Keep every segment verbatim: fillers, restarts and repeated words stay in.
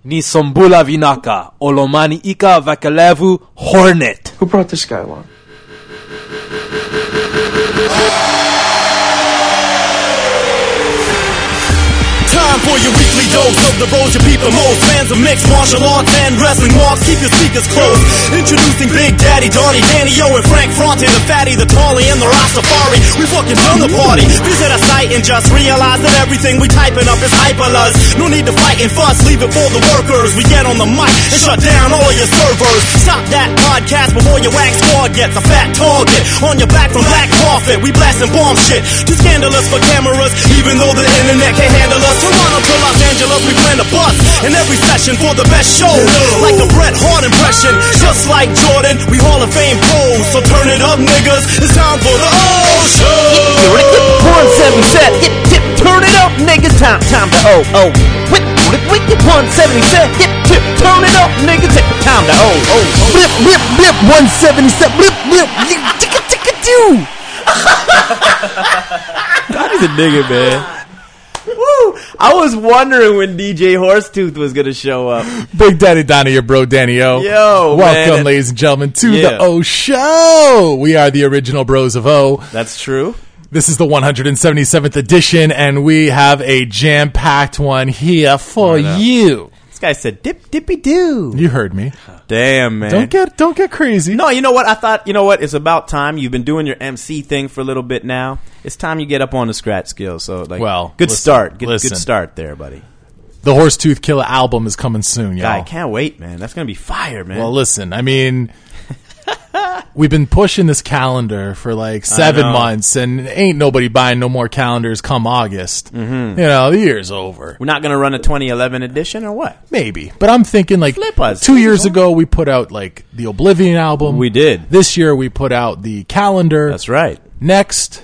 Ni Sombula Vinaka, Olomani Ika Vakalevu Hornet. Who brought this guy along? Time for your weekly dose of the road you peep the most. Fans of mixed martial arts and wrestling marks, keep your speakers closed. Introducing Big Daddy, Donnie, Danny-O, and Frank Fronte, the fatty, the tally, and the Rastafari. We fucking done the party. Visit a site and just realize that everything we typing up is hyperluz. No need to fight and fuss, leave it for the workers. We get on the mic and shut down all of your servers. Stop that podcast before your wax squad gets a fat target on your back from Black Prophet. We blasting bomb shit, too scandalous for cameras, even though the internet can't handle us. Toronto to Los Angeles, we plan to bust in every session for the best show. Like a Bret Hart impression, just like Jordan, we Hall of Fame pros. So turn it up, niggas, it's time for the O Show. one seventy-seven, yip, yip, turn it up, niggas, time, time to O, O. Whip, whip, whip, one seventy-seven, yip, yip, turn it up, niggas, time to O, O. Blip, blip, blip, one seventy-seven, blip, blip, ticka, ticka, doo. That is a nigga, man. Woo! I was wondering when D J Horsetooth was gonna show up. Big Daddy Donnie, your bro Danny-O. Yo, welcome, man. ladies and gentlemen, to Yeah. the O Show. We are the original Bros of O. That's true. This is the one hundred seventy-seventh edition, and we have a jam-packed one here for you. This guy said dip dippy doo. You heard me. Damn, man. Don't get don't get crazy. No, you know what? I thought, you know what? It's about time. You've been doing your M C thing for a little bit now. It's time you get up on the scratch skills. So, like, well, good listen, start. Good, listen. good start there, buddy. The Horsetooth Killer album is coming soon, y'all. Guy, can't wait, man. That's gonna be fire, man. Well, listen, I mean, we've been pushing this calendar for like seven months, and ain't nobody buying no more calendars come August. Mm-hmm. You know, the year's over. We're not gonna run a twenty eleven edition or what? Maybe, but I'm thinking like Flip us. two years ago we put out like the Oblivion album. We did. This year we put out the calendar. That's right. Next,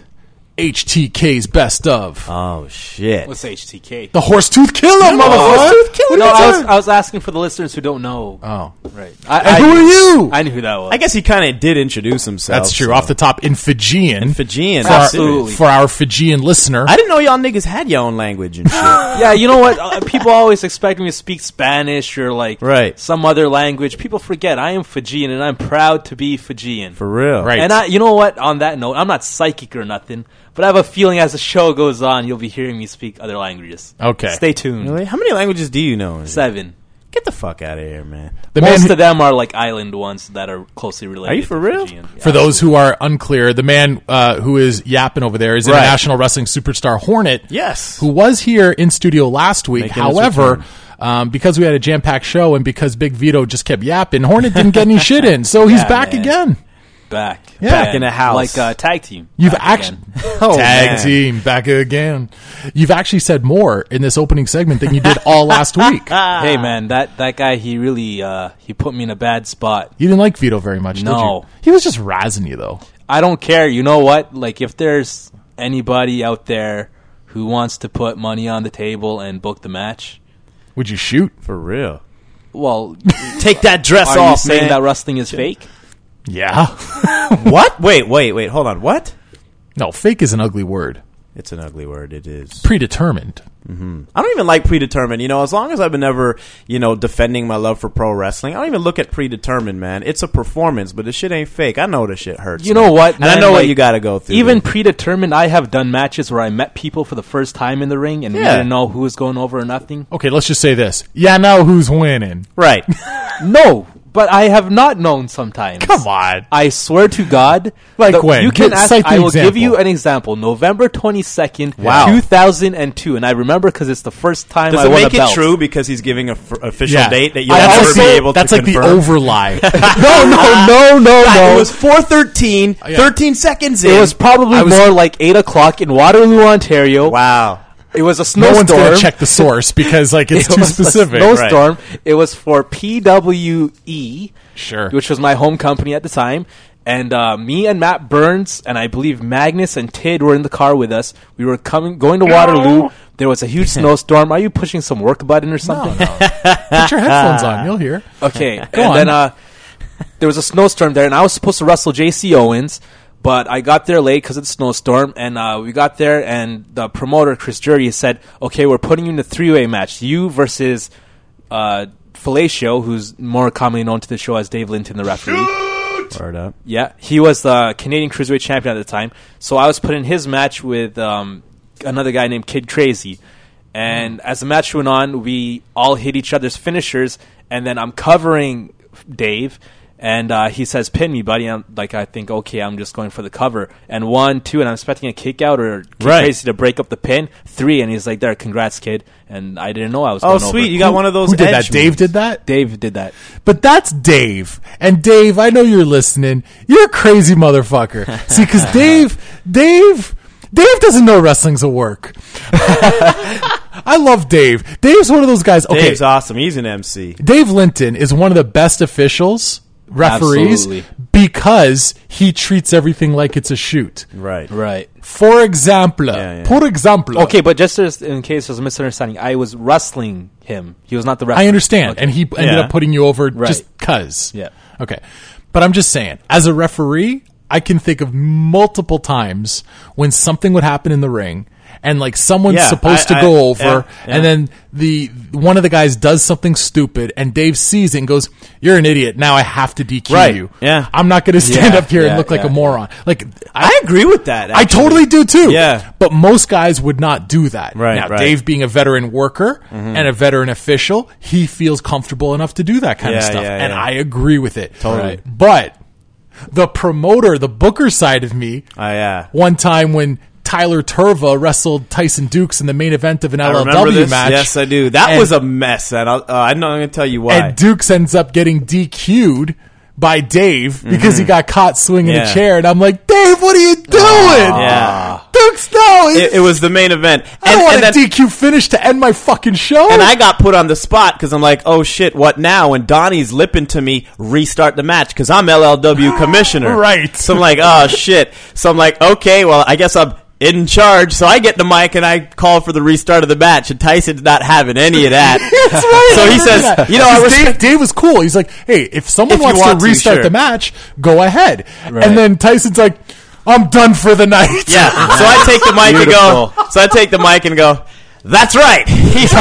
H T K's best of. Oh shit! What's H T K? The Horsetooth Killer, motherfucker. Horsetooth Killer. No, I was, I was asking for the listeners who don't know. Oh, right. I, and I who knew, are you? I knew who that was. I guess he kind of did introduce himself. That's true. So. Off the top, in Fijian. Fijian, for our, absolutely. for our Fijian listener. I didn't know y'all niggas had your own language and shit. Yeah, you know what? Uh, people always expect me to speak Spanish or like right. some other language. People forget I am Fijian and I'm proud to be Fijian. For real. Right. And I, you know what? On that note, I'm not psychic or nothing, but I have a feeling as the show goes on, you'll be hearing me speak other languages. Okay. Stay tuned. Really? How many languages do you know? Seven. Get the fuck out of here, man. The Most man who, of them are like island ones that are closely related. Are you for to real? Fijian. Yeah, for those who are unclear, the man uh, who is yapping over there is Right. international wrestling superstar Hornet. Yes. Who was here in studio last week. Making his However, return. um, because we had a jam-packed show and because Big Vito just kept yapping, Hornet didn't get any shit in. So he's Yeah, back man. again. back, Yeah. Back in the house. like uh, tag team. You've back actually again. Oh, tag man. team back again. You've actually said more in this opening segment than you did all last week. Hey man, that that guy he really uh, he put me in a bad spot. You didn't like Vito very much, did No. you? He was just razzing you though. I don't care. You know what? Like if there's anybody out there who wants to put money on the table and book the match, Would you shoot? For real. well, Take that dress are you off, saying man. that wrestling is fake? Yeah. What? Wait, wait, wait. Hold on. What? No, fake is an ugly word. It's an ugly word. It is. Predetermined. I don't even like predetermined. You know, as long as I've been ever, you know, defending my love for pro wrestling, I don't even look at predetermined, man. It's a performance, but this shit ain't fake. I know this shit hurts. You man. know what? And I man? know what Like, you got to go through. Even dude. predetermined, I have done matches where I met people for the first time in the ring and we Yeah. didn't know who was going over or nothing. Okay, let's just say this. Yeah, I know who's winning. right. No, but I have not known sometimes. Come on. I swear to God. Like the- when? You can Get- ask, cite the I will give example. you an example. November twenty-second, Wow. two thousand two. And I remember because it's the first time Does I it won make a belt. it true because he's giving a f- official Yeah. date that you'll I never also- be able That's to like confirm? the overlie. No, no, no, no, God, no. It was four thirteen, yeah. thirteen seconds in. It was probably I was- more like eight o'clock in Waterloo, Ontario. wow. It was a No snowstorm. one's going to check the source because like it's It too was a specific. snowstorm. It was for P W E, Sure. which was my home company at the time. And uh, me and Matt Burns and I believe Magnus and Tid were in the car with us. We were coming, going to Waterloo. There was a huge snowstorm. Are you pushing some work button or something? No, no. Put your headphones on. You'll hear. Okay. and on. then uh, there was a snowstorm there, and I was supposed to wrestle J C Owens, but I got there late because of the snowstorm. And uh, we got there, and the promoter, Chris Jury, said, okay, we're putting you in a three-way match. You versus uh, Fellatio, who's more commonly known to the show as Dave Linton, the referee. Word up. Yeah, he was the Canadian Cruiserweight champion at the time. So I was put in his match with um, another guy named Kid Crazy. And mm. as the match went on, we all hit each other's finishers. And then I'm covering Dave. And uh, he says, pin me, buddy. I'm like, I think, okay, I'm just going for the cover. And one, two, and I'm expecting a kick out or Kid right. Crazy to break up the pin. Three, and he's like, there, congrats, kid. And I didn't know I was oh, going sweet. over. You got one of those Who did edge that? Dave did that? Dave did that. But that's Dave. And Dave, I know you're listening. You're a crazy motherfucker. See, because Dave, Dave, Dave doesn't know wrestling's a work. I love Dave. Dave's one of those guys. Okay, Dave's awesome. He's an M C. Dave Linton is one of the best officials, referees, Absolutely. because he treats everything like it's a shoot. Right. Right. For example, Yeah, yeah. for example. Okay, but just as, in case there's a misunderstanding, I was wrestling him. He was not the referee. I understand. Okay. And he ended Yeah. up putting you over Right. just cuz. Yeah. Okay. But I'm just saying, as a referee, I can think of multiple times when something would happen in the ring and like someone's Yeah, supposed I- to I- go over yeah, yeah. and then the one of the guys does something stupid and Dave sees it and goes, "You're an idiot. Now I have to D Q Right. you. Yeah. I'm not going to stand Yeah, up here yeah, and look like yeah, a moron." Like I agree with that. I actually. totally do too. Yeah. But most guys would not do that. Right, Now, right. Dave being a veteran worker and a veteran official, he feels comfortable enough to do that kind of Yeah, stuff. yeah, and yeah. I agree with it. Totally. Right. But the promoter, the booker side of me, Oh, yeah. one time when Tyler Turva wrestled Tyson Dukes in the main event of an I L L remember W this. match. Yes, I do. That And- was a mess, and I'll, uh, I'm not going to tell you why. And Dukes ends up getting D Q'd by Dave because he got caught swinging Yeah. a chair. And I'm like, Dave, what are you doing? Yeah. Dukes, no. it, it was the main event. I don't And, want and a then, D Q finish to end my fucking show. and I got put on the spot because I'm like, oh shit, what now? And Donnie's lipping to me, restart the match because I'm L L W commissioner. Right. So I'm like, oh shit. So I'm like, okay, well, I guess I'm in charge. So I get the mic and I call for the restart of the match. And Tyson's not having any of that. That's right. So I he remember says, that. you know, I Because Dave, respect- Dave was cool. He's like, hey, if someone If you wants want to to, restart sure. the match, go ahead. Right. And then Tyson's like, I'm done for the night. Yeah. So I take the mic and go. Beautiful. So I take the mic and go. That's right. He's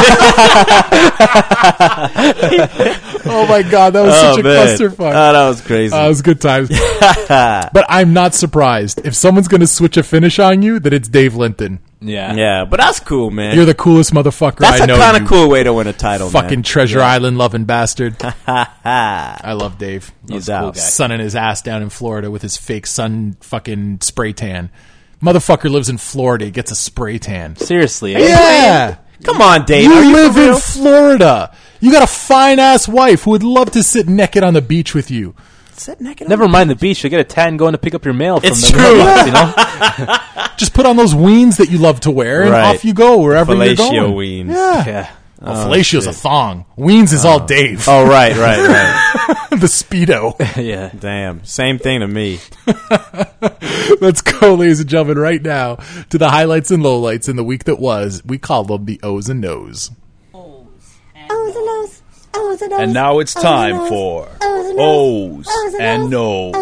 Oh my God, that was oh, such a man. clusterfuck. Oh, that was crazy. Uh, it was good times. But I'm not surprised. If someone's going to switch a finish on you, that it's Dave Linton. Yeah. yeah, but that's cool, man. You're the coolest motherfucker That's I a know. kind you of cool way to win a title, Fucking man. Treasure Island loving bastard. Ah, I love Dave. no He's a cool doubt. guy. Sunning his ass down in Florida with his fake sun fucking spray tan. Motherfucker lives in Florida. He gets a spray tan. Seriously. Yeah. Come on, Dave. You Are you live for real? in Florida. You got a fine ass wife who would love to sit naked on the beach with you. Sit naked Never on- mind the beach. You get a tan going to pick up your mail from It's the true. mailbox, you know? Just put on those weens that you love to wear, and Right. off you go wherever you're Fellatio going. weens. Yeah. Yeah. Oh, fellatio's a thong. Weens is all Dave. Oh, right, right, right. The Speedo. Yeah. Damn. Same thing to me. Let's go, ladies and gentlemen, right now to the highlights and lowlights in the week that was. We call them the O's and No's. And now it's time for O's and No's.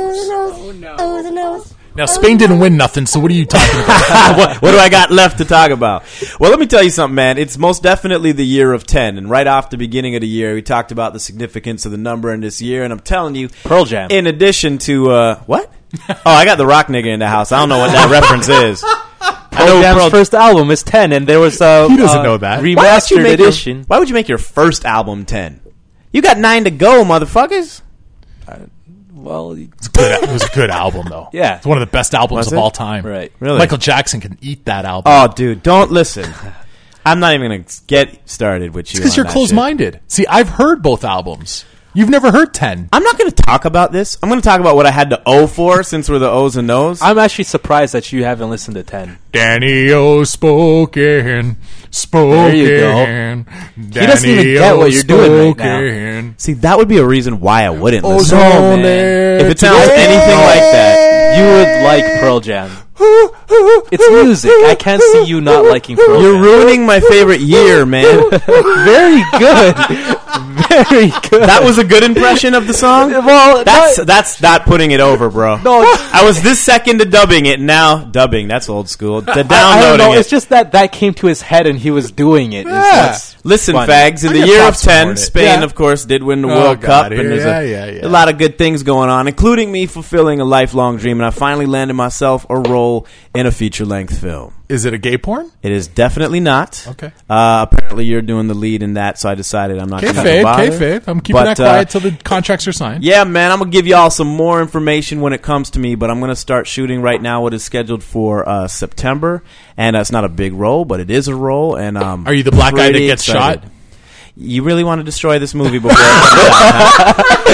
Now, Spain didn't win nothing, so what are you talking about? what, what do I got left to talk about? Well, let me tell you something, man. It's most definitely the year of ten. And right off the beginning of the year, we talked about the significance of the number in this year. And I'm telling you, Pearl Jam. in addition to, uh, what? Oh, I got the rock nigga in the house. I don't know what that reference is. I Pearl Jam's Pearl- first album is ten, and there was a He doesn't uh, know that. Why would you remastered make your- edition. why would you make your first album ten? You got nine to go, motherfuckers. Well, It's good. It was a good album, though. Yeah. It's one of the best albums Was of it? all time. right. Really? Michael Jackson can eat that album. Oh, dude, don't listen. I'm not even going to get started with you. Because on you're that closed-minded. See, I've heard both albums. You've never heard ten. I'm not going to talk about this. I'm going to talk about what I had to O for since we're the O's and No's. I'm actually surprised that you haven't listened to ten. Danny O spoken, spoken. There you go. He doesn't even get what you're doing right now. now. See, that would be a reason why I wouldn't listen. no, Ozone man. If it sounds anything like that, You would like Pearl Jam. It's music. I can't see you not liking Pearl you're Jam. ruining my favorite year, man. Very good. Very good. That was a good impression of the song. Well, That's not- that's not putting it over, bro. No, it's- I was this second to dubbing it. Now dubbing, that's old school. The I, I don't downloading know. it. It's just that that came to his head and he was doing it. Is Yeah. what's Listen, funny. fags, in I the get year of props for ten, it. Spain, Yeah. of course, did win the Oh, World God, Cup, here- and there's yeah, a, yeah, yeah. a lot of good things going on, including me fulfilling a lifelong dream, and I finally landed myself a role in a feature-length film. Is it a gay porn? It is definitely not. Okay. Uh, apparently, you're doing the lead in that, so I decided I'm not going to Kayfabe, bother. kayfabe. I'm keeping But, that quiet uh, till the contracts are signed. Yeah, man, I'm going to give y'all some more information when it comes to me, but I'm going to start shooting right now what is scheduled for uh, September, and uh, it's not a big role, but it is a role. And um, Are you the black guy that pretty gets excited. shot? You really want to destroy this movie before it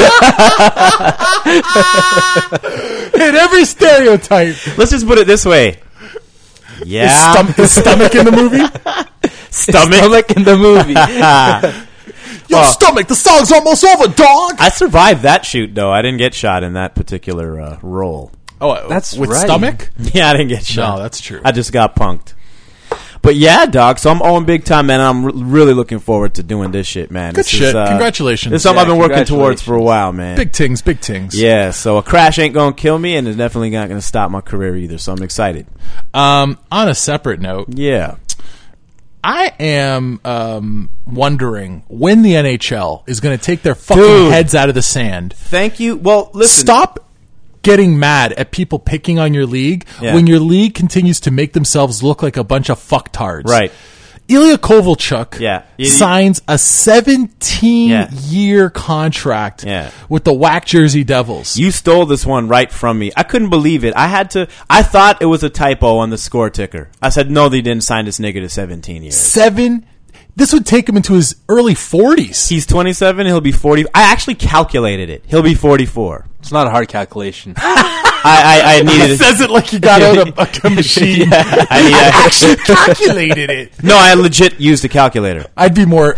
comes out, huh? Hit every stereotype. Let's just put it this way. Is, Yeah. stom- is stomach in the movie? Stomach. Stomach in the movie. Yo, Well- stomach, the song's almost over, dog. I survived that shoot, though. I didn't get shot in that particular uh, role. Oh, That's with right. stomach? Yeah, I didn't get shot. No, that's true. I just got punked. But yeah, dog. So I'm owing big time, man. I'm re- really looking forward to doing this shit, man. Good This shit. Is, uh, Congratulations. This is something Yeah, I've been working towards congratulations. for a while, man. Big tings, big tings. Yeah, so a crash ain't gonna kill me, and it's definitely not gonna stop my career either. So I'm excited. Um, on a separate note, Yeah. I am um, wondering when the N H L is going to take their fucking Dude. heads out of the sand. Thank you. Well, listen. Stop getting mad at people picking on your league Yeah. when your league continues to make themselves look like a bunch of fucktards. Right. Ilya Kovalchuk Yeah. You- signs a seventeen-year contract Yeah. with the Whack Jersey Devils. You stole this one right from me. I couldn't believe it. I had to. I thought it was a typo on the score ticker. I said no, they didn't sign this nigga to seventeen years. Seven. This would take him into his early forties. He's twenty-seven. He'll be forty. I actually calculated it. He'll be forty-four. It's not a hard calculation. I, I, I needed it. says it like he got out of a, a machine. Yeah, I, mean, I, Actually calculated it. no, I legit used a calculator. I'd be more.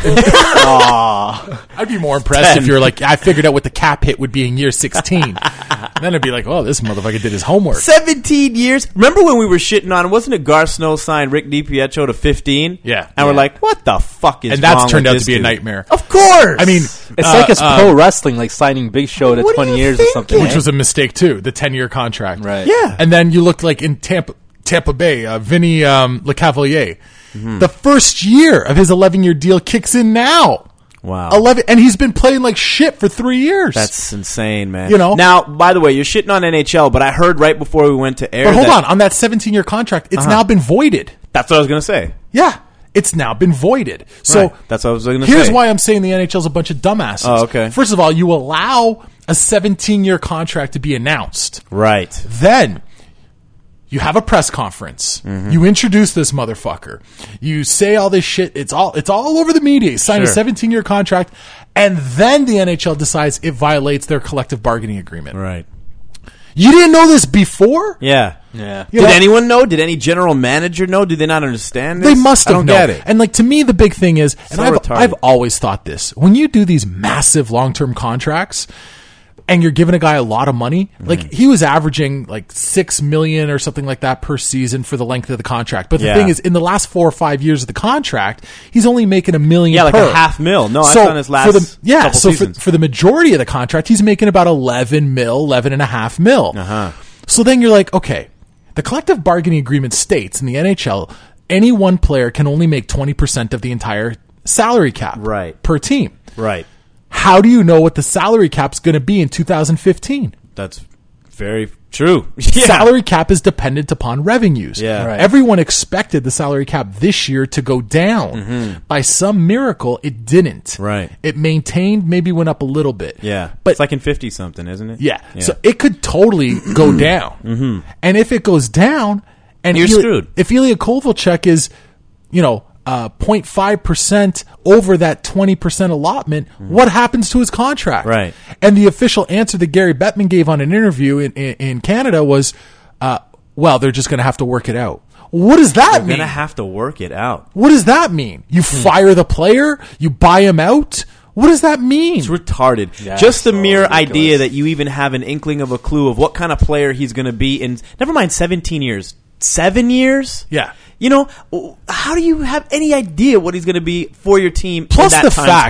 I'd be more impressed Ten. if you're like, I figured out what the cap hit would be in year sixteen. Then I'd be like, oh, this motherfucker did his homework. Seventeen years. Remember when we were shitting on? Wasn't it Gar Snow signed Rick DiPietro to fifteen? Yeah. and we're Yeah. like, what the fuck is? And that's wrong turned with out this to be a dude? nightmare. Of course. I mean, It's uh, like it's uh, pro wrestling, like signing Big Show to What are twenty you years or something. thinking? which was a mistake too. The ten-year contract, Right. yeah. And then you looked like in Tampa, Tampa Bay, uh, Vinny um, LeCavalier. Mm-hmm. The first year of his eleven-year deal kicks in now. Wow. Eleven, and he's been playing like shit for three years. That's insane, man. You know? Now, by the way, you're shitting on N H L, but I heard right before we went to air. but hold that- on, on that seventeen-year contract, it's Uh-huh. now been voided. That's what I was gonna say. Yeah, it's now been voided. So Right. That's what I was gonna here's say. why I'm saying the N H L's a bunch of dumbasses. Oh, okay. First of all, you allow a seventeen-year contract to be announced. Right. Then you have a press conference. Mm-hmm. You introduce this motherfucker. You say all this shit. It's all it's all over the media. You sign a Sure. seventeen-year contract, and then the N H L decides it violates their collective bargaining agreement. Right. You didn't know this before? Yeah. Yeah. You Did know? anyone know? Did any general manager know? Did they not understand this? They must I have don't known. get it. And like to me, the big thing is, and So I've retarded. I've always thought this: when you do these massive long term contracts, and you're giving a guy a lot of money, Mm-hmm. like he was averaging like six million or something like that per season for the length of the contract. But the Yeah. thing is, in the last four or five years of the contract, he's only making a million. Yeah, like per. a half mil. No, I So saw in his last for the, yeah, couple so for, seasons. for the majority of the contract, he's making about eleven mil, eleven and a half mil. Uh-huh. So then you're like, okay, the collective bargaining agreement states in the N H L, any one player can only make twenty percent of the entire salary cap Right. per team. Right. How do you know what the salary cap's going to be in two thousand fifteen? That's very true. Yeah. Salary cap is dependent upon revenues. Yeah. Right. Everyone expected the salary cap this year to go down. By some miracle, it didn't. Mm-hmm. Right. It maintained, maybe went up a little bit. Yeah. But it's like in fifty something, isn't it? yeah. So it could totally go down. Mm-hmm. And if it goes down, and You're Ilya- screwed. if Ilya Kovalchuk is, you know, uh, zero point five percent over that twenty percent allotment, what happens to his contract? Right. And the official answer that Gary Bettman gave on an interview in, in, in Canada was, uh, well, they're just going to have to work it out. What does that You're mean? gonna have to work it out. What does that mean? You fire the player? You buy him out? What does that mean? It's retarded. Yeah, Just the so mere ridiculous. idea that you even have an inkling of a clue of what kind of player he's going to be in, never mind seventeen years, seven years? Yeah. You know, how do you have any idea what he's going to be for your team Plus in that the time fact, span? plus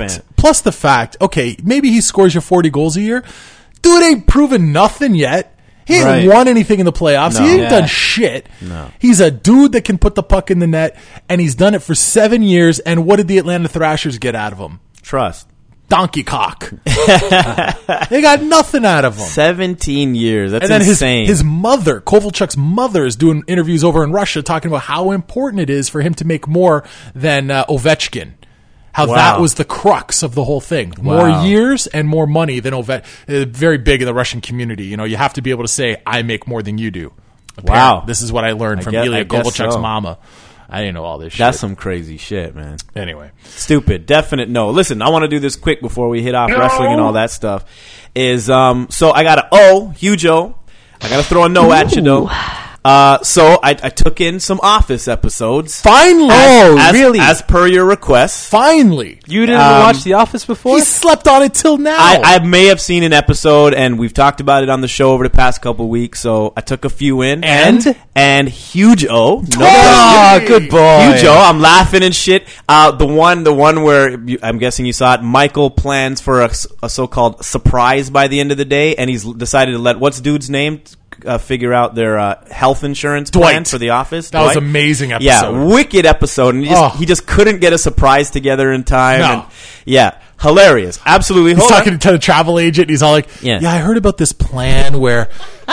plus the fact, okay, maybe he scores you forty goals a year. Dude ain't proven nothing yet. He ain't Right. won anything in the playoffs. No. He ain't Yeah. done shit. No. He's a dude that can put the puck in the net, and he's done it for seven years. And what did the Atlanta Thrashers get out of him? Trust. Donkey cock. They got nothing out of him. Seventeen years. That's And then his insane. his mother, Kovalchuk's mother, is doing interviews over in Russia talking about how important it is for him to make more than uh, Ovechkin. How Wow. that was the crux of the whole thing. More Wow. years and more money than Ovechkin. Uh, very big in the Russian community. You know, you have to be able to say, I make more than you do. Wow. This is what I learned I from guess- I Ilya guess Kovalchuk's so. mama. I didn't know all this shit. That's some crazy shit, man. Anyway. Stupid. Definite no. Listen, I want to do this quick before we hit off wrestling and all that stuff. Is um so I got a O, huge O. I gotta throw a no at you though. Uh, so I, I took in some Office episodes. Finally. Oh, as, really? As per your request. Finally. You didn't Um, watch The Office before? He slept on it till now. I, I may have seen an episode, and we've talked about it on the show over the past couple weeks. So I took a few in, And? and huge O, no Oh, question. good boy. Huge O. I'm laughing and shit. Uh, the one, the one where you, I'm guessing you saw it. Michael plans for a, a so-called surprise by the end of the day, and he's decided to let what's dude's name uh, figure out their uh, health insurance plan Dwight. for the office. That was Dwight? amazing episode. Yeah, wicked episode, and he just, Oh. he just couldn't get a surprise together in time. No. And yeah, hilarious, absolutely. He's Hold on. talking to the travel agent. And he's all like, Yeah. yeah. I heard about this plan where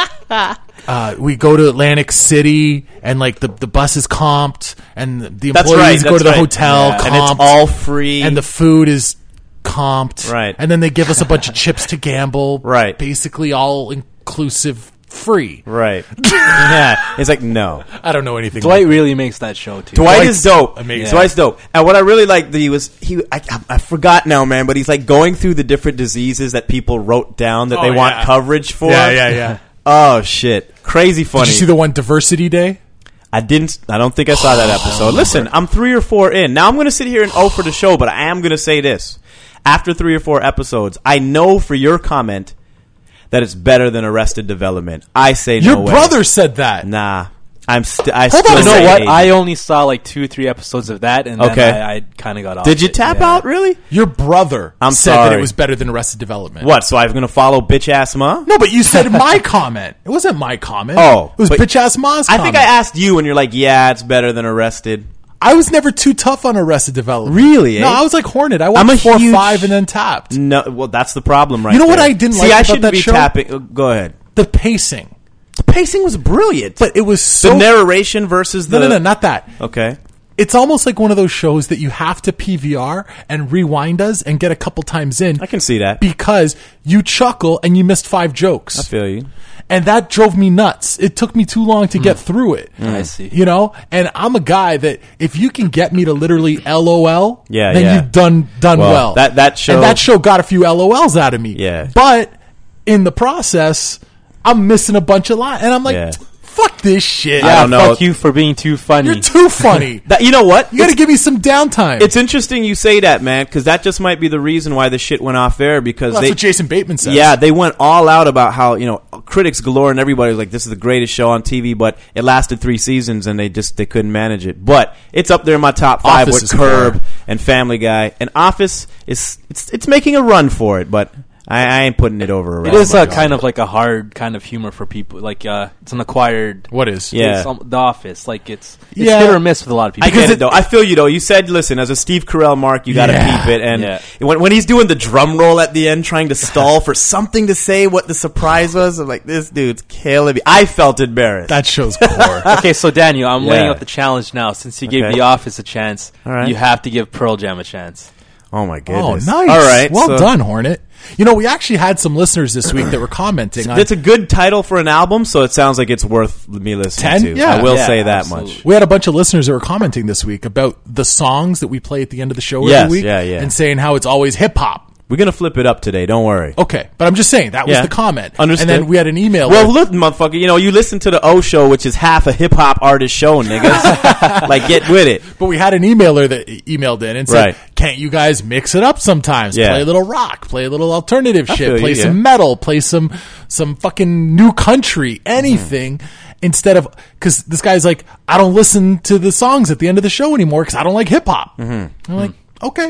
uh, we go to Atlantic City and like the, the bus is comped and the That's employees right, go that's to the right. hotel Yeah. comped And it's all free. and the food is comped. Right. And then they give us a bunch of chips to gamble. Right. Basically all inclusive free. Right. Yeah. It's like, no. I don't know anything. Dwight really makes that show, too. Dwight Dwight's is dope. amazing. Dwight's dope. And what I really liked that he was he I, I, I forgot now, man, but he's like going through the different diseases that people wrote down that Oh, they want yeah. coverage for. Yeah, yeah, yeah. Oh shit. Crazy funny. Did you see the one Diversity Day? I didn't I don't think I saw that episode. Listen, I'm three or four in. Now I'm gonna sit here and oh for the show, but I am gonna say this. After three or four episodes, I know for your comment that it's better than Arrested Development. I say Your no way. brother said that. Nah. I'm st- I Hold still on. You know say what? Aiden. I only saw like two, three episodes of that, and Okay. then I, I kind of got off. Did you it. tap Yeah. out really? Your brother I'm said that sorry. it was better than Arrested Development. What? So I'm going to follow bitch ass ma? No, but you said my comment. It wasn't my comment. Oh, it was but- bitch ass Ma's I comment. think I asked you, and you're like, "Yeah, it's better than Arrested." I was never too tough on Arrested Development. Really, No, eh? I was like Hornet. I I'm watched a four, huge- five, and then tapped. No, well, that's the problem, right? You know what there. I didn't See, like I about shouldn't that be show? tapping. uh, Go ahead. The pacing, The pacing was brilliant, but it was so the narration versus the no, no, no, not that. Okay, It's almost like one of those shows that you have to P V R and rewind us and get a couple times in I can see that. because you chuckle and you missed five jokes. I feel you. And that drove me nuts. It took me too long to get through it. I see. You know? And I'm a guy that if you can get me to literally LOL, Yeah, then yeah. you've done done Well, well. that- that show- And that show got a few LOLs out of me. Yeah. But in the process, I'm missing a bunch of lines. And I'm like, Yeah. fuck this shit. I Yeah, don't know. fuck you for being too funny. You're too funny. That, you know what? You got to It's- give me some downtime. It's interesting you say that, man, because that just might be the reason why the shit went off air. Because That's they, what Jason Bateman says. yeah, they went all out about how, you know, critics galore and everybody was like, this is the greatest show on T V, but it lasted three seasons and they just they couldn't manage it. But it's up there in my top five Office with is Curb core. and Family Guy. And Office is it's it's making a run for it, but I, I ain't putting it over. It is a kind of like a hard kind of humor for people. Like uh, it's an acquired. What is? Yeah. It's, um, The Office. Like it's it's Yeah. hit or miss with a lot of people. I get it though. I feel you though. You said, listen, as a Steve Carell mark, you got to Yeah. peep it. And Yeah. when, when he's doing the drum roll at the end, trying to stall for something to say what the surprise was, I'm like, this dude's killing me. I felt embarrassed. That show's core. Okay, so Daniel, I'm Yeah. laying out the challenge now. Since you gave Okay. The Office a chance, All right. you have to give Pearl Jam a chance. oh my Oh, goodness! nice. All right, Well so done, Hornet. You know, we actually had some listeners this week that were commenting on. It's a good title for an album, so it sounds like it's worth me listening ten? to. Yeah. I will Yeah, say that absolutely. much. We had a bunch of listeners that were commenting this week about the songs that we play at the end of the show Yes, every week, yeah, yeah. and saying how it's always hip hop. We're gonna flip it up today. Don't worry. Okay, but I'm just saying that was Yeah. the comment. Understood. And then we had an email. Well, where- look, motherfucker, you know, you listen to the O Show, which is half a hip hop artist show, niggas. Like, get with it. but we had an emailer that e- emailed in and said, Right. "Can't you guys mix it up sometimes? Yeah. Play a little rock, play a little alternative I shit, feel play you, some yeah. metal, play some some fucking new country, anything." Instead of, because this guy's like, I don't listen to the songs at the end of the show anymore because I don't like hip hop. Mm-hmm. I'm like, okay,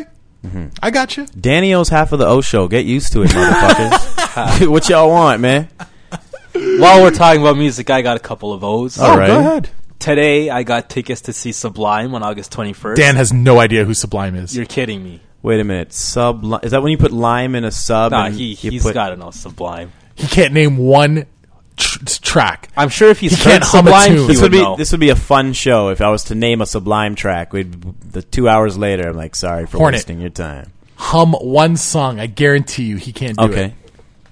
I got you. Danny O's half of the O show. Get used to it, motherfuckers. What y'all want, man? While we're talking about music, I got a couple of O's. All oh, right. go ahead. Today, I got tickets to see Sublime on August twenty-first. Dan has no idea who Sublime is. You're kidding me. Wait a minute. Sub is that when you put lime in a sub? Nah, and he, you he's put, got to know Sublime. He can't name one tr- track. I'm sure if he's He heard can't hum a Sublime, tune. he This would would be know. this would be a fun show if I was to name a Sublime track. We'd the two hours later. I'm like, sorry for Hornet. wasting your time. Hum one song. I guarantee you he can't do Okay. it.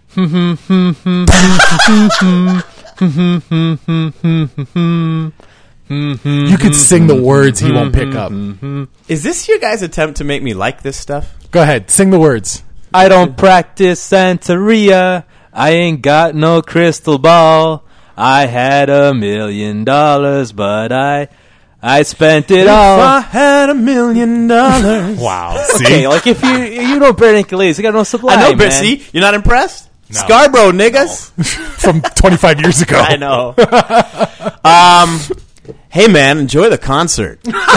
You could sing the words, he won't pick up. Is this your guys' attempt to make me like this stuff? Go ahead, sing the words. I don't practice Santeria. I ain't got no crystal ball. I had a million dollars, but I I spent it all. had a million dollars. Wow. See? Okay, like if you you don't burn Nicolas, you got no Sublime. I know, but man. see, you're not impressed? No. Scarborough, niggas. From twenty-five years ago. I know. um, hey, man, enjoy the concert.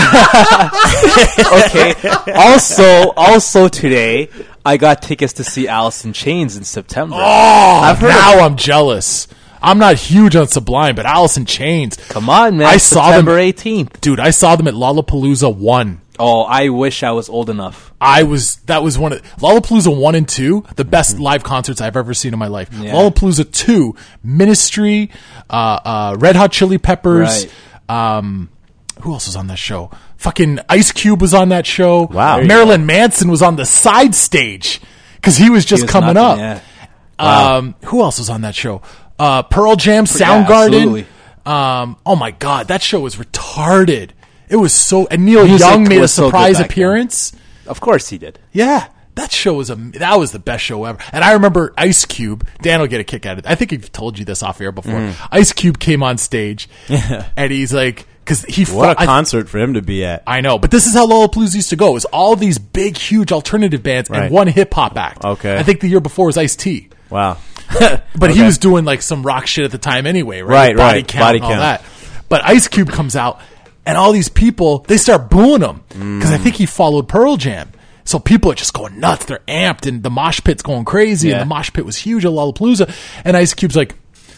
Okay. Also, also today, I got tickets to see Alice in Chains in September. Oh, I've heard now I'm jealous. I'm not huge on Sublime, but Alice in Chains. Come on, man! I saw September them- eighteenth. Dude, I saw them at Lollapalooza one. Oh, I wish I was old enough. I was, that was one of, Lollapalooza one and two, the best live concerts I've ever seen in my life. Yeah. Lollapalooza two, Ministry, uh, uh, Red Hot Chili Peppers, um, who else was on that show? Fucking Ice Cube was on that show. Wow. Marilyn Manson was on the side stage because he was just He was coming nothing, up. yeah. Um, who else was on that show? Uh, Pearl Jam, Yeah, Soundgarden. absolutely. Um, oh my God, that show was retarded. It was so, and Neil Music Young made a was so good surprise back then. appearance. Of course he did. Yeah, that show was a that was the best show ever. And I remember Ice Cube. Dan will get a kick out of it. I think I've told you this off air before. Mm. Ice Cube came on stage, and he's like, because he What a I- concert for him to be at. I know, but this is how Lollapalooza used to go. It was all these big, huge alternative bands Right. and one hip hop act. Okay. I think the year before was Ice-T. Wow. But he was doing like some rock shit at the time anyway, right? Right, With Body right. count Body and all count. that. But Ice Cube comes out, and all these people, they start booing him because I think he followed Pearl Jam. So people are just going nuts. They're amped, and the mosh pit's going crazy, Yeah. and the mosh pit was huge at Lollapalooza. And Ice Cube's like,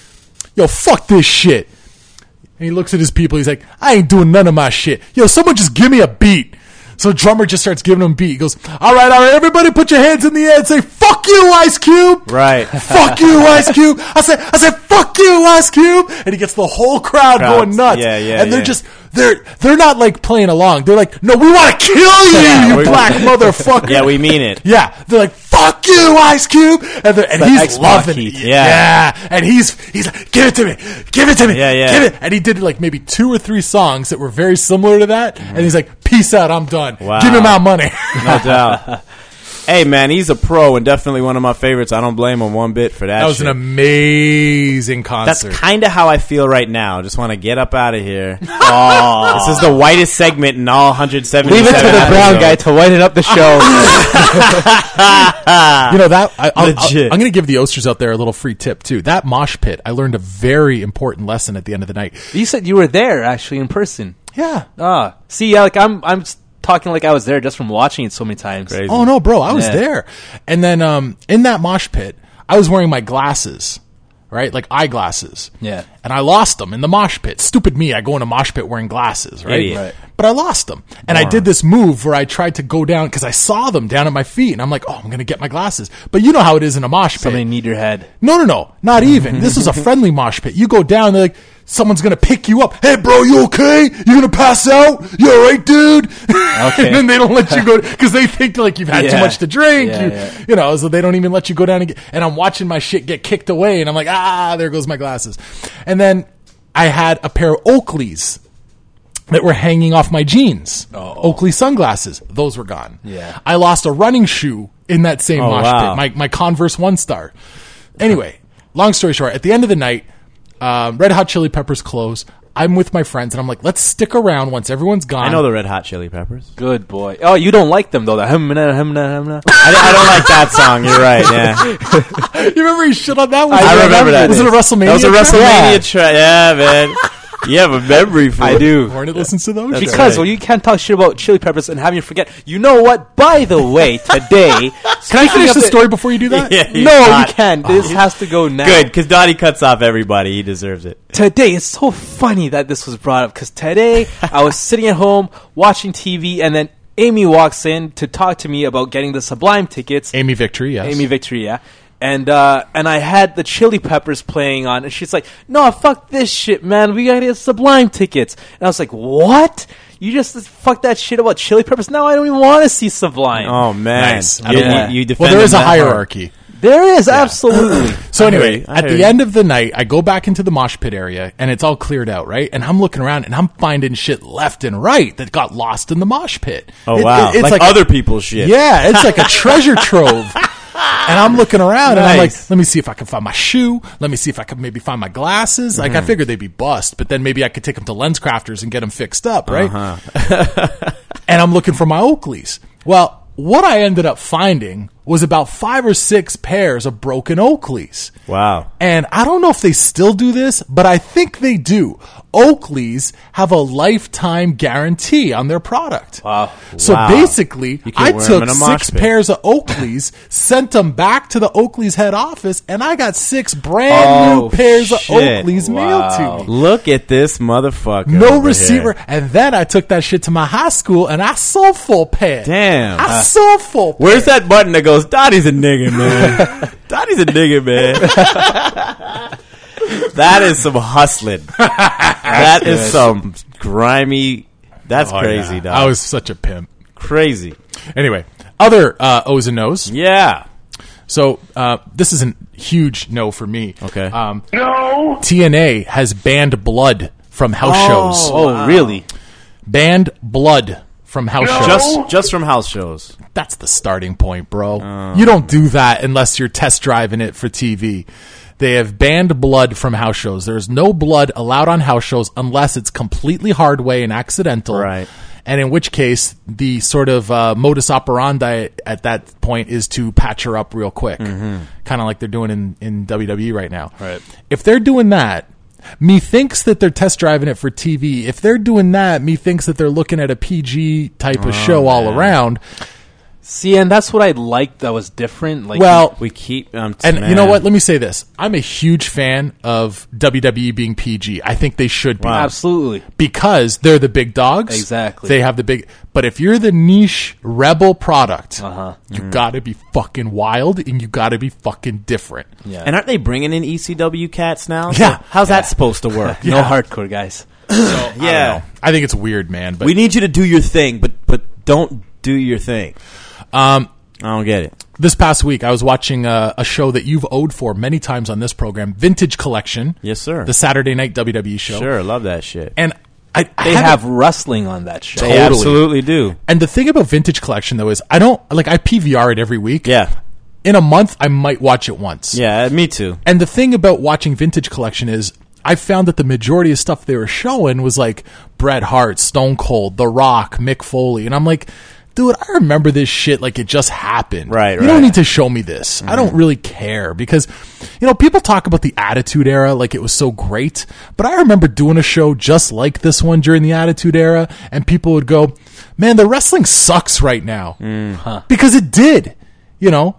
yo, fuck this shit. And he looks at his people. He's like, I ain't doing none of my shit. Yo, someone just give me a beat. So drummer just starts giving him a beat. He goes, all right, all right, everybody put your hands in the air and say, fuck you, Ice Cube. Right. Fuck you, Ice Cube. I said, I said, fuck you, Ice Cube. And he gets the whole crowd Crowds. going nuts. Yeah, yeah, And they're yeah. just, they're, they're not like playing along. They're like, no, we want to kill you, Yeah, you we- black motherfucker. Yeah, we mean it. Yeah, they're like, "Fuck you, Ice Cube," and, they're- and that he's X-Pac loving heat. it. Yeah. Yeah, and he's he's like, "Give it to me, give it to me, Yeah, yeah. give it." And he did like maybe two or three songs that were very similar to that, and he's like, "Peace out, I'm done. Wow. Give me my money." No doubt. Hey, man, he's a pro and definitely one of my favorites. I don't blame him one bit for that. That was shit. an amazing That's concert. kind of how I feel right now. Just want to get up out of here. Oh, this is the whitest segment in all one hundred seventy-seven. Leave it to the brown episodes. guy to whiten up the show. You know that I, I'll, I'll, Legit. I'm going to give the Oasters out there a little free tip too. That mosh pit, I learned a very important lesson at the end of the night. You said you were there actually in person. Yeah. Ah, see, yeah, like I'm, I'm s- talking like I was there just from watching it so many times. Crazy. Oh no, bro, I was Yeah. there. And then um, in that mosh pit, I was wearing my glasses, right? Like eyeglasses. Yeah. And I lost them in the mosh pit. Stupid me, I go in a mosh pit wearing glasses, right? Idiot. Right. But I lost them. And I did this move where I tried to go down because I saw them down at my feet. And I'm like, oh, I'm going to get my glasses. But you know how it is in a mosh pit. Somebody need your head. No, no, no, not even. This was a friendly mosh pit. You go down, they're like, someone's gonna pick you up. Hey, bro, you okay? You gonna pass out? You all right, dude? Okay. And then they don't let you go because they think like you've had too Yeah. much to drink. Yeah, you, yeah. you know, so they don't even let you go down and get. And I'm watching my shit get kicked away, and I'm like, ah, there goes my glasses. And then I had a pair of Oakleys that were hanging off my jeans. Oakley sunglasses. Those were gone. Yeah. I lost a running shoe in that same Oh, mosh wow. pit. My my Converse One Star. Anyway, long story short, at the end of the night, um, Red Hot Chili Peppers close. I'm with my friends, and I'm like, let's stick around once everyone's gone. I know the Red Hot Chili Peppers. Good boy. Oh, you don't like them though. The humna, humna, humna. I, I don't like that song. You're right. Yeah, You remember he shit on that one? I remember that. Was it a WrestleMania? That was a track? WrestleMania track. Yeah, man. You have a memory for I it. do. Hornet listens to those. That's shows. Because right. well, you can't talk shit about chili peppers and have you forget. You know what? By the way, today. Can I finish the story before you do that? Yeah, he's No, not. you can't. This has to go now. Good, because Donnie cuts off everybody. He deserves it. Today, it's so funny that this was brought up because today I was sitting at home watching T V and then Amy walks in to talk to me about getting the Sublime tickets. Amy Victory, yes. Amy Victory, yeah. And uh, and I had the Chili Peppers playing on, and she's like, "No, fuck this shit, man. We gotta get Sublime tickets." And I was like, "What? You just fuck that shit about Chili Peppers? Now I don't even want to see Sublime." Oh, man. Nice. You, Yeah. you, you defend Well, there is him a that hard. hierarchy. There is, absolutely. So I hear anyway, you. I at hear the you. end of the night, I go back into the mosh pit area, and it's all cleared out, right? And I'm looking around, and I'm finding shit left and right that got lost in the mosh pit. Oh, It- wow. it- it's like, a- other people's shit. Yeah, it's like a treasure trove. And I'm looking around and I'm like, Nice. let me see if I can find my shoe. Let me see if I can maybe find my glasses. Like, I Mm-hmm. figured they'd be bust, but then maybe I could take them to Lens Crafters and get them fixed up, right? Uh-huh. And I'm looking for my Oakleys. Well, what I ended up finding was about five or six pairs of broken Oakleys. Wow. And I don't know if they still do this, but I think they do. Oakleys have a lifetime guarantee on their product. Wow. So Wow. basically, You I can't wear 'em took in a mosh six pit. pairs of Oakleys, sent them back to the Oakleys head office, and I got six brand Oh, new pairs of shit. Oakleys Wow. mailed to me. Look at this motherfucker. No over receiver. here. And then I took that shit to my high school, and I sold full pair. Damn. I sold full pair. Where's that button that goes, Dottie's a nigga, man? Dottie's a nigga, man. That is some hustling. That is some grimy. That's Oh, crazy, yeah. dog. I was such a pimp. crazy. Anyway, other uh, O's and No's. Yeah. So uh, this is a huge no for me. Okay. Um, no. T N A has banned blood from house shows. Oh, really? Banned blood from house shows. Just just from house shows. That's the starting point, bro. You don't do that unless you're test driving it for T V. They have banned blood from house shows. There's no blood allowed on house shows unless it's completely hard way and accidental. Right. And in which case, the sort of uh, modus operandi at that point is to patch her up real quick. Kind of like they're doing in, in W W E right now. Right. If they're doing that, methinks that they're test driving it for T V. If they're doing that, methinks that they're looking at a P G type of show all around. See, and that's what I liked that was different. Like, Well, We keep. Um, and man. you know what? Let me say this. I'm a huge fan of W W E being P G. I think they should be. absolutely. Because they're the big dogs. Exactly. They have the big. But if you're the niche rebel product, Uh-huh. you gotta be fucking wild and you gotta be fucking different. Yeah. And aren't they bringing in E C W cats now? Yeah. So how's that supposed to work? no hardcore guys. Yeah. I think it's weird, man. But We need you to do your thing, but but don't do your thing. um, I don't get it. this past week, I was watching a, a show that you've owed for many times on this program, Vintage Collection. Yes, sir. The Saturday night W W E show. Sure, love that shit. And I, I They haven't- have wrestling on that show. They totally. absolutely do. And the thing about Vintage Collection though is I don't like I P V R it every week. Yeah. In a month, I might watch it once. Yeah, me too. And the thing about watching Vintage Collection is I found that the majority of stuff they were showing was like Bret Hart, Stone Cold, The Rock, Mick Foley. And I'm like, dude, I remember this shit like it just happened. Right, You right. don't need to show me this. I don't really care because, you know, people talk about the Attitude Era like it was so great. But I remember doing a show just like this one during the Attitude Era and people would go, man, the wrestling sucks right now. Because it did, you know.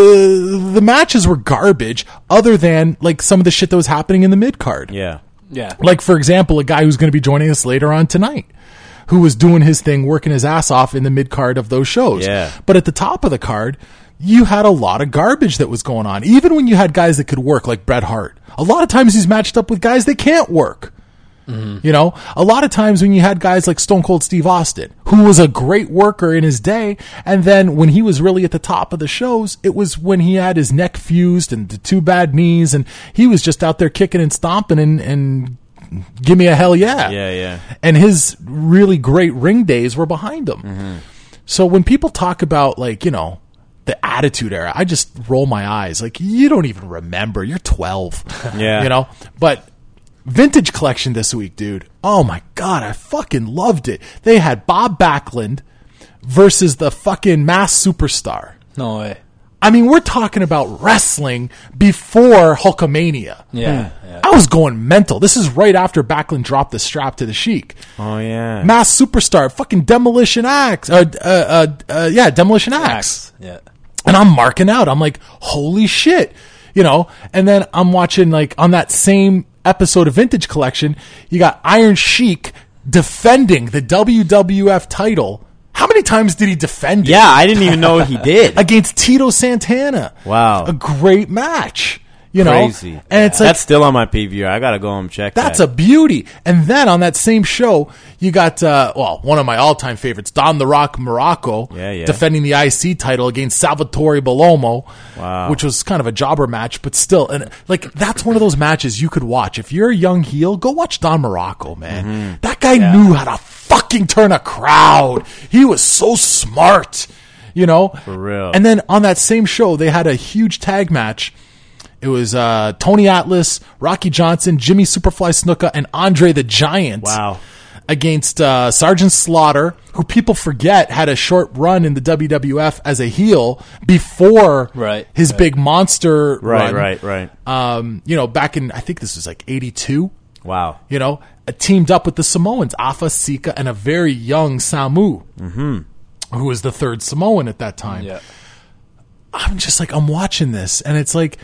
The the matches were garbage other than like some of the shit that was happening in the mid card. Yeah. Yeah. Like, for example, a guy who's going to be joining us later on tonight who was doing his thing, working his ass off in the mid card of those shows. Yeah. But at the top of the card, you had a lot of garbage that was going on. Even when you had guys that could work, like Bret Hart. A lot of times he's matched up with guys that can't work. You know, a lot of times when you had guys like Stone Cold Steve Austin, who was a great worker in his day, and then when he was really at the top of the shows, it was when he had his neck fused and the two bad knees, and he was just out there kicking and stomping and, and give me a hell yeah. Yeah, yeah. And his really great ring days were behind him. So when people talk about, like, you know, the Attitude Era, I just roll my eyes. Like, you don't even remember. You're twelve. Yeah. You know? But Vintage Collection this week, dude. Oh my God, I fucking loved it. They had Bob Backlund versus the fucking Masked Superstar. No way. I mean, we're talking about wrestling before Hulkamania. Yeah, yeah. I was going mental. This is right after Backlund dropped the strap to the Sheik. Oh yeah. Mass Superstar, fucking Demolition Axe. Uh, uh, uh, uh, yeah, Demolition Axe. Yeah. And I'm marking out. I'm like, holy shit. You know, and then I'm watching, like, on that same episode of Vintage Collection, you got Iron Sheik defending the W W F title. How many times did he defend it? Yeah, I didn't even know he did. Against Tito Santana. Wow. A great match. You know? Crazy. And it's like, that's still on my P V R. I gotta go and check that's that. a beauty. And then on that same show, you got, uh, well, one of my all-time favorites, Don the Rock Morocco, Yeah, yeah. defending the I C title against Salvatore Bellomo, Wow. which was kind of a jobber match, but still, and like, that's one of those matches you could watch. If you're a young heel, go watch Don Morocco, man. Mm-hmm. That guy knew how to fucking turn a crowd. He was so smart, you know? For real. And then on that same show, they had a huge tag match. It was uh, Tony Atlas, Rocky Johnson, Jimmy Superfly Snuka, and Andre the Giant. Wow. Against uh, Sergeant Slaughter, who people forget had a short run in the W W F as a heel before Right, his right. big monster Right, run. right, right. Um, you know, back in, I think this was like eighty-two. Wow. You know, uh, teamed up with the Samoans, Afa, Sika, and a very young Samu, mm-hmm. who was the third Samoan at that time. Yeah. I'm just like, I'm watching this, and it's like,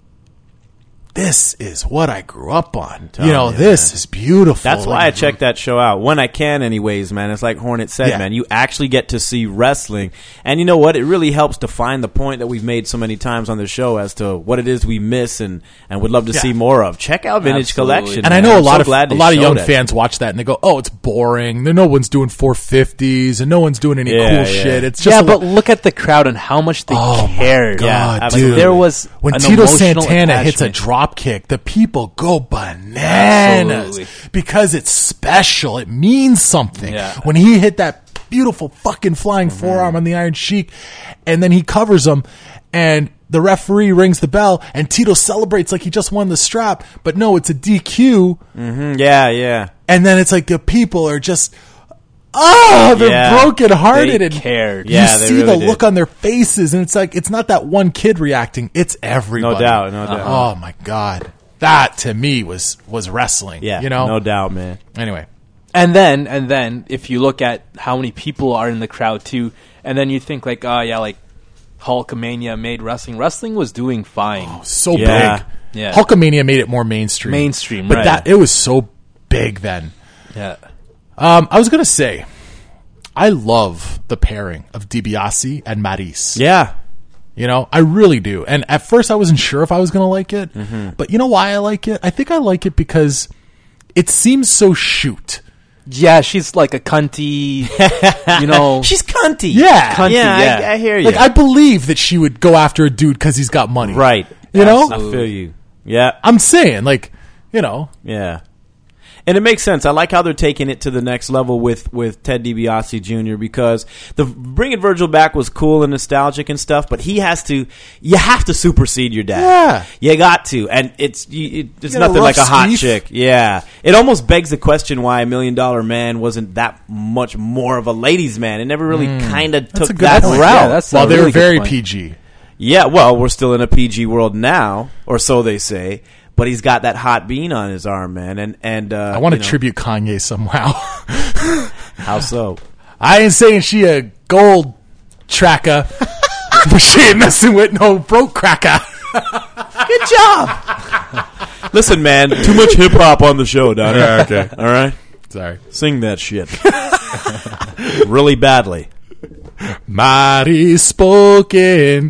this is what I grew up on. You know, you, this man. is beautiful. That's why Like, I check that show out when I can anyways, man. It's like Hornet said, Yeah. man. You actually get to see wrestling. And you know what? It really helps to find the point that we've made so many times on the show as to what it is we miss and, and would love to Yeah. see more of. Check out Vintage Absolutely. Collection. And I man. know a I'm lot so of glad a they lot of showed young it. fans watch that and they go, "Oh, it's boring. No one's doing four fifties and no one's doing any Yeah, cool yeah. shit." It's just Yeah, a but lo- look at the crowd and how much they Oh my cared. God, Yeah, Like, absolutely. there was when an Tito emotional Santana hits a attachment. drop kick, the people go bananas Absolutely. because it's special. It means something. Yeah. When he hit that beautiful fucking flying Mm-hmm. forearm on the Iron Sheik, and then he covers him, and the referee rings the bell, and Tito celebrates like he just won the strap, but no, it's a D Q. Mm, yeah, yeah. And then it's like the people are just, oh, they're Yeah. brokenhearted. They and cared. You Yeah, they see really the did. look on their faces, and it's like, it's not that one kid reacting, it's everybody. No doubt, no doubt. Oh, my God. That, to me, was, was wrestling. Yeah, You know? no doubt, man. Anyway. And then, and then, if you look at how many people are in the crowd too, and then you think like, oh yeah, like Hulkamania made wrestling. Wrestling was doing fine. So Yeah. big. Yeah. Hulkamania made it more mainstream. Mainstream, But right. that, it was so big then. Yeah. Um, I was going to say, I love the pairing of DiBiase and Maris. Yeah. You know, I really do. And at first I wasn't sure if I was going to like it. Mm-hmm. But you know why I like it? I think I like it because it seems so shoot. Yeah, she's like a cunty, you know. She's cunty. Yeah. Cunty, yeah, yeah. I, I hear you. Like, I believe that she would go after a dude because he's got money. right. You know? I feel you. Yeah. I'm saying, like, you know. Yeah. And it makes sense. I like how they're taking it to the next level with, with Ted DiBiase Junior because the bringing Virgil back was cool and nostalgic and stuff, but he has to, you have to supersede your dad. Yeah. You got to. And it's, you, it, it's You got a nothing like a rough hot squeef. chick. Yeah. It almost begs the question why a Million Dollar Man wasn't that much more of a ladies' man. It never really kind of took a good that point. route. Yeah, that's a Well, they really were good very point. P G. Yeah, well, we're still in a P G world now, or so they say. But he's got that hot bean on his arm, man. And and uh, I want to you know, tribute Kanye somehow. How so? I ain't saying she a gold tracker, but she ain't messing with no broke cracker. Good job. Listen, man, too much hip hop on the show, Donnie. Okay, all right. Sorry. Sing that shit really badly. Mighty spoken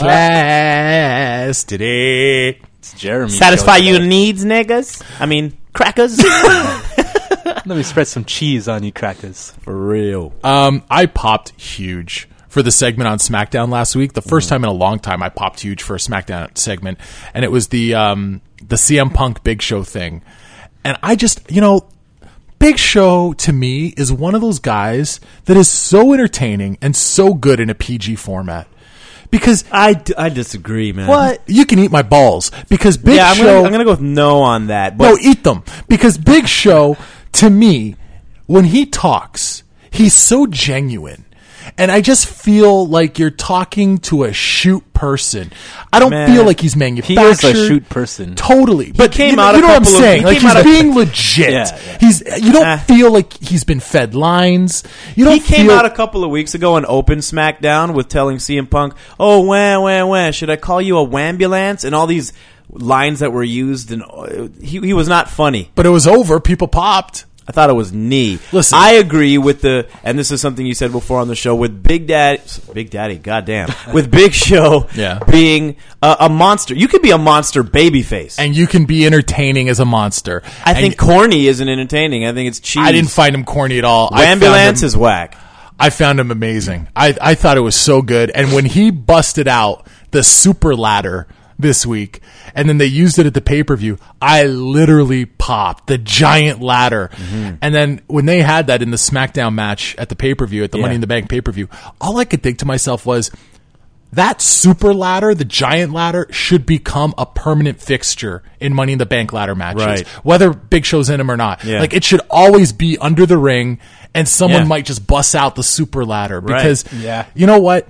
class today. It's Jeremy. Satisfy show your today. needs, niggas. I mean, crackers. Let me spread some cheese on you, crackers. For real. Um, I popped huge for the segment on SmackDown last week. The first time in a long time I popped huge for a SmackDown segment, and it was the um, the C M Punk Big Show thing. And I just, you know, Big Show to me is one of those guys that is so entertaining and so good in a P G format. Because I, d- I disagree, man. what you can eat my balls because Big Yeah, I'm Show. gonna, I'm gonna go with no on that. But No, eat them. Because Big Show, to me, when he talks, he's so genuine. And I just feel like you're talking to a shoot person. I don't Man, feel like he's He manufactured. is a shoot person. Totally. But came you know, out a you know what I'm couple of- saying? he Like came he's out a- being legit. Yeah, yeah. He's you don't Eh. feel like he's been fed lines. You don't He came feel out a couple of weeks ago and opened SmackDown with telling C M Punk, "Oh, wah, wah, wah, should I call you a wambulance?" And all these lines that were used, and uh, he he was not funny. but it was over. People popped. I thought it was knee. Listen. I agree with the, and this is something you said before on the show, with Big Daddy, Big Daddy, goddamn, with Big Show Yeah. being a, a monster. You could be a monster babyface. And you can be entertaining as a monster. I And think corny isn't entertaining. I think it's cheese. I didn't find him corny at all. I found Wambulance him- is whack. I found him amazing. I, I thought it was so good. And when he busted out the super ladder this week, and then they used it at the pay-per-view, I literally popped the giant ladder. Mm-hmm. And then when they had that in the SmackDown match at the pay-per-view, at the Yeah. Money in the Bank pay-per-view, all I could think to myself was, that super ladder, the giant ladder, should become a permanent fixture in Money in the Bank ladder matches. Right. Whether Big Show's in them or not. Yeah. Like, it should always be under the ring, and someone Yeah. might just bust out the super ladder. Right. Because, Yeah. you know what?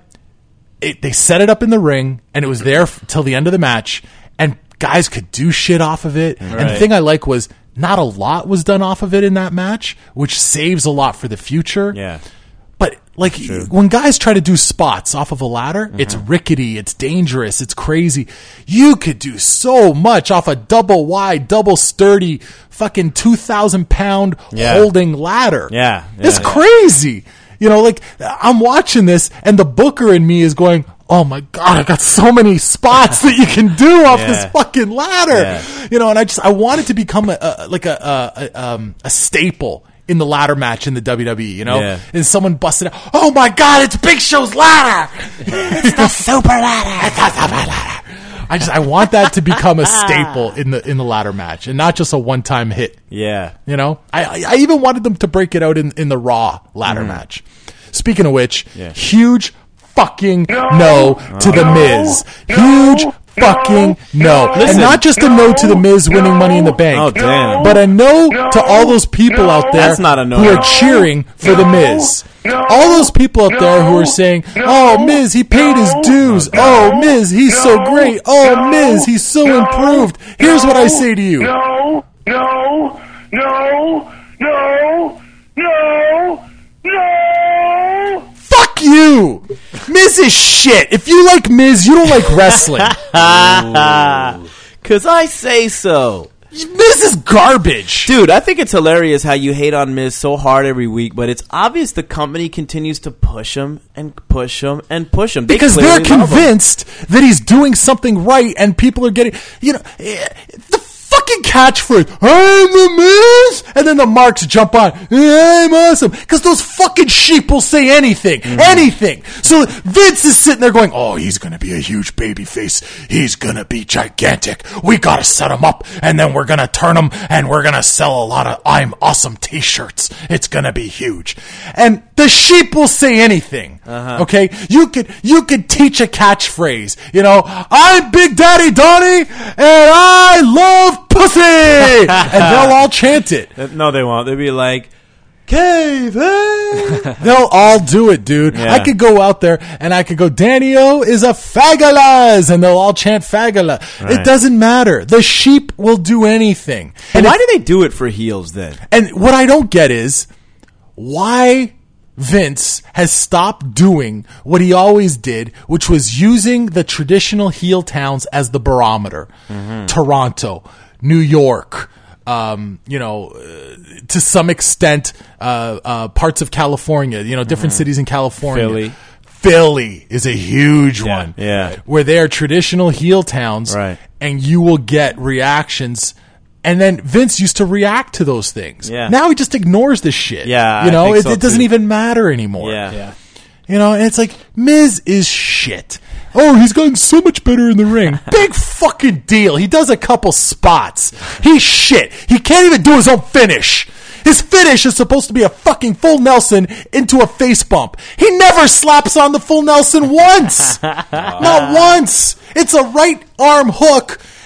It, they set it up in the ring, and it was there f- till the end of the match, and guys could do shit off of it. And the Right. thing I like was, not a lot was done off of it in that match, which saves a lot for the future. Yeah. But like when guys try to do spots off of a ladder, it's rickety, it's dangerous, it's crazy. You could do so much off a double wide, double sturdy, fucking two thousand pound Yeah. holding ladder. Yeah, it's yeah. crazy. You know, like I'm watching this, and the booker in me is going, "Oh my god, I got so many spots that you can do off Yeah. this fucking ladder." Yeah. You know, and I just I want it to become a, a like a a, a, um, a staple in the ladder match in the W W E, you know? Yeah. And someone busted out, "Oh my god, it's Big Show's ladder! It's the super ladder! It's the super ladder!" I just I want that to become a staple in the in the ladder match, and not just a one time hit. Yeah. You know, I I I even wanted them to break it out in, in the Raw ladder match. Speaking of which, Yeah. huge fucking no, to the Miz. Huge fucking no, and Listen. not just a no to the Miz winning Money in the Bank. Oh, damn. But a no, to all those people out there That's not a no. who are cheering for the Miz. All those people out there who are saying, "Oh, Miz, he paid his dues. Oh, Miz, he's so great. Oh, Miz, he's so improved." Here's what I say to you. No, no, no, no, no, no. Fuck you! Miz is shit. If you like Miz, you don't like wrestling. Cause I say so. Miz is garbage. Dude, I think it's hilarious how you hate on Miz so hard every week, but it's obvious the company continues to push him and push him and push him. They Because they're clearly love him. convinced that he's doing something right, and people are getting, you know, eh, the fucking catchphrase, "I'm the Miz," and then the marks jump on, "I'm awesome," because those fucking sheep will say anything, Mm-hmm. anything. So Vince is sitting there going, "Oh, he's gonna be a huge baby face. He's gonna be gigantic. We gotta set him up, and then we're gonna turn him, and we're gonna sell a lot of I'm awesome t-shirts. It's gonna be huge." And the sheep will say anything. Uh-huh. Okay, you could you could teach a catchphrase. You know, "I'm Big Daddy Donnie, and I love pussy," and they'll all chant it. Uh, No, they won't. They'll be like, "Cave in." They'll all do it, dude. Yeah. I could go out there and I could go, "Danny-O is a fagulous," and they'll all chant fagula. Right. It doesn't matter. The sheep will do anything. And And why if- do they do it for heels then? And what I don't get is why Vince has stopped doing what he always did, which was using the traditional heel towns as the barometer. Toronto, New York, um, you know, uh, to some extent, uh, uh, parts of California, you know, different cities in California. Philly. Philly is a huge Yeah, one. yeah. Where they are traditional heel towns. Right. And you will get reactions. And then Vince used to react to those things. Yeah. Now he just ignores this shit. Yeah, You I know, think it, so it doesn't too. even matter anymore. Yeah. Yeah. You know, and it's like, Miz is shit. Oh, he's gotten so much better in the ring. Big fucking deal. He does a couple spots. He's shit. He can't even do his own finish. His finish is supposed to be a fucking full Nelson into a face bump. He never slaps on the full Nelson once. Not once. It's a right arm hook,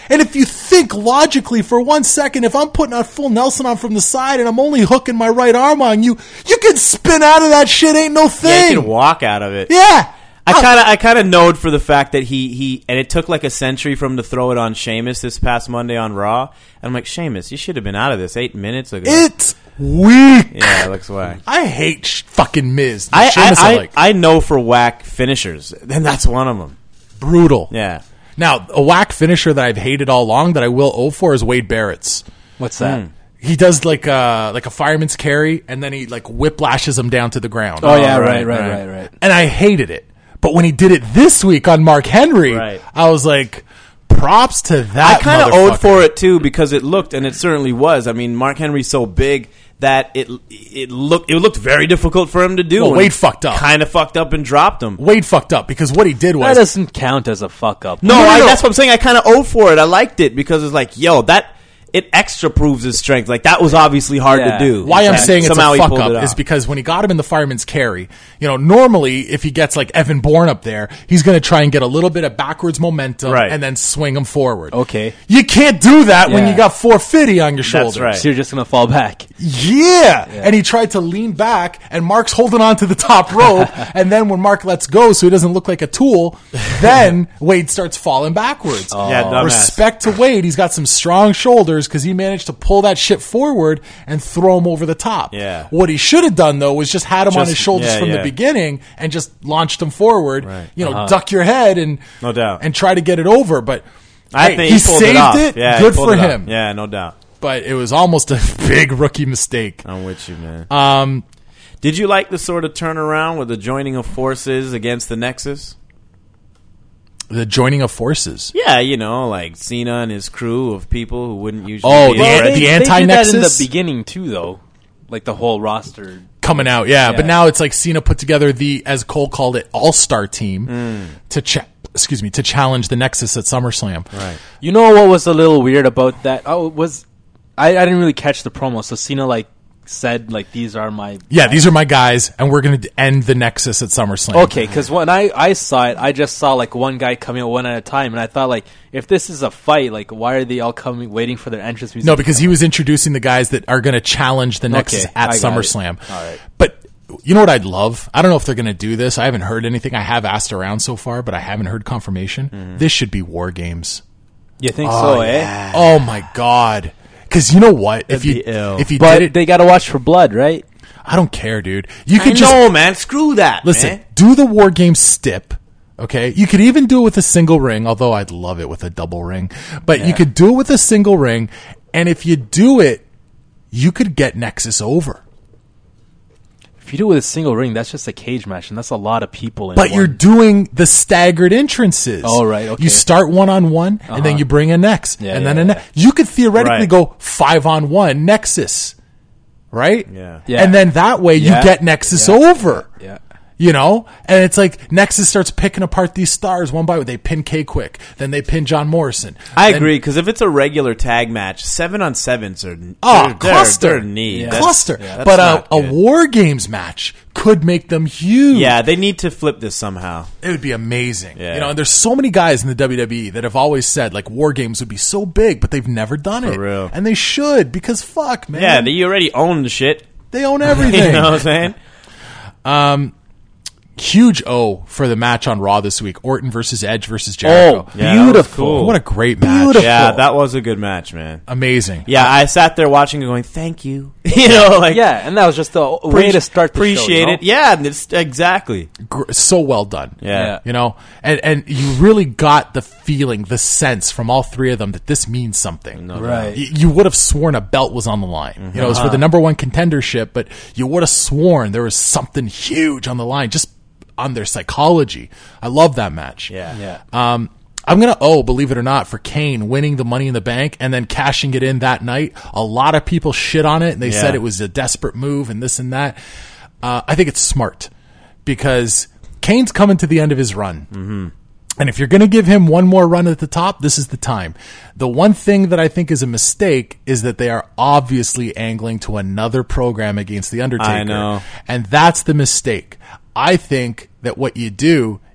And if you think logically for one second, if I'm putting a full Nelson on from the side and I'm only hooking my right arm on you, you can spin out of that shit. Ain't no Yeah, thing. you can walk out of it. Yeah. I kind of, I kind of knowed for the fact that he, he, and it took like a century for him to throw it on Sheamus this past Monday on Raw. And I'm like, Sheamus, you should have been out of this eight minutes ago. It's weak. Yeah, it looks whack. I hate sh- fucking Miz. I, Sheamus I, I I, like. I know for whack finishers, and that's one of them. Brutal. Yeah. Now, a whack finisher that I've hated all along that I will owe for is Wade Barrett's. What's that? Mm. He does like a, like a fireman's carry, and then he like whiplashes him down to the ground. Oh, yeah, right, right, right, right. right, right. And I hated it. But when he did it this week on Mark Henry, Right. I was like, props to that I kind of motherfucker. owed for it too because it looked, and it certainly was. I mean, Mark Henry's so big that it it looked it looked very difficult for him to do. Well, and Wade fucked up. Kind of fucked up and dropped him. Wade fucked up because what he did That was doesn't count as a fuck up. No, No, no, I, no. that's what I'm saying. I kind of owe for it. I liked it because it's like, yo, that it extra proves his strength. Like that was obviously hard Yeah. to do. why I'm And saying it's somehow a he fuck pulled up it is off. because when he got him in the fireman's carry, you know, normally if he gets like Evan Bourne up there, he's going to try and get a little bit of backwards momentum Right. and then swing him forward. Okay. You can't do that when Yeah. you got four fifty on your shoulders. right. So you're just going to fall back. Yeah. And he tried to lean back, and Mark's holding on to the top rope. And then when Mark lets go so he doesn't look like a tool, then Wade starts falling backwards. Yeah, dumbass. Respect to Wade. He's got some strong shoulders because he managed to pull that shit forward and throw him over the top. Yeah. What he should have done, though, was just had him on Just- his shoulders yeah, from yeah. the beginning and just launched him forward. Right. You know, duck your head and No doubt. and try to get it over. But I hey, think he, he, pulled saved it, off. it. Yeah, he Good pulled for it off. him. Yeah, no doubt. But it was almost a big rookie mistake. I'm with you, man. Um, Did you like the sort of turnaround with the joining of forces against the Nexus? the joining of forces. Yeah, you know, like Cena and his crew of people who wouldn't usually Oh, be the- in the red- they, anti-Nexus? They did that in the beginning, too, though. Like the whole roster. Coming out, yeah. Yeah. But now it's like Cena put together the, as Cole called it, all-star team Mm. to cha- excuse me, to challenge the Nexus at SummerSlam. Right. You know what was a little weird about that? Oh, it was I, I didn't really catch the promo. So Cena like said like these are my Yeah, these are my guys, and we're going to end the Nexus at SummerSlam. okay. Because when I, I saw it, I just saw like one guy coming out one at a time, and I thought like if this is a fight, like why are they all coming waiting for their entrance music? No, because he was introducing the guys that are going to challenge the Nexus Okay, at I got it. SummerSlam. All right. But you know what I'd love? I don't know if they're going to do this. I haven't heard anything. I have asked around so far, but I haven't heard confirmation. Mm-hmm. This should be War Games. You think so, eh? Oh my god! Because you know what? If That'd you be ill. if you But did it, they got to watch for blood, right? I don't care, dude. You I could just know, man. Screw that, listen. man. Do the War Games stip. Okay, you could even do it with a single ring, although I'd love it with a double ring. But you could do it with a single ring, and if you do it, you could get Nexus over. If you do it with a single ring, that's just a cage match, and that's a lot of people. In But one. you're doing the staggered entrances. Oh, right, okay. You start one on one, and then you bring a next, Yeah, and yeah, then a yeah. ne- you could theoretically Right. go five on one Nexus, right? Yeah. Yeah. And then that way you Yeah. get Nexus Yeah. over. Yeah. You know, and it's like Nexus starts picking apart these stars one by one. They pin K Quick, then they pin John Morrison. I Then- agree, because if it's a regular tag match, seven on sevens are Oh, they're, cluster, They're, they're neat. Yeah. That's- cluster. yeah, that's but not a, a good. War Games match could make them huge. Yeah, they need to flip this somehow. It would be amazing. Yeah. You know, and there's so many guys in the W W E that have always said like War Games would be so big, but they've never done it. real. And they should, because fuck, man. Yeah, they already own the shit. they own everything. You know what I'm saying? Huge O for the match on Raw this week. Orton versus Edge versus Jericho. Oh, Yeah, that was beautiful! cool. What a great match. Beautiful. Yeah, that was a good match, man. Amazing. Yeah, I sat there watching and going, "Thank you." You know, like Yeah, and that was just a way to start the appreciate show, you it. know? Yeah, and it's exactly. Gr- so well done. Yeah. Yeah. You know, and and you really got the feeling, the sense from all three of them that this means something. Right. You, you would have sworn a belt was on the line. You know, it was for the number one contendership, but you would have sworn there was something huge on the line, just on their psychology. I love that match. Yeah. Yeah. Um, I'm gonna oh, believe it or not, for Kane winning the Money in the Bank and then cashing it in that night. A lot of people shit on it and they Yeah. said it was a desperate move and this and that. Uh, I think it's smart because Kane's coming to the end of his run. Mm-hmm. And if you're going to give him one more run at the top, this is the time. The one thing that I think is a mistake is that they are obviously angling to another program against The Undertaker. I know. And that's the mistake. I think that what you do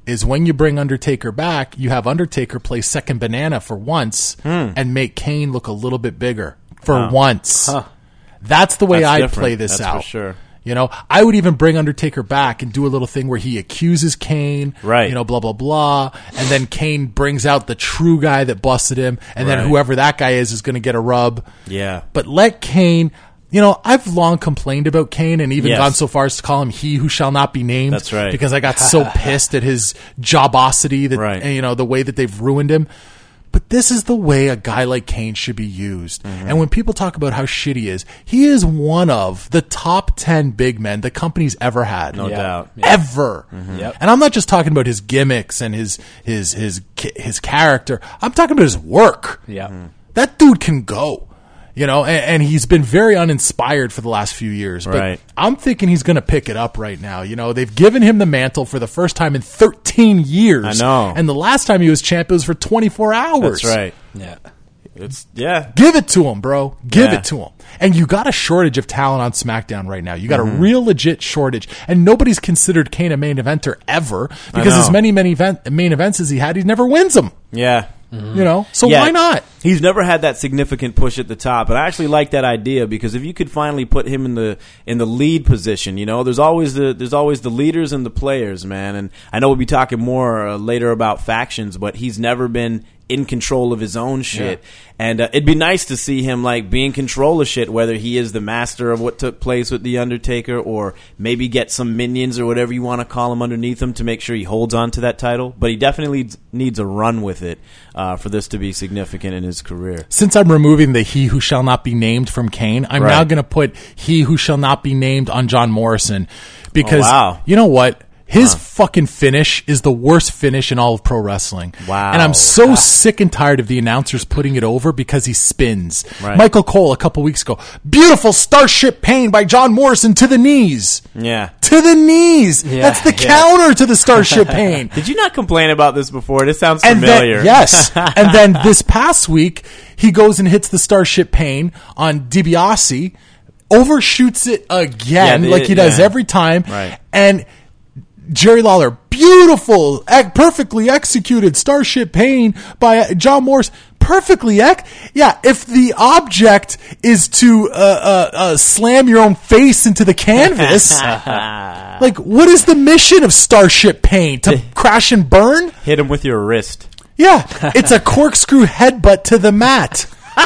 is when you bring Undertaker back, you have Undertaker play second banana for once and make Kane look a little bit bigger for Huh. once. Huh. That's the way That's I'd different. play this That's out. for sure. You know, I would even bring Undertaker back and do a little thing where he accuses Kane, Right. you know, blah, blah, blah. And then Kane brings out the true guy that busted him. And then Right. whoever that guy is is going to get a rub. Yeah. But let Kane, you know, I've long complained about Kane and even Yes. gone so far as to call him he who shall not be named. That's right. Because I got so pissed at his jobosity that, Right. and, you know, the way that they've ruined him. But this is the way a guy like Kane should be used. Mm-hmm. And when people talk about how shit he is, he is one of the top ten big men the company's ever had. No Yeah. doubt. Ever. Yep. And I'm not just talking about his gimmicks and his his his his, his character. I'm talking about his work. Yeah. That dude can go. You know, and, and he's been very uninspired for the last few years. But Right. I'm thinking he's going to pick it up right now. You know, they've given him the mantle for the first time in thirteen years. I know. And the last time he was champ, it was for twenty-four hours. That's right. Yeah. It's yeah. Give it to him, bro. Give Yeah. it to him. And you got a shortage of talent on SmackDown right now. You got Mm-hmm. a real legit shortage. And nobody's considered Kane a main eventer ever because know. as many, many event, main events as he had, he never wins them. Yeah. You know? So Yeah. why not? He's never had that significant push at the top, but I actually like that idea because if you could finally put him in the in the lead position, you know, there's always the there's always the leaders and the players, man. And I know we'll be talking more uh, later about factions, but he's never been in control of his own shit. And uh, it'd be nice to see him like be in control of shit, whether he is the master of what took place with the Undertaker, or maybe get some minions or whatever you want to call him underneath him to make sure he holds on to that title. But he definitely needs a run with it uh, for this to be significant in his career. Since I'm removing the he who shall not be named from Kane, I'm Right. now going to put he who shall not be named on John Morrison because Oh, wow. you know what? His fucking finish is the worst finish in all of pro wrestling. Wow. And I'm so sick and tired of the announcers putting it over because he spins. Right. Michael Cole a couple weeks ago. Beautiful Starship Pain by John Morrison to the knees. Yeah. To the knees. Yeah, That's the yeah. counter to the Starship Pain. Did you not complain about this before? This sounds And familiar. then, yes. And then this past week, he goes and hits the Starship Pain on DiBiase, overshoots it again, Yeah, they- like he does yeah. every time. Right. And Jerry Lawler, beautiful, ec- perfectly executed Starship Pain by John Morris. Perfectly, ec- yeah. If the object is to uh, uh, uh, slam your own face into the canvas, like what is the mission of Starship Pain? To crash and burn? Hit him with your wrist. Yeah, it's a corkscrew headbutt to the mat.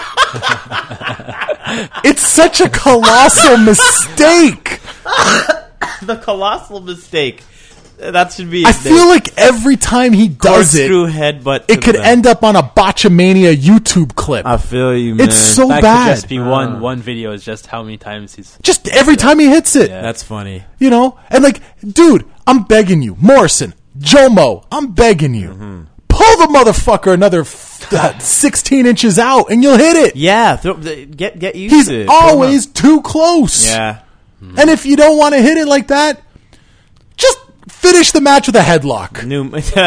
It's such a colossal mistake. The colossal mistake. That should be. I feel like every time he does it, corkscrew headbutt. it could end up on a Botchamania YouTube clip. I feel you, man. It's so That bad. could just be one one video. Is just how many times he's. Just every time he hits it, Yeah. That's funny. you know? And like, dude, I'm begging you. Morrison, Jomo, I'm begging you. Mm-hmm. Pull the motherfucker another f- uh, sixteen inches out and you'll hit it. Yeah, throw, get get used He's to it. always too close. Yeah. And if you don't want to hit it like that, just finish the match with a headlock. New.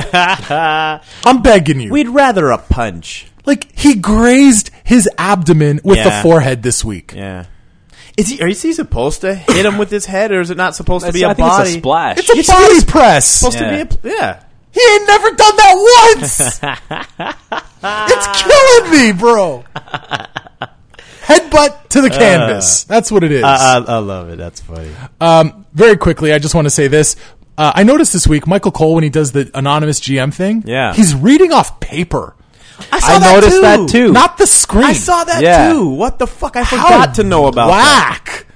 I'm begging you. We'd rather a punch. Like, he grazed his abdomen with Yeah. the forehead this week. Yeah. Is he? Are he supposed to hit him with his head, or is it not supposed to be a I think body? it's a splash. It's a It's body supposed- press. supposed Yeah. to be a. Yeah. He ain't never done that once. It's killing me, bro. Headbutt to the canvas. That's what it is. I, I, I love it. That's funny. Um, very quickly, I just want to say this. Uh, I noticed this week, Michael Cole, when he does the anonymous G M thing, Yeah. he's reading off paper. I, I noticed that too. Not the screen. I saw that Yeah. too. What the fuck? I How forgot to know about that. whack.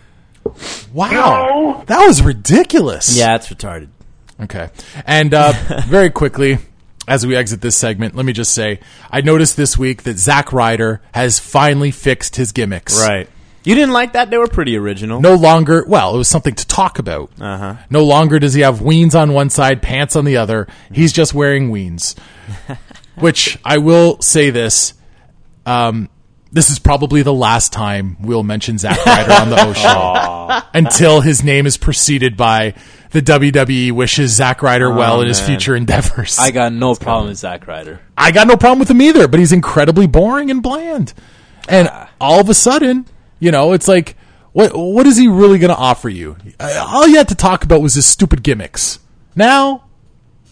Wow. That was ridiculous. Yeah, it's retarded. Okay. And uh, very quickly, as we exit this segment, let me just say, I noticed this week that Zack Ryder has finally fixed his gimmicks. Right. You didn't like that? They were pretty original. No longer, well, it was something to talk about. Uh-huh. No longer does he have weens on one side, pants on the other. He's just wearing weens. Which, I will say this, um, this is probably the last time we'll mention Zack Ryder on the O Show. Until his name is preceded by the W W E wishes Zack Ryder well in his man. future endeavors. I got no problem with Zack Ryder. I got no problem with him either, but he's incredibly boring and bland. And all of a sudden, you know, it's like, what what is he really going to offer you? Uh, All you had to talk about was his stupid gimmicks. Now,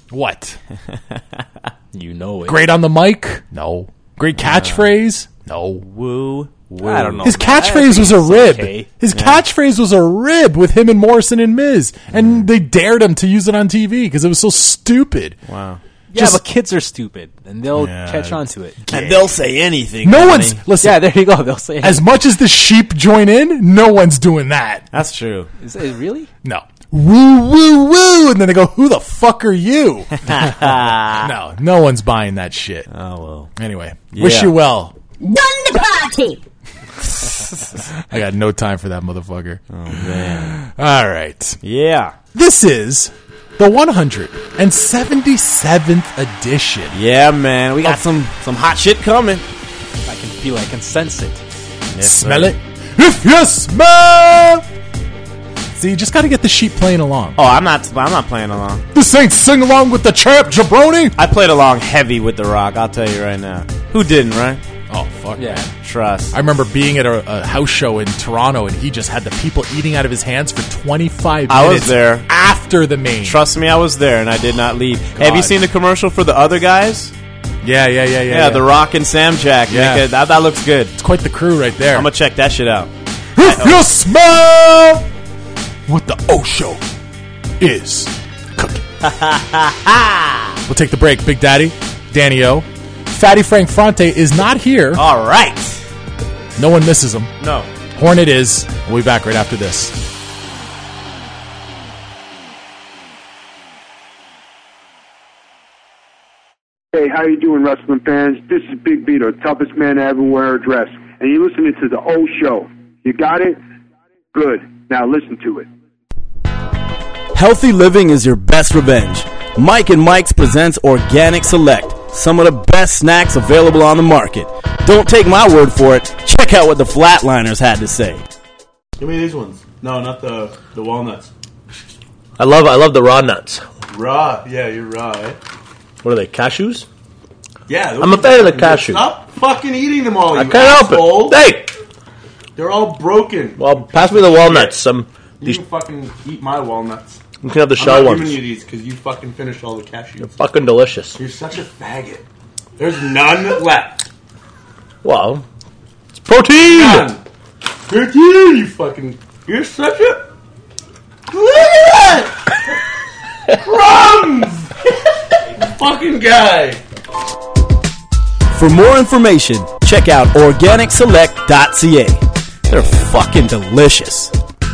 What? You know it. Great on the mic? No. Great catchphrase? No. Woo. Woo. I don't know. His man. I catchphrase think was a it's rib. okay. His catchphrase was a rib with him and Morrison and Miz. And they dared him to use it on T V because it was so stupid. Wow. Yeah, Just- but kids are stupid, and they'll Yeah. catch on to it. And they'll say anything. No honey. one's, listen, Yeah, there you go. They'll say, as much as the sheep join in, no one's doing that. That's true. Is it really? No. Woo, woo, woo. And then they go, who the fuck are you? No, no one's buying that shit. Oh, well. Anyway, wish Yeah. you well. Done the party! I got no time for that motherfucker. Oh, man. All right. Yeah. This is the one hundred seventy-seventh edition. Yeah, man. We got some, some hot shit coming. I can feel it. I can sense it. Yes, Smell sir. it? If you smell! See, you just got to get the sheep playing along. Oh, I'm not. I'm not playing along. This ain't sing along with the champ, jabroni. I played along heavy with The Rock. I'll tell you right now. Who didn't, right? Oh, fuck Yeah. man. Trust. I remember being at a, a house show in Toronto, and he just had the people eating out of his hands for twenty-five minutes. I was there. After the main. Trust me, I was there, and I did not leave. Have you God. seen the commercial for the other guys? Yeah, yeah, yeah, yeah. Yeah, yeah. The Rock and Sam Jack. Yeah. Make it- that, that looks good. It's quite the crew right there. I'm gonna check that shit out. If you smell what the O Show is cooking. We'll take the break, Big Daddy, Danny O. Fatty Frank Fronte is not here. All right. No one misses him. No. Hornet is. We'll be back right after this. Hey, how you doing, wrestling fans? This is Big Vito, toughest man to ever wear a dress, and you're listening to the O Show. You got it? Good. Now listen to it. Healthy living is your best revenge. Mike and Mike's presents Organic Select, some of the best snacks available on the market. Don't take my word for it. Check out what the Flatliners had to say. Give me these ones. No, not the the walnuts. I love I love the raw nuts. Raw. Yeah, you're raw, eh? What are they, cashews? Yeah. those I'm a are fan of the fucking good. cashews. Stop fucking eating them all, I you can't asshole. help it. Hey! They're all broken. Well, pass me the walnuts. Some You these can fucking eat my walnuts. you can have the I'm shell not ones. giving you these because you fucking finished all the cashews. Fucking delicious. You're such a faggot. There's none left. Well, it's protein. None. Protein, you fucking... You're such a... Look at that! Crumbs! Fucking guy. For more information, check out organic select dot c a. They're fucking delicious.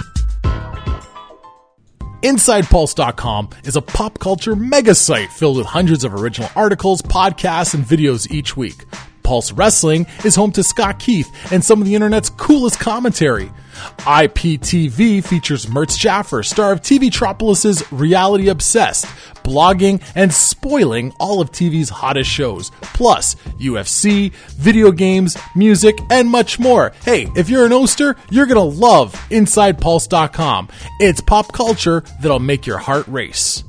Inside Pulse dot com is a pop culture mega site filled with hundreds of original articles, podcasts, and videos each week. Pulse Wrestling is home to Scott Keith and some of the internet's coolest commentary. I P T V features Mertz Jaffer, star of T V Tropolis's Reality Obsessed, blogging and spoiling all of T V's hottest shows, plus U F C, video games, music, and much more. Hey, if you're an Oster, you're gonna love Inside Pulse dot com. It's pop culture that'll make your heart race.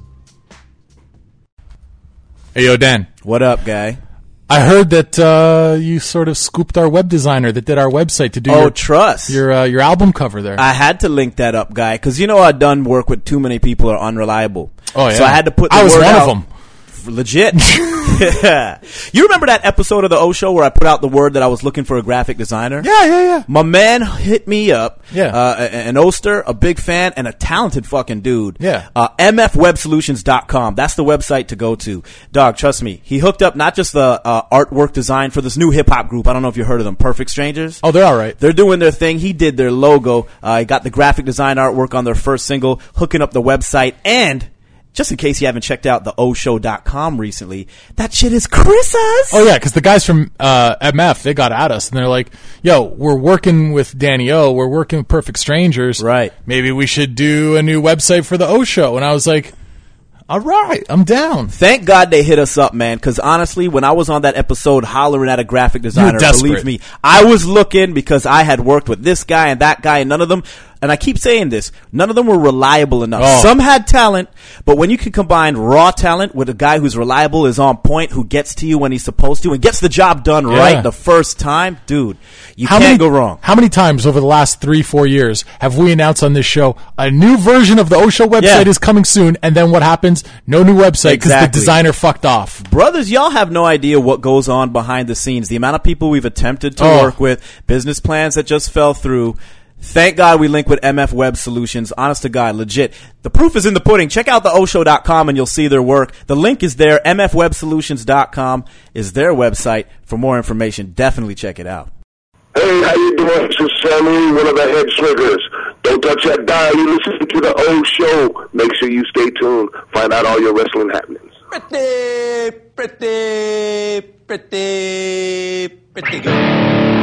Hey, yo, Dan. What up, guy? I heard that uh, you sort of scooped our web designer that did our website to do Oh, your, trust. your uh, your album cover there. I had to link that up, guy, because you know I've done work with too many people are unreliable. Oh, yeah. So I had to put the I was word one out. of them. Legit. You remember that episode of the O Show where I put out the word that I was looking for a graphic designer? Yeah, yeah, yeah. My man hit me up. Yeah. Uh, a- an Oster, a big fan, and a talented fucking dude. Yeah. Uh, M F web solutions dot com. That's the website to go to. Dog, trust me. He hooked up not just the uh, artwork design for this new hip hop group. I don't know if you heard of them. Perfect Strangers. Oh, they're all right. They're doing their thing. He did their logo. Uh, he got the graphic design artwork on their first single, hooking up the website, and just in case you haven't checked out the O show dot com recently, that shit is Chris's. Oh, yeah, because the guys from uh, M F, they got at us, and they're like, yo, we're working with Danny O, we're working with Perfect Strangers. Right. Maybe we should do a new website for the O Show. And I was like, all right, I'm down. Thank God they hit us up, man, because honestly, when I was on that episode hollering at a graphic designer, desperate. believe me, I was looking because I had worked with this guy and that guy and none of them. and I keep saying this, none of them were reliable enough. Oh. Some had talent, but when you can combine raw talent with a guy who's reliable, is on point, who gets to you when he's supposed to, and gets the job done Yeah. right the first time, dude, you How can't many, go wrong. How many times over the last three, four years have we announced on this show a new version of the O Show website Yeah. is coming soon, and then what happens? No new website because the Exactly. designer fucked off. Brothers, y'all have no idea what goes on behind the scenes. The amount of people we've attempted to Oh. work with, business plans that just fell through. Thank God we link with M F Web Solutions. Honest to God, legit. The proof is in the pudding. Check out the O show dot com and you'll see their work. The link is there. M F web solutions dot com is their website. For more information, definitely check it out. Hey, how you doing? This is Sammy, one of the head slickers. Don't touch that dial. You listen to the old show. Make sure you stay tuned. Find out all your wrestling happenings. Pretty, pretty, pretty, pretty good.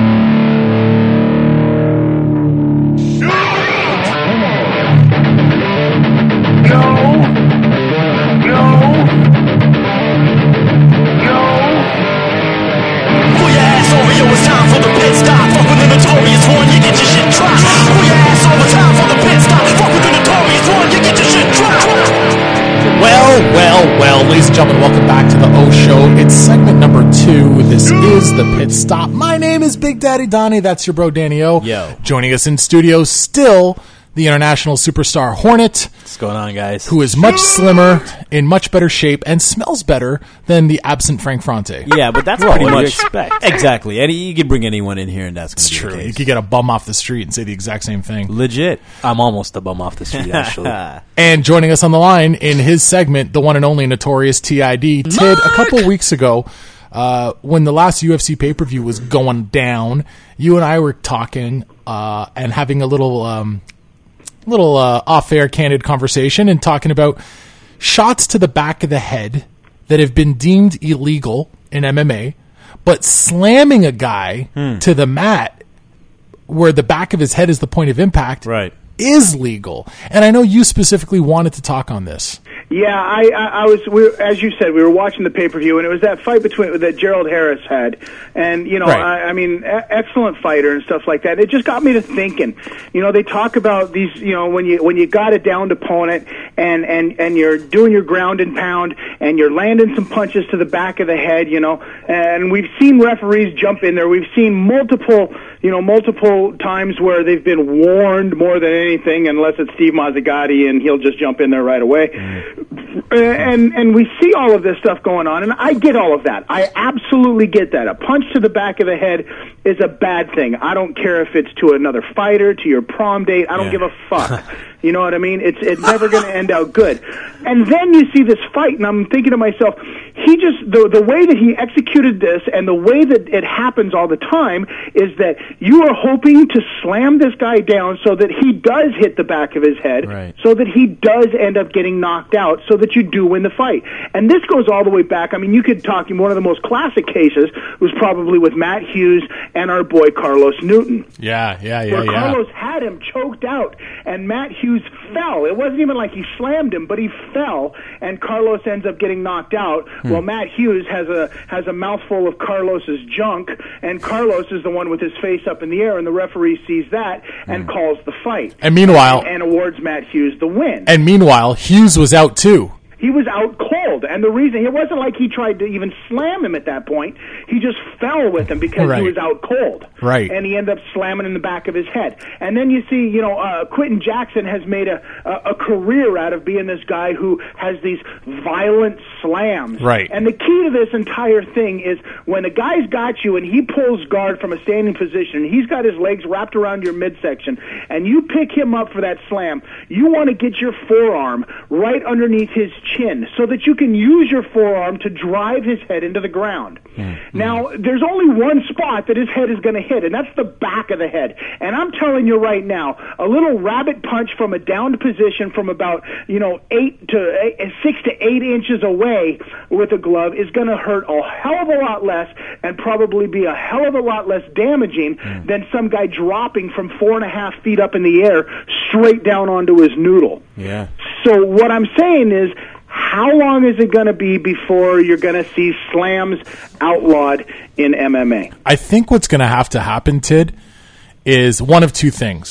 Pull your ass over, yo, it's time for the pit stop. Fuck with the notorious one, you get your shit dropped. Pull your ass over, time for the pit stop. Fuck with the notorious one, you get your shit dropped. Well, well, well, ladies and gentlemen, welcome back to the O Show. It's segment number two. This is the Pit Stop. My name is Big Daddy Donnie. That's your bro Danny O. Yo. Joining us in studio still, the international superstar Hornet, What's going on, guys? who is much slimmer, in much better shape, and smells better than the absent Frank Fronte. Yeah, but that's Well, pretty what do you much expect? Exactly. And you can bring anyone in here, and that's It's gonna be true. the You case. could get a bum off the street and say the exact same thing. Legit. I'm almost a bum off the street, actually. And joining us on the line in his segment, the one and only Notorious T I D, Tid, a couple weeks ago, uh, when the last U F C pay-per-view was going down, you and I were talking uh, and having a little... Um, little uh, off-air candid conversation and talking about shots to the back of the head that have been deemed illegal in M M A, but slamming a guy Hmm. to the mat where the back of his head is the point of impact Right. is legal. And I know you specifically wanted to talk on this. Yeah, I, I, I was. We, were- as you said, we were watching the pay per view, and it was that fight between that Gerald Harris had, and you know, Right. I, I mean, e- excellent fighter and stuff like that. It just got me to thinking. You know, they talk about these. You know, when you when you got a downed opponent, and and and you're doing your ground and pound, and you're landing some punches to the back of the head. You know, and we've seen referees jump in there. We've seen multiple. You know, multiple times where they've been warned more than anything, unless it's Steve Mazzagatti and he'll just jump in there right away. Uh, and and we see all of this stuff going on, and I get all of that. I absolutely get that. A punch to the back of the head is a bad thing. I don't care if it's to another fighter, to your prom date. I don't Yeah. give a fuck. You know what I mean? It's it's never going to end out good. And then you see this fight, and I'm thinking to myself, he just the the way that he executed this, and the way that it happens all the time, is that you are hoping to slam this guy down so that he does hit the back of his head, Right. so that he does end up getting knocked out, so that you do win the fight. And this goes all the way back. I mean, you could talk. One of the most classic cases was probably with Matt Hughes and our boy Carlos Newton. Yeah, yeah, yeah, Where yeah. Carlos had him choked out, and Matt Hughes fell. It wasn't even like he slammed him, but he fell, and Carlos ends up getting knocked out. Hmm. Well, Matt Hughes has a has a mouthful of Carlos's junk, and Carlos is the one with his face up in the air, and the referee sees that and calls the fight. And meanwhile- and, and awards Matt Hughes the win. And meanwhile, Hughes was out too. He was out cold, and the reason it wasn't like he tried to even slam him at that point. He just fell with him because Right. he was out cold, Right. And he ended up slamming in the back of his head. And then you see, you know, uh, Quentin Jackson has made a, a a career out of being this guy who has these violent slams, Right. And the key to this entire thing is when a guy's got you and he pulls guard from a standing position, he's got his legs wrapped around your midsection, and you pick him up for that slam. You want to get your forearm right underneath his chin so that you can use your forearm to drive his head into the ground. Now, there's only one spot that his head is going to hit, and that's the back of the head. And I'm telling you right now, a little rabbit punch from a downed position from about, you know, eight to eight, six to eight inches away with a glove is going to hurt a hell of a lot less and probably be a hell of a lot less damaging than some guy dropping from four and a half feet up in the air straight down onto his noodle. Yeah. So what I'm saying is, how long is it going to be before you're going to see slams outlawed in M M A? I think what's going to have to happen, Tid, is one of two things.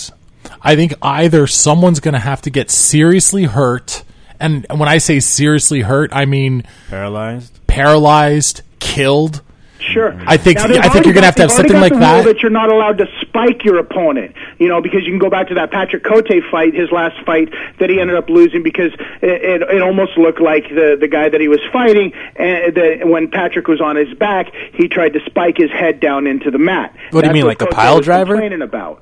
I think either someone's going to have to get seriously hurt, and when I say seriously hurt, I mean paralyzed, paralyzed, killed. Sure. I think Now, they've I think you're already going to have to have got- something they've like already got the rule that. that you're not allowed to spike your opponent, you know, because you can go back to that Patrick Cote fight, his last fight that he ended up losing because it, it, it almost looked like the the guy that he was fighting, and that when Patrick was on his back, he tried to spike his head down into the mat. What do you That's mean, like a Cote pile was driver? Complaining about.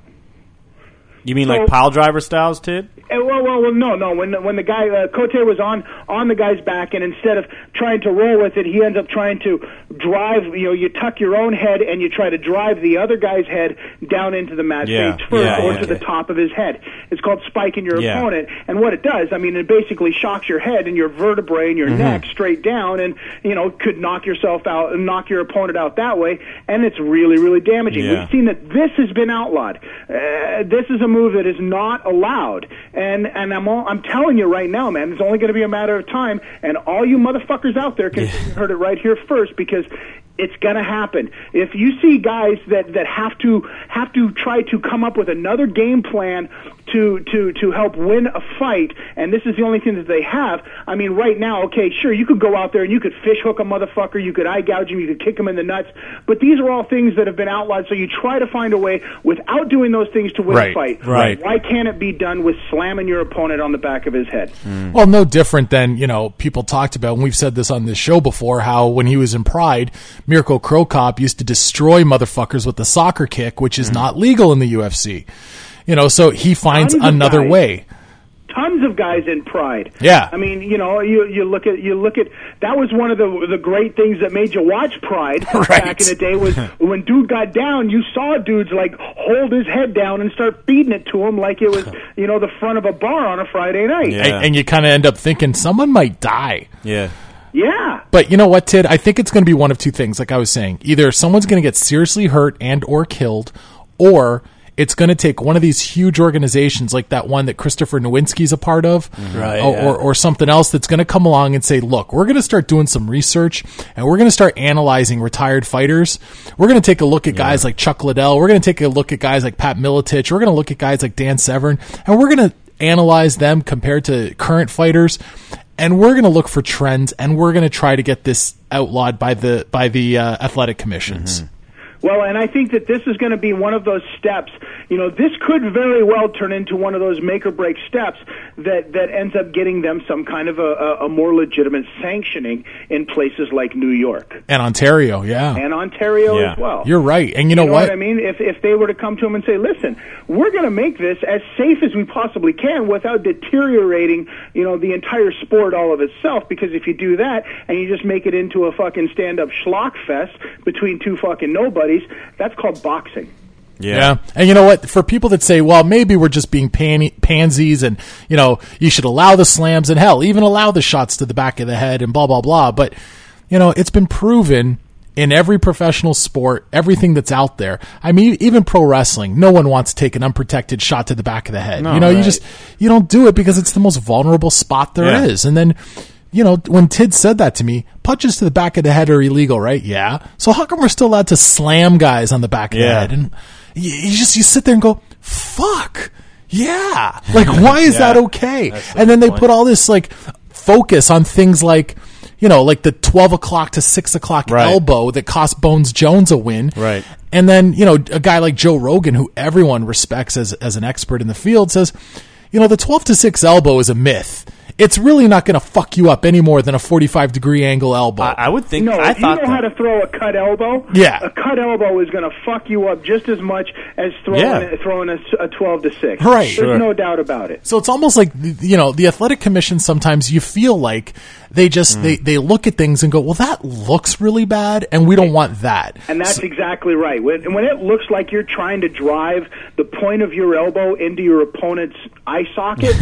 You mean So- like pile driver styles, Tid? Uh, Well, well, well, no, no. When when the guy uh, Cote was on on the guy's back, and instead of trying to roll with it, he ends up trying to drive. You know, you tuck your own head and you try to drive the other guy's head down into the mat Yeah, face first, yeah, or yeah. to the top of his head. It's called spiking your Yeah. opponent. And what it does, I mean, it basically shocks your head and your vertebrae and your Mhm. neck straight down, and you know, could knock yourself out and knock your opponent out that way. And it's really, really damaging. Yeah. We've seen that this has been outlawed. Uh, this is a move that is not allowed. And and I'm all, I'm telling you right now, man, it's only going to be a matter of time. And all you motherfuckers out there can you heard it right here first, because it's going to happen. If you see guys that, that have to have to try to come up with another game plan to, to, to help win a fight, and this is the only thing that they have, I mean, right now, okay, sure, you could go out there and you could fish hook a motherfucker, you could eye gouge him, you could kick him in the nuts, but these are all things that have been outlawed, so you try to find a way without doing those things to win Right, a fight. right. Why can't it be done with slamming your opponent on the back of his head? Well, no different than, you know, people talked about, and we've said this on this show before, how when he was in Pride, Mirko Cro Cop used to destroy motherfuckers with the soccer kick, which is not legal in the U F C. You know, so he finds Tons of another guys. way. Tons of guys in Pride. Yeah. I mean, you know, you you look at you look at that was one of the the great things that made you watch Pride back in the day was when dude got down, you saw dudes like hold his head down and start feeding it to him like it was, you know, the front of a bar on a Friday night. And, and you kind of end up thinking someone might die. Yeah. Yeah. But you know what, Tid? I think it's going to be one of two things, like I was saying. Either someone's going to get seriously hurt and or killed, or it's going to take one of these huge organizations like that one that Christopher Nowinski's a part of, Right, or, yeah. or, or something else that's going to come along and say, look, we're going to start doing some research, and we're going to start analyzing retired fighters. We're going to take a look at guys like Chuck Liddell. We're going to take a look at guys like Pat Miletich. We're going to look at guys like Dan Severn, and we're going to analyze them compared to current fighters. And we're going to look for trends, and we're going to try to get this outlawed by the by the uh, athletic commissions. Well, and I think that this is going to be one of those steps. You know, this could very well turn into one of those make-or-break steps that, that ends up getting them some kind of a, a, a more legitimate sanctioning in places like New York. And Ontario, yeah. And Ontario Yeah. as well. You're right. And you know what? I mean? If if they were to come to him and say, listen, we're going to make this as safe as we possibly can without deteriorating, you know, the entire sport all of itself, because if you do that and you just make it into a fucking stand-up schlock fest between two fucking nobodies, that's called boxing. Yeah. And you know what? For people that say, well, maybe we're just being pan- pansies and, you know, you should allow the slams and hell, even allow the shots to the back of the head and blah, blah, blah. But, you know, it's been proven in every professional sport, everything that's out there. I mean, even pro wrestling, no one wants to take an unprotected shot to the back of the head. No, you know, you right. just, you don't do it because it's the most vulnerable spot there is. Yeah. And then, you know, when Tid said that to me, punches to the back of the head are illegal, right? Yeah. So how come we're still allowed to slam guys on the back of the Yeah. head? And you, you just, you sit there and go, fuck. Yeah. Like, why is Yeah. that okay? That's a And then good they point. put all this, like, focus on things like, you know, like the twelve o'clock to six o'clock Right. elbow that cost Bones Jones a win. Right. And then, you know, a guy like Joe Rogan, who everyone respects as, as an expert in the field, says, you know, the twelve to six elbow is a myth. It's really not going to fuck you up any more than a forty-five degree angle elbow. I, I would think. No, I if you thought know how that. to throw a cut elbow, Yeah. a cut elbow is going to fuck you up just as much as throwing Yeah. throwing a, a twelve to six. Right. There's Sure. no doubt about it. So it's almost like, you know, the athletic commission, sometimes you feel like they just, they, they look at things and go, well, that looks really bad and we don't want that. And that's exactly right. When, when it looks like you're trying to drive the point of your elbow into your opponent's eye socket,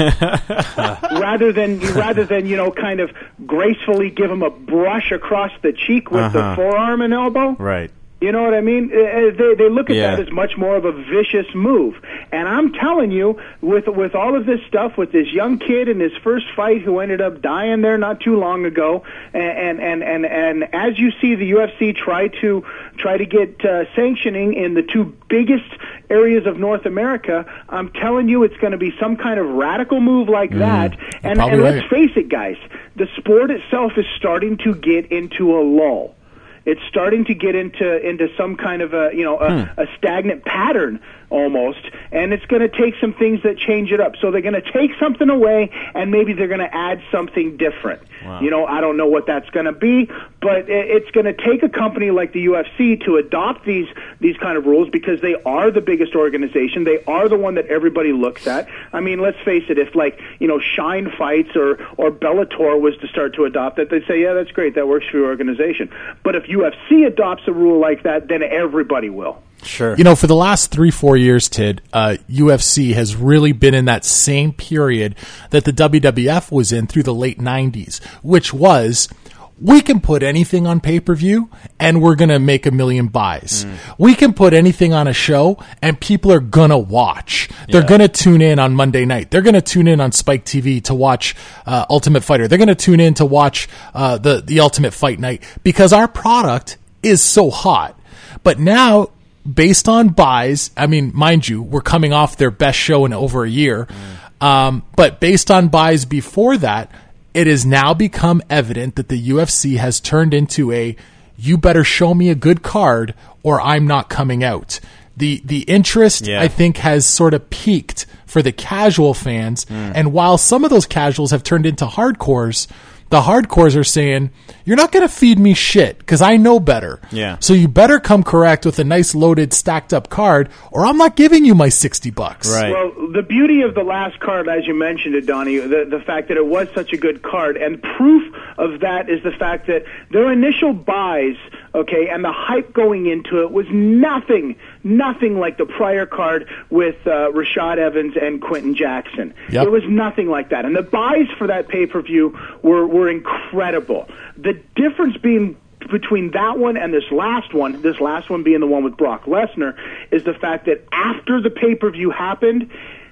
rather than rather than you know kind of gracefully give them a brush across the cheek with Uh-huh. the forearm and elbow. Right. You know what I mean? Uh, They, they look at Yeah. that as much more of a vicious move. And I'm telling you, with with all of this stuff, with this young kid in his first fight who ended up dying there not too long ago, and and and and as you see the U F C try to try to get uh, sanctioning in the two biggest areas of North America, I'm telling you, it's going to be some kind of radical move like Mm, that. And, probably and right. let's face it, guys, the sport itself is starting to get into a lull. It's starting to get into into some kind of a you know a, Hmm. a stagnant pattern almost, and it's going to take some things that change it up. So they're going to take something away, and maybe they're going to add something different. Wow. You know, I don't know what that's going to be, but it, it's going to take a company like the U F C to adopt these these kind of rules because they are the biggest organization. They are the one that everybody looks at. I mean, let's face it. If like you know Shine Fights or or Bellator was to start to adopt it, they'd say, yeah, that's great. That works for your organization. But if U F C adopts a rule like that, then everybody will. Sure. You know, for the last three, four years, Tid, uh, U F C has really been in that same period that the W W F was in through the late nineties, which was, we can put anything on pay-per-view and we're going to make a million buys. Mm. We can put anything on a show and people are going to watch. They're Yeah. going to tune in on Monday night. They're going to tune in on Spike T V to watch uh, Ultimate Fighter. They're going to tune in to watch uh, the, the Ultimate Fight Night because our product is so hot. But now, based on buys, I mean, mind you, we're coming off their best show in over a year. Mm. Um, but based on buys before that, it has now become evident that the U F C has turned into a, you better show me a good card or I'm not coming out. The, the interest, Yeah. I think, has sort of peaked for the casual fans. Mm. And while some of those casuals have turned into hardcores, the hardcores are saying, you're not going to feed me shit because I know better. Yeah. So you better come correct with a nice loaded stacked up card or I'm not giving you my sixty bucks. Right. Well, the beauty of the last card, as you mentioned it, Donnie, the, the fact that it was such a good card, and proof of that is the fact that their initial buys, okay, and the hype going into it was nothing, nothing like the prior card with uh, Rashad Evans and Quentin Jackson. Yep. It was nothing like that. And the buys for that pay-per-view were, were incredible. The difference being between that one and this last one, this last one being the one with Brock Lesnar, is the fact that after the pay-per-view happened,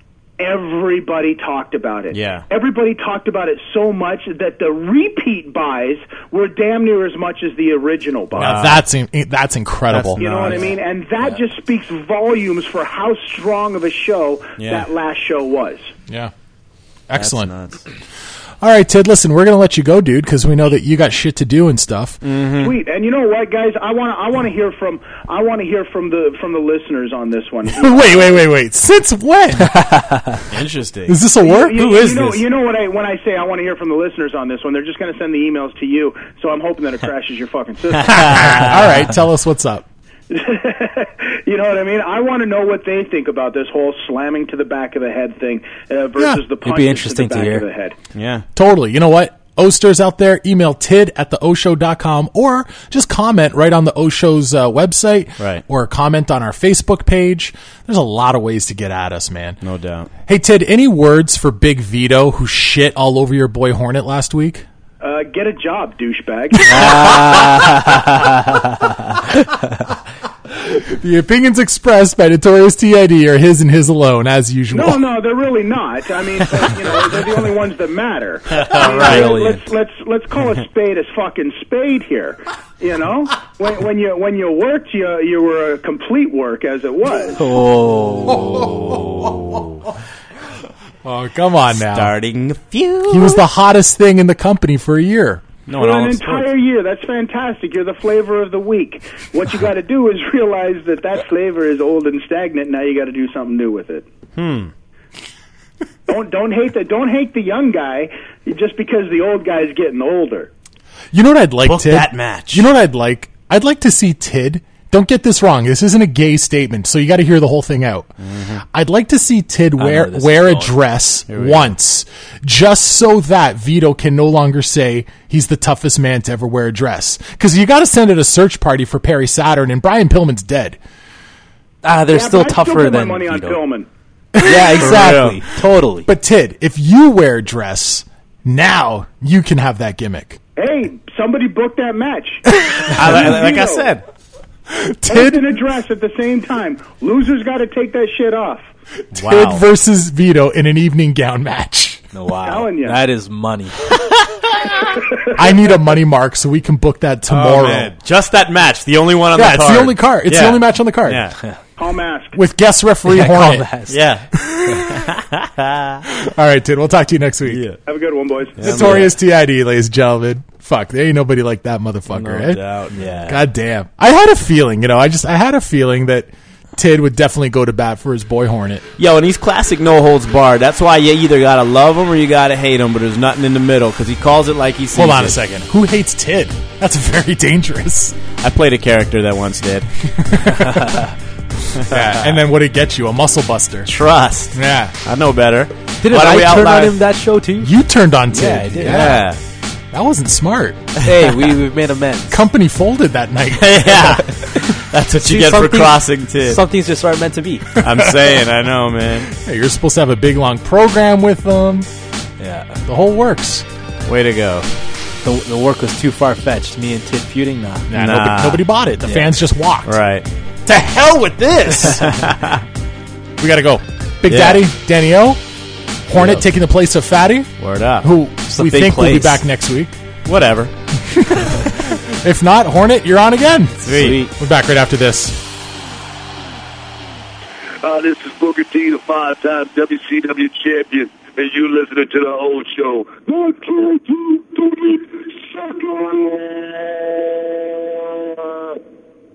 everybody talked about it. Yeah. Everybody talked about it so much that the repeat buys were damn near as much as the original buys. Now that's in, that's incredible. You know what I mean? And that just speaks volumes for how strong of a show Yeah. that last show was. Yeah. Excellent. All right, Tid, listen, we're going to let you go, dude, because we know that you got shit to do and stuff. Sweet. And you know what, guys? I want to I want to hear from I want to hear from the from the listeners on this one. wait, wait, wait, wait. Since when? Interesting. Is this a work? You, Who is you know, this? You know what I when I say I want to hear from the listeners on this one, they're just going to send the emails to you. So I'm hoping that it crashes your fucking system. All right, tell us what's up. You know what I mean? I want to know what they think about this whole slamming to the back of the head thing uh, versus the punches interesting to to the back hear. of the head. Yeah. Totally. You know what? Osters out there, email tid at the o show dot com or just comment right on the O Show's uh, website Right. or comment on our Facebook page. There's a lot of ways to get at us, man. No doubt. Hey, Tid, any words for Big Vito who shit all over your boy Hornet last week? Uh, get a job, douchebag. The opinions expressed by Notorious T I D are his and his alone, as usual. No, no, they're really not. I mean, but, you know, they're the only ones that matter. I mean, Right. let's let's let's call a spade a fucking spade here. You know, when when you when you worked, you you were a complete work as it was. Oh. Oh, come on now. Starting a feud. He was the hottest thing in the company for a year. No, For an entire year, that's fantastic. You're the flavor of the week. What you got to do is realize that that flavor is old and stagnant. Now you got to do something new with it. Hmm. Don't don't hate the don't hate the young guy just because the old guy's getting older. You know what I'd like, Book Tid? that match. You know what I'd like? I'd like to see Tid. Don't get this wrong. This isn't a gay statement, so you got to hear the whole thing out. I'd like to see Tid know wear where this wear is a going. dress Here we once, just so that Vito can no longer say he's the toughest man to ever wear a dress. Because you got to send it a search party for Perry Saturn, and Brian Pillman's dead. Ah, they're Yeah, still but I'd tougher still put than my money on Vito. Pillman. Yeah, exactly. Totally. But Tid, if you wear a dress, now you can have that gimmick. Hey, somebody book that match. I, like, like I said, Tid, and a dress at the same time. Losers got to take that shit off. Tid versus Vito in an evening gown match. No, wow. Telling ya. That is money. I need a money mark so we can book that tomorrow. oh, man. Just that match. The only one on Yeah, the it's card. the only card. It's Yeah. the only match on the card. Yeah. Call Mask. with guest referee Yeah, call Hornet. Mask. Yeah. All right, Tid. We'll talk to you next week. Yeah. Have a good one, boys. Notorious T I D, ladies and gentlemen. Fuck, there ain't nobody like that motherfucker. No eh? doubt. Yeah. God damn. I had a feeling, you know, I just I had a feeling that Tid would definitely go to bat for his boy Hornet. Yo, and he's classic no holds barred. That's why you either gotta love him or you gotta hate him, but there's nothing in the middle because he calls it like he sees Hold on it. a second. Who hates Tid? That's very dangerous. I played a character that once did. Yeah, and then what it get you? A muscle buster. Trust. Yeah. I know better. Didn't Why don't we I turn outline- on him that show too? You turned on Tid. Yeah, I did. Yeah. That wasn't smart. Hey, we, we've made amends. Company folded that night. Yeah. That's what you See, get for something- crossing Tid. Some things just aren't meant to be. I'm saying, I know, man. Hey, you're supposed to have a big long program with them. Yeah. The whole works. Way to go. The, the work was too far fetched. Me and Tid feuding, nah. Nah, Nah. Nobody, nobody bought it. The Yeah. fans just walked. Right. To hell with this. We gotta go. Big Yeah. Daddy, Danny O, Hornet Yeah. taking the place of Fatty, Word up. who a we big think will be place. back next week. Whatever. If not, Hornet, you're on again. Sweet. We're back right after this. Uh, this is Booker T, the five-time W C W champion, and you listening to the old show. One, two, two, three, second.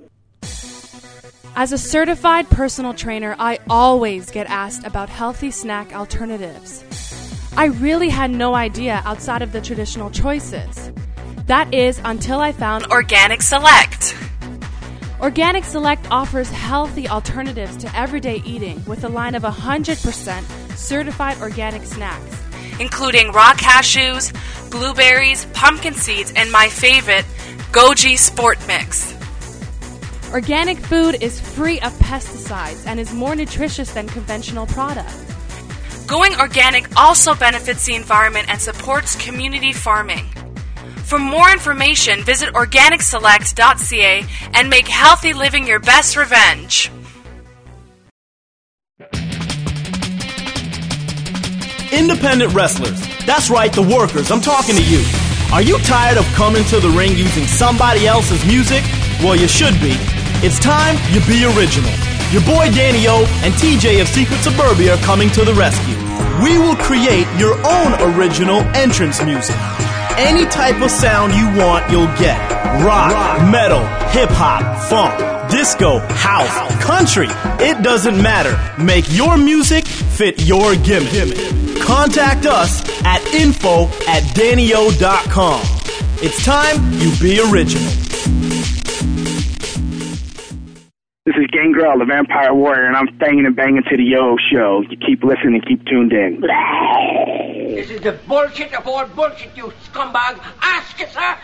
As a certified personal trainer, I always get asked about healthy snack alternatives. I really had no idea outside of the traditional choices. That is until I found Organic Select. Organic Select offers healthy alternatives to everyday eating with a line of one hundred percent certified organic snacks, including raw cashews, blueberries, pumpkin seeds, and my favorite, Goji Sport Mix. Organic food is free of pesticides and is more nutritious than conventional products. Going organic also benefits the environment and supports community farming. For more information, visit organic select dot c a and make healthy living your best revenge. Independent wrestlers. That's right, the workers. I'm talking to you. Are you tired of coming to the ring using somebody else's music? Well, you should be. It's time you be original. Your boy Danny O and T J of Secret Suburbia are coming to the rescue. We will create your own original entrance music. Any type of sound you want, you'll get. Rock, Rock. metal, hip-hop, funk, disco, house, country. It doesn't matter. Make your music fit your gimmick. Contact us at info at danny o dot com. It's time you be original. This is Gangrel, the Vampire Warrior, and I'm banging and banging to the Yo Show. You keep listening, keep tuned in. This is the bullshit of all bullshit, you scumbag. Ask it, sir.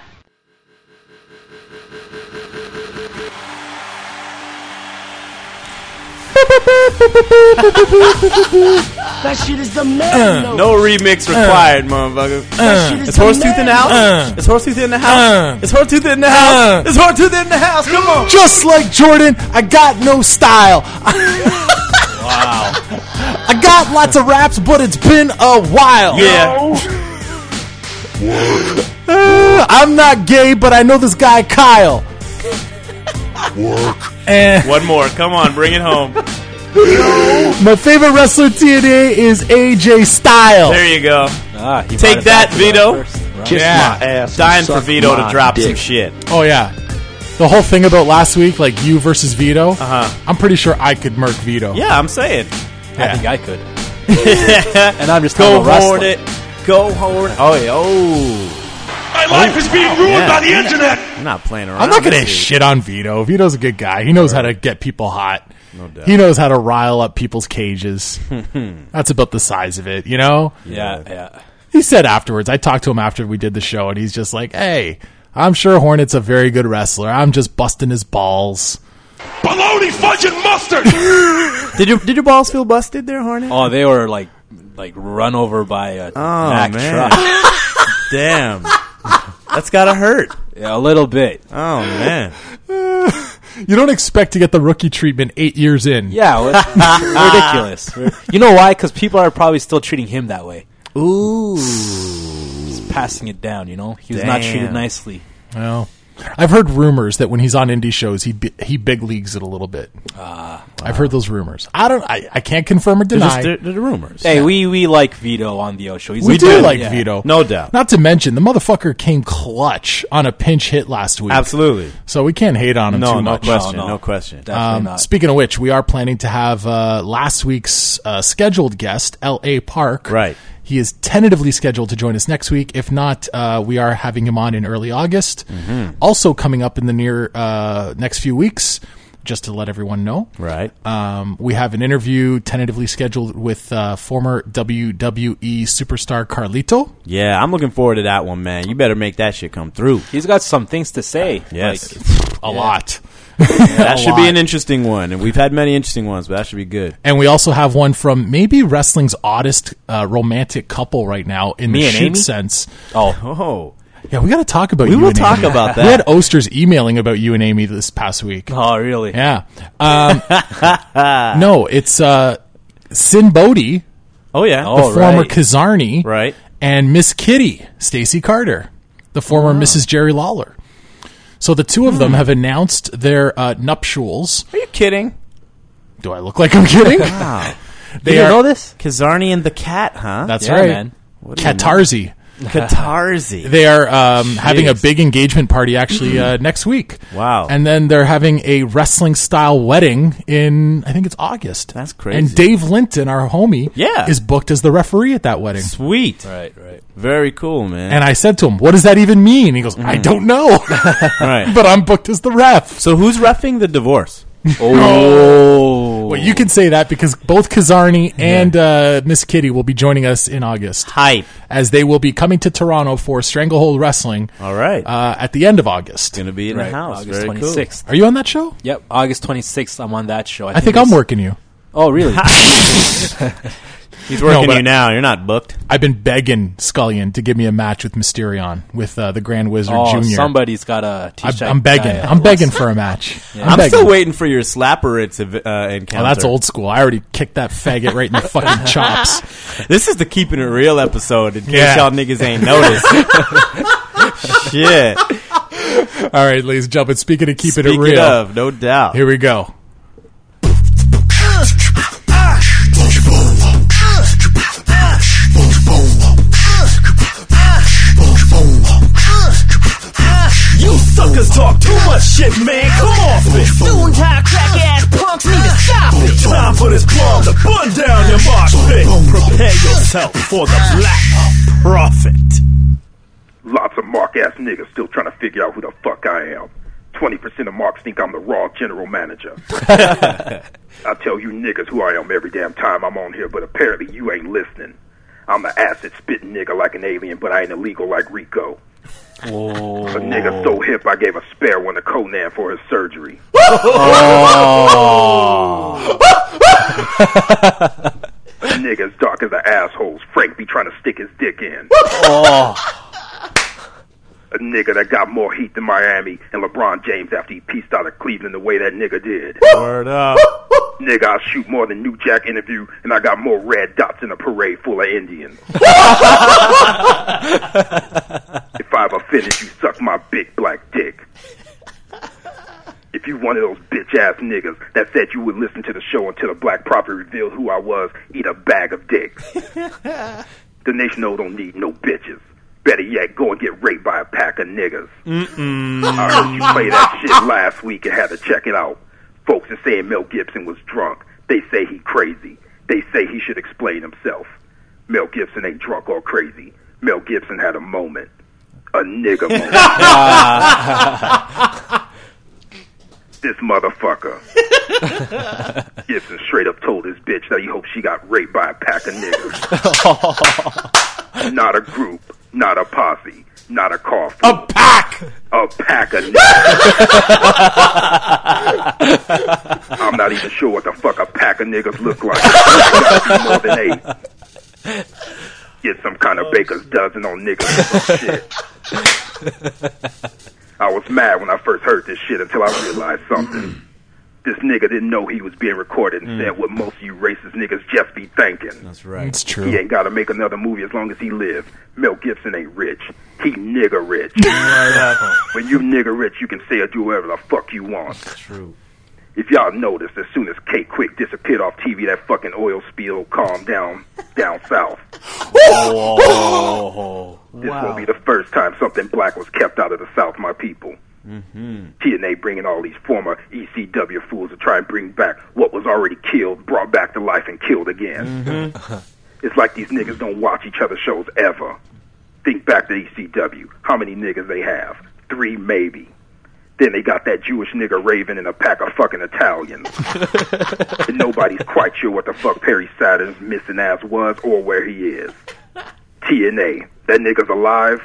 That shit is the man. Uh, no remix required, uh, motherfucker. Uh, it's Horsetooth in the house. Uh, it's Horsetooth in the house. Uh, it's Horsetooth in the house. Uh, it's Horsetooth in the house. Come on. Just like Jordan, I got no style. Wow. I got lots of raps, but it's been a while. Yeah. uh, I'm not gay, but I know this guy Kyle. Work. And one more. Come on, bring it home. My favorite wrestler today is A J Styles. There you go. Ah, take that, Vito. Right. Kiss yeah. my ass. Dying for Vito to drop dick. some shit. Oh yeah, the whole thing about last week, like you versus Vito. Uh huh. I'm pretty sure I could murk Vito. Yeah, I'm saying. I Yeah. think I could. And I'm just go talking horn it. Go horn. Oh yeah. Oh. My life is being ruined yeah. by the internet. I'm not playing around. I'm not gonna This is- shit on Vito. Vito's a good guy. He knows how to get people hot. No doubt. He knows how to rile up people's cages. That's about the size of it, you know? Yeah, yeah. He said afterwards, I talked to him after we did the show, and he's just like, hey, I'm sure Hornet's a very good wrestler. I'm just busting his balls. Baloney, fudge, and mustard. Did your did your balls feel busted there, Hornet? Oh, they were like like run over by a Oh, Mack man. truck. Damn. That's gotta hurt. Yeah, a little bit. Oh man. You don't expect to get the rookie treatment eight years in. Yeah, well, ridiculous. You know why? Because people are probably still treating him that way. Ooh. Just passing it down, you know? He was not Damn. treated nicely. Well, I've heard rumors that when he's on indie shows, he bi- he big leagues it a little bit. Ah, I've heard those rumors. I don't. I, I can't confirm or They're deny. just they're, they're rumors. Hey, we, we like Vito on the O show. He's we a do good- like yeah. Vito, No doubt. Not to mention the motherfucker came clutch on a pinch hit last week. Absolutely. So we can't hate on him No, too no much. question. No, No, no. question. Definitely Um, not. speaking of which, we are planning to have uh, last week's uh, scheduled guest, L A Park. Right. He is tentatively scheduled to join us next week. If not, uh, we are having him on in early August. Mm-hmm. Also coming up in the near uh, next few weeks, just to let everyone know. Right. Um, we have an interview tentatively scheduled with uh, former W W E superstar Carlito. Yeah, I'm looking forward to that one, man. You better make that shit come through. He's got some things to say. Yes. Like, A yeah. lot. That A should be lot. an interesting one. And we've had many interesting ones, but that should be good. And we also have one from maybe wrestling's oddest uh, romantic couple right now in Me the and shoot Amy? sense. Oh, Oh. Yeah, we got to talk about We you will and talk Amy. about We had that. Oasters emailing about you and Amy this past week. oh, really? Yeah. Um, no, it's uh, Sin Bodhi, Oh, yeah. the Oh, former right. Kazarni, Right. and Miss Kitty, Stacy Carter, the former Missus Jerry Lawler. So the two of them have announced their uh, nuptials. Are you kidding? Do I look like I'm kidding? Wow. They you are. know this? Kazarni and the cat, huh? That's Yeah, right, man. What do you know? Katarzi. Katarzi. They are um, having a Jeez. big engagement party actually uh, next week. Wow. And then they're having a wrestling style wedding in, I think it's August. That's crazy. And Dave Linton, our homie, Yeah. is booked as the referee at that wedding. Sweet. Right, right. Very cool, man. And I said to him, what does that even mean? He goes, I don't know. right. But I'm booked as the ref. So who's reffing the divorce? Oh. Well, you can say that because both Kazarni and uh, Miss Kitty will be joining us in August. Hype. As they will be coming to Toronto for Stranglehold Wrestling All right. uh, at the end of August. Going to be in Right, the house. August Very twenty-sixth. Are you on that show? Yep, August twenty-sixth. I'm on that show. I think I'm it's- working you. Oh, really? cool. He's working No, but- you now. You're not booked. I've been begging Scullion to give me a match with Mysterion with uh, the Grand Wizard oh, Junior somebody's got a I'm, t-shirt. I'm begging. guy. I'm begging for a match. Yeah. I'm, I'm begging. still waiting for your slapperitz uh, encounter. Oh, that's old school. I already kicked that faggot right in the fucking chops. This is the Keeping It Real episode, in case Yeah. y'all niggas ain't noticed. Shit. All right, ladies and gentlemen, speaking of keeping Speaking it real, of, no doubt. here we go. You suckers talk too much shit, man. Come off it. You entire crack ass punks need to stop it. Time for this club to burn down your mosh pit. Prepare yourself for the Black Prophet. Lots of Mark-ass niggas still trying to figure out who the fuck I am. twenty percent of Marks think I'm the Raw general manager. I tell you niggas who I am every damn time I'm on here, but apparently you ain't listening. I'm an acid-spitting nigga like an alien, but I ain't illegal like Rico. Oh. A nigga so hip I gave a spare one to Conan for his surgery. A nigga as dark as an assholes Frank be trying to stick his dick in. A nigga that got more heat than Miami and LeBron James after he pieced out of Cleveland the way that nigga did. Word up. Nigga, I shoot more than New Jack interview, and I got more red dots in a parade full of Indians. If I ever finish, you suck my big black dick. If you one of those bitch-ass niggas that said you would listen to the show until the Black Prophet revealed who I was, eat a bag of dicks. The nation know don't need no bitches. Better yet, go and get raped by a pack of niggas. Mm-mm. I heard you play that shit last week and had to check it out. Folks are saying Mel Gibson was drunk. They say he crazy. They say he should explain himself. Mel Gibson ain't drunk or crazy. Mel Gibson had a moment. A nigga moment. This motherfucker. Gibson straight up told his bitch that he hoped she got raped by a pack of niggas. Not a group. Not a posse. Not a coffee. A pack! A pack of niggas. I'm not even sure what the fuck a pack of niggas look like. More than eight. Get some kind of baker's dozen on niggas or some shit. I was mad when I first heard this shit until I realized something. This nigga didn't know he was being recorded and Mm. said what most of you racist niggas just be thinking. That's right. It's true. He ain't got to make another movie as long as he lives. Mel Gibson ain't rich. He nigga rich. When you nigga rich, you can say or do whatever the fuck you want. That's true. If y'all noticed, as soon as Kate Quick disappeared off T V, that fucking oil spill calmed down down south. Oh. This won't be the first time something black was kept out of the South, my people. Mm-hmm. T N A bringing all these former E C W fools to try and bring back what was already killed, brought back to life, and killed again. Mm-hmm. It's like these niggas don't watch each other's shows ever. Think back to E C W. How many niggas they have? Three, maybe. Then they got that Jewish nigga Raven and a pack of fucking Italians. And nobody's quite sure what the fuck Perry Saturn's missing ass was or where he is. T N A. That nigga's alive.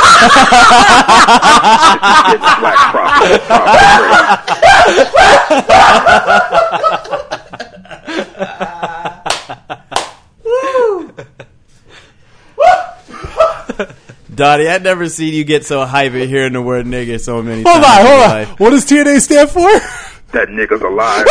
This is Black Prophet. Dottie, I've never seen you get so hype at hearing the word nigga so many Hold times. on, in hold your on. life. What does T N A stand for? That nigga's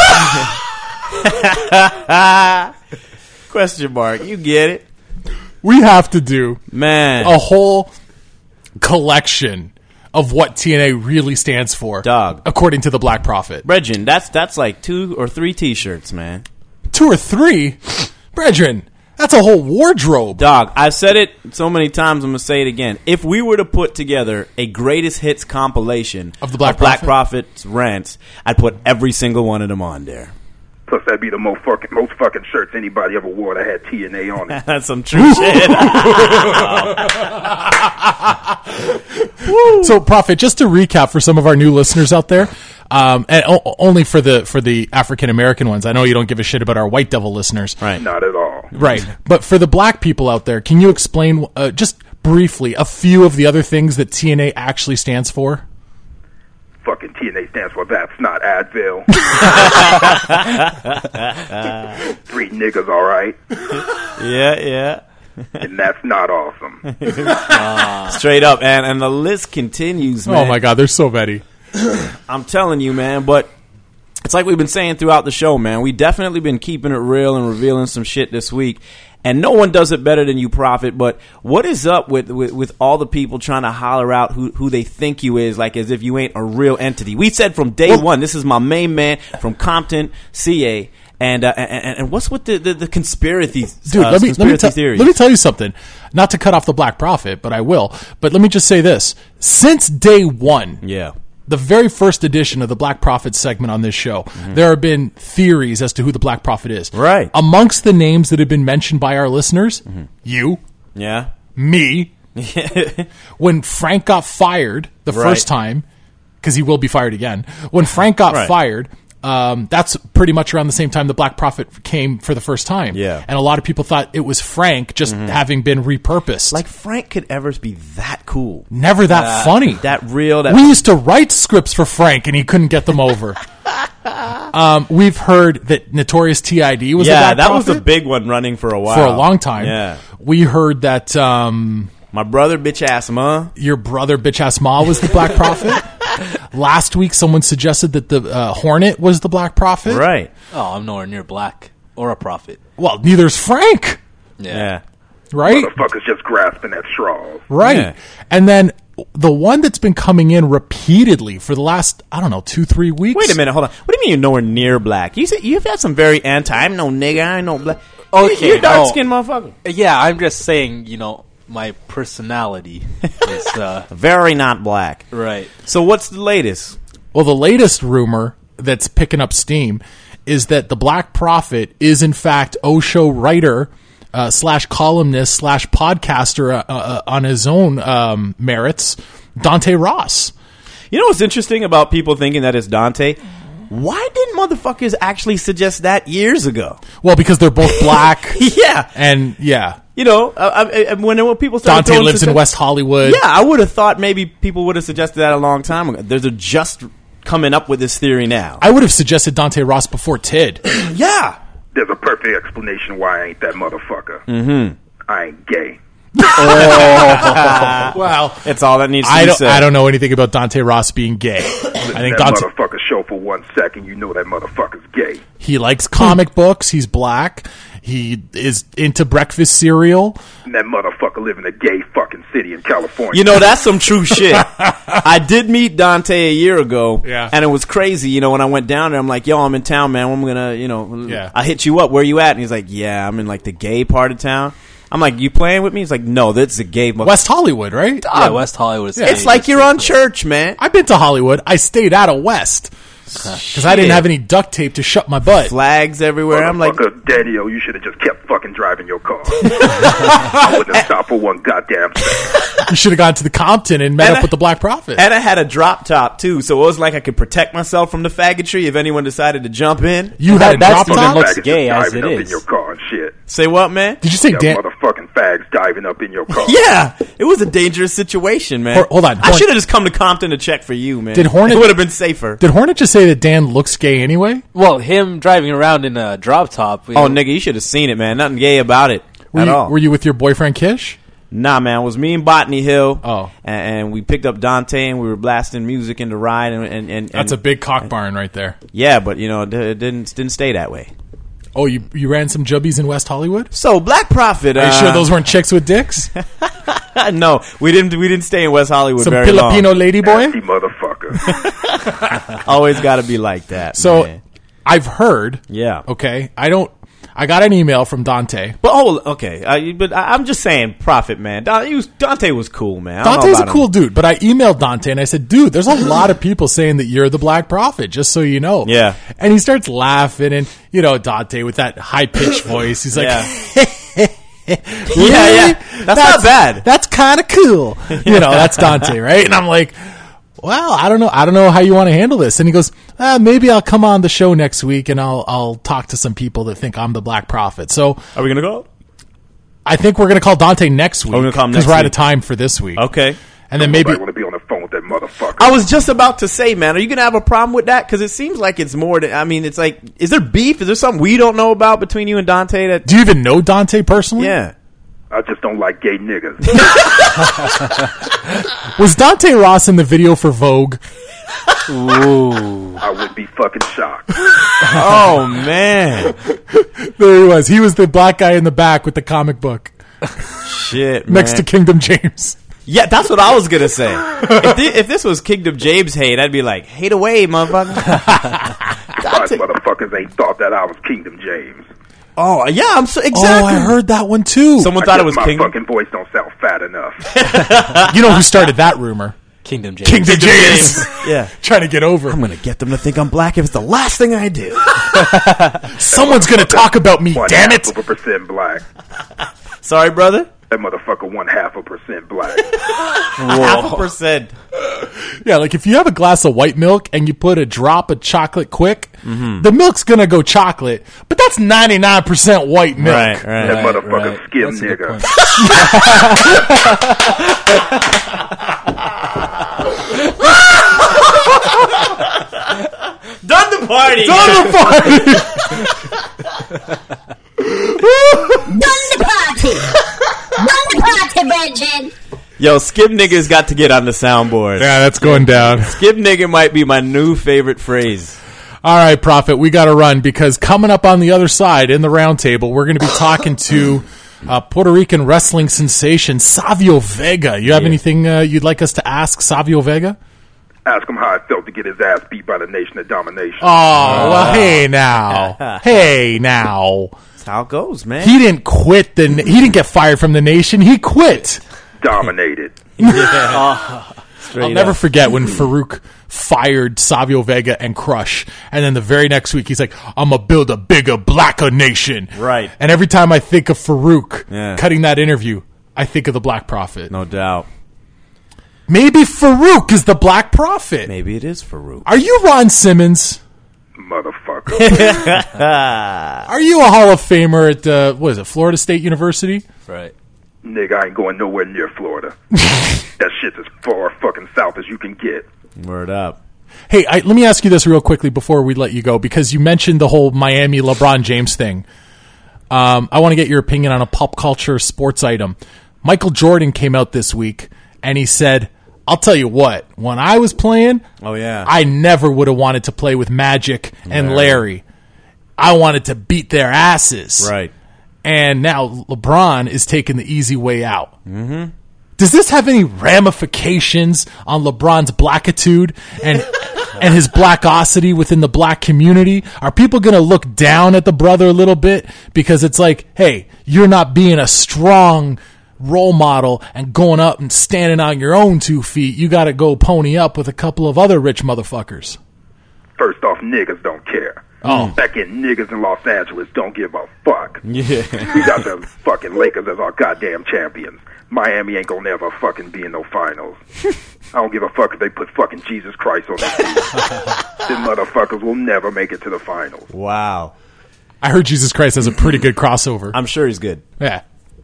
alive. Question mark. You get it. We have to do Man. a whole collection of what T N A really stands for, Dog. according to the Black Prophet. Brethren, that's that's like two or three T-shirts, man. Two or three? Brethren, that's a whole wardrobe. Dog, I've said it so many times, I'm going to say it again. If we were to put together a greatest hits compilation Of the Black Black Prophet? Prophet's rants, I'd put every single one of them on there. Plus, that'd be the most fucking, most fucking shirts anybody ever wore that had T N A on it. That's some true shit. So, Prophet, just to recap for some of our new listeners out there, um, and o- only for the for the African American ones. I know you don't give a shit about our white devil listeners, Right. Not at all. right? But for the black people out there, can you explain uh, just briefly a few of the other things that T N A actually stands for? Fucking T N A stands for That's Not Advil. Three niggas, all right? Yeah, yeah. And that's not awesome. Straight up, and and the list continues, man. Oh my God, there's so many. I'm telling you, man, but it's like we've been saying throughout the show, man. We definitely been keeping it real and revealing some shit this week. And no one does it better than you, Prophet. But what is up with, with, with all the people trying to holler out who, who they think you is, like as if you ain't a real entity? We said from day Well, one, this is my main man from Compton, C A. And uh, and, and what's with the, the, the conspiracy, Dude, uh, let me let me, conspiracy tell theories? let me tell you something. Not to cut off the Black Prophet, but I will. But let me just say this: since day one, Yeah. the very first edition of the Black Prophet segment on this show, there have been theories as to who the Black Prophet is. Right. Amongst the names that have been mentioned by our listeners, you, Yeah. me, when Frank got fired the Right. first time, because he will be fired again. When Frank got Right. fired, um, that's pretty much around the same time the Black Prophet came for the first time. Yeah. And a lot of people thought it was Frank just having been repurposed. Like Frank could ever be that cool. Never that funny. That real. That We used to write scripts for Frank, and he couldn't get them over. um, we've heard that Notorious T I D was the yeah, Black that Prophet was a big one running for a while. for a long time. Yeah. We heard that um, My brother, bitch ass ma. your brother, bitch ass ma, was the Black Prophet. Last week, someone suggested that the uh, Hornet was the Black Prophet. Right. Oh, I'm nowhere near black or a prophet. Well, neither's Frank, Yeah. Yeah. right? Motherfuckers just grasping at straws. Right. Yeah. And then the one that's been coming in repeatedly for the last, I don't know, two, three weeks. Wait a minute, hold on. What do you mean you're nowhere near black? You said you've had some very anti. I'm no nigga. I ain't no black. Okay, you're dark no. skinned motherfucker. Yeah, I'm just saying, you know, my personality is uh, Very not black. right. So what's the latest? Well, the latest rumor that's picking up steam is that the Black Prophet is, in fact, Osho writer uh, slash columnist slash podcaster uh, uh, on his own um, merits, Dante Ross. You know what's interesting about people thinking that it's Dante? Why didn't motherfuckers actually suggest that years ago? Well, because they're both black. Yeah. And, yeah. You know, uh, uh, when, when people started Dante throwing lives in suggest- West Hollywood. Yeah, I would have thought maybe people would have suggested that a long time ago. There's a just coming up with this theory now. I would have suggested Dante Ross before Tid. Yeah. There's a perfect explanation why I ain't that motherfucker. Mm-hmm. I ain't gay. Oh. Well, it's all that needs to I be don't, said. I don't know anything about Dante Ross being gay. I think that Dante, motherfucker show for one second, you know that motherfucker's gay. he likes comic books. He's black. He is into breakfast cereal. And that motherfucker live in a gay fucking city in California. You know, that's some true shit. I did meet Dante a year ago, Yeah. and it was crazy. You know, when I went down there, I'm like, yo, I'm in town, man. I'm going to, you know, Yeah. I hit you up. Where you at? And he's like, yeah, I'm in, like, the gay part of town. I'm like, you playing with me? He's like, no, that's a gay. Mo- West Hollywood, right? Yeah, West Hollywood. Is It's like you're on church, man. I've been to Hollywood. I stayed out of West because I didn't have any duct tape to shut my butt. Flags everywhere. I'm like, Motherfucker, Daddy-O, you should have just kept fucking driving your car. I wouldn't have stopped for one goddamn second. You should have gone to the Compton and met And up I- with the Black Prophet. and I had a drop top too, so it was like I could protect myself from the faggotry if anyone decided to jump in. You had a That's drop even top? looks Faggots gay just as diving it up in is. your car and shit. Say what, man? Did you say Yeah, Dan? motherfucking fags diving up in your car. Yeah, it was a dangerous situation, man. Hor- hold on, I Horn- should have just come to Compton to check for you, man. Did Hornet- It would have been safer. Did Hornet just say that Dan looks gay anyway? Well, him driving around in a drop top. Oh, nigga, you should have seen it, man. Nothing gay about it Were at you, all. were you with your boyfriend Kish? Nah, man, it was me and Botany Hill. Oh. and, and we picked up Dante, and we were blasting music in the ride, and and, and That's a big cock barn right there. yeah, but you know, it it didn't didn't stay that way. Oh, you you ran some jubbies in West Hollywood? So, Black Prophet. Are you uh, sure those weren't chicks with dicks? no, we didn't. We didn't stay in West Hollywood Some very Filipino lady boy? Nasty motherfucker. long. Always got to be like that. So man. I've heard. Yeah. Okay. I don't. I got an email from Dante. But oh, okay. Uh, but I, I'm just saying, Prophet, man. Don, he was, Dante was cool, man. I don't know Dante's a about cool him. dude, but I emailed Dante and I said, dude, there's a lot of people saying that you're the Black Prophet, just so you know. Yeah. And he starts laughing, and, you know, Dante with that high pitched voice, he's like, Yeah. yeah, yeah. That's not bad. That's kind of cool. You know, that's Dante, right? And I'm like, well, I don't know. I don't know how you want to handle this. And he goes, ah, maybe I'll come on the show next week and I'll I'll talk to some people that think I'm the Black Prophet. So Are we gonna go? I think we're going to call Dante next week we're gonna call him because next we're out of week. time for this week. Okay. And then maybe I want to be on the phone with that motherfucker. I was just about to say, man, are you gonna have a problem with that? Because it seems like it's more. Than, I mean, it's like, is there beef? Is there something we don't know about between you and Dante? That do you even know Dante personally? yeah. I just don't like gay niggas. Was Dante Ross in the video for Vogue? Ooh. I would be fucking shocked. Oh man, There he was. He was the black guy in the back with the comic book shit, next man. to Kingdom James. Yeah, that's what I was gonna say. if, thi- if this was Kingdom James hate, I'd be like, hate away, motherfucker. These motherfuckers ain't thought that I was Kingdom James. Oh yeah, I'm so exactly. Oh, I heard that one too. Someone I thought guess it was my Kingdom. fucking voice don't sound fat enough. You know who started that rumor? Kingdom James. Kingdom James. Yeah, Trying to get over. I'm gonna get them to think I'm black if it's the last thing I do. Someone's going to talk about me, One damn half it. of a percent black. Sorry, brother. That motherfucker one half a percent black. Half a percent. Yeah, like if you have a glass of white milk and you put a drop of chocolate quick, Mm-hmm. the milk's going to go chocolate, but that's ninety-nine percent white milk. Right, right. That Right, motherfucker right. skim That's a good nigga. point. Done the party. Done the party. Done the party. Done the party, virgin. Yo, Skip Nigga's got to get on the soundboard. Yeah, that's going down. Skip Nigga might be my new favorite phrase. All right, Prophet, we got to run because coming up on the other side in the round table, we're going to be talking to uh, Puerto Rican wrestling sensation Savio Vega. You have Yeah. anything uh, you'd like us to ask Savio Vega? Ask him how it felt to get his ass beat by the Nation of Domination. Oh, well, hey now. Hey now. That's how it goes, man. He didn't quit the he didn't get fired from the Nation. He quit. Dominated. I'll never forget when Farouk fired Savio Vega and Crush, and then the very next week he's like, "I'm gonna build a bigger, blacker nation." Right. And every time I think of Farouk Yeah. cutting that interview, I think of the Black Prophet. No doubt. Maybe Farouk is the Black Prophet. Maybe it is Farouk. Are you Ron Simmons? Motherfucker. Are you a Hall of Famer at uh, what is it, Florida State University? Right. Nigga, I ain't going nowhere near Florida. That shit's as far fucking south as you can get. Word up. Hey, I, let me ask you this real quickly before we let you go, because you mentioned the whole Miami LeBron James thing. Um, I want to get your opinion on a pop culture sports item. Michael Jordan came out this week and he said, I'll tell you what, when I was playing, oh yeah, I never would have wanted to play with Magic and Larry. Larry. I wanted to beat their asses. Right. And now LeBron is taking the easy way out. Mm-hmm. Does this have any ramifications on LeBron's blackitude and and his blackosity within the black community? Are people going to look down at the brother a little bit because it's like, hey, you're not being a strong role model and going up and standing on your own two feet. You got to go pony up with a couple of other rich motherfuckers. First off, niggas don't care. Oh. Second, niggas in Los Angeles don't give a fuck. Yeah. We got the fucking Lakers as our goddamn champions. Miami ain't gonna never fucking be in no finals. I don't give a fuck if they put fucking Jesus Christ on their team. Them motherfuckers will never make it to the finals. Wow. I heard Jesus Christ has a pretty good crossover. I'm sure he's good. Yeah.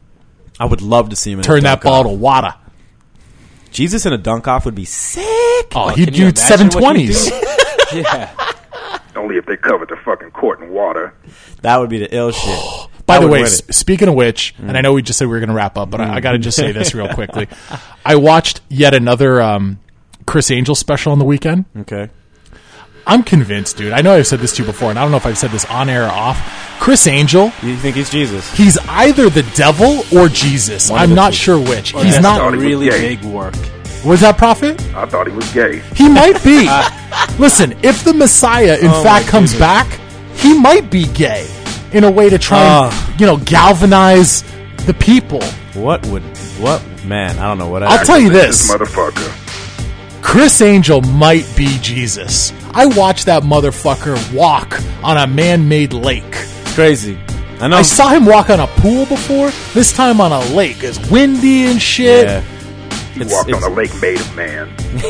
I would love to see him in Turn a that dunk ball off. to water. Jesus in a dunk off would be sick. Oh, he'd do seven twenties. Yeah. Only if they covered the fucking court in water. That would be the ill shit. By I the would way, win s- it. speaking of which, Mm. and I know we just said we were going to wrap up, but I, I got to just say this real Mm. quickly. I watched yet another um, Chris Angel special on the weekend. Okay. I'm convinced, dude. I know I've said this to you before, and I don't know if I've said this on air or off. Chris Angel, You think he's Jesus? he's either the devil or Jesus. One of I'm the not two. sure which. Or He's that's not. a really gay. big work. Was that Prophet? I thought he was gay. He might be. Listen, if the Messiah in Oh, fact my comes goodness. back, he might be gay in a way to try Ah. and, you know, galvanize the people. What would what man? I don't know what. I, I'll tell you this. This motherfucker. Chris Angel might be Jesus. I watched that motherfucker walk on a man-made lake. It's crazy. I know. I saw him walk on a pool before. This time on a lake. It's windy and shit. Yeah. He It's- walked it's- on a lake made of man.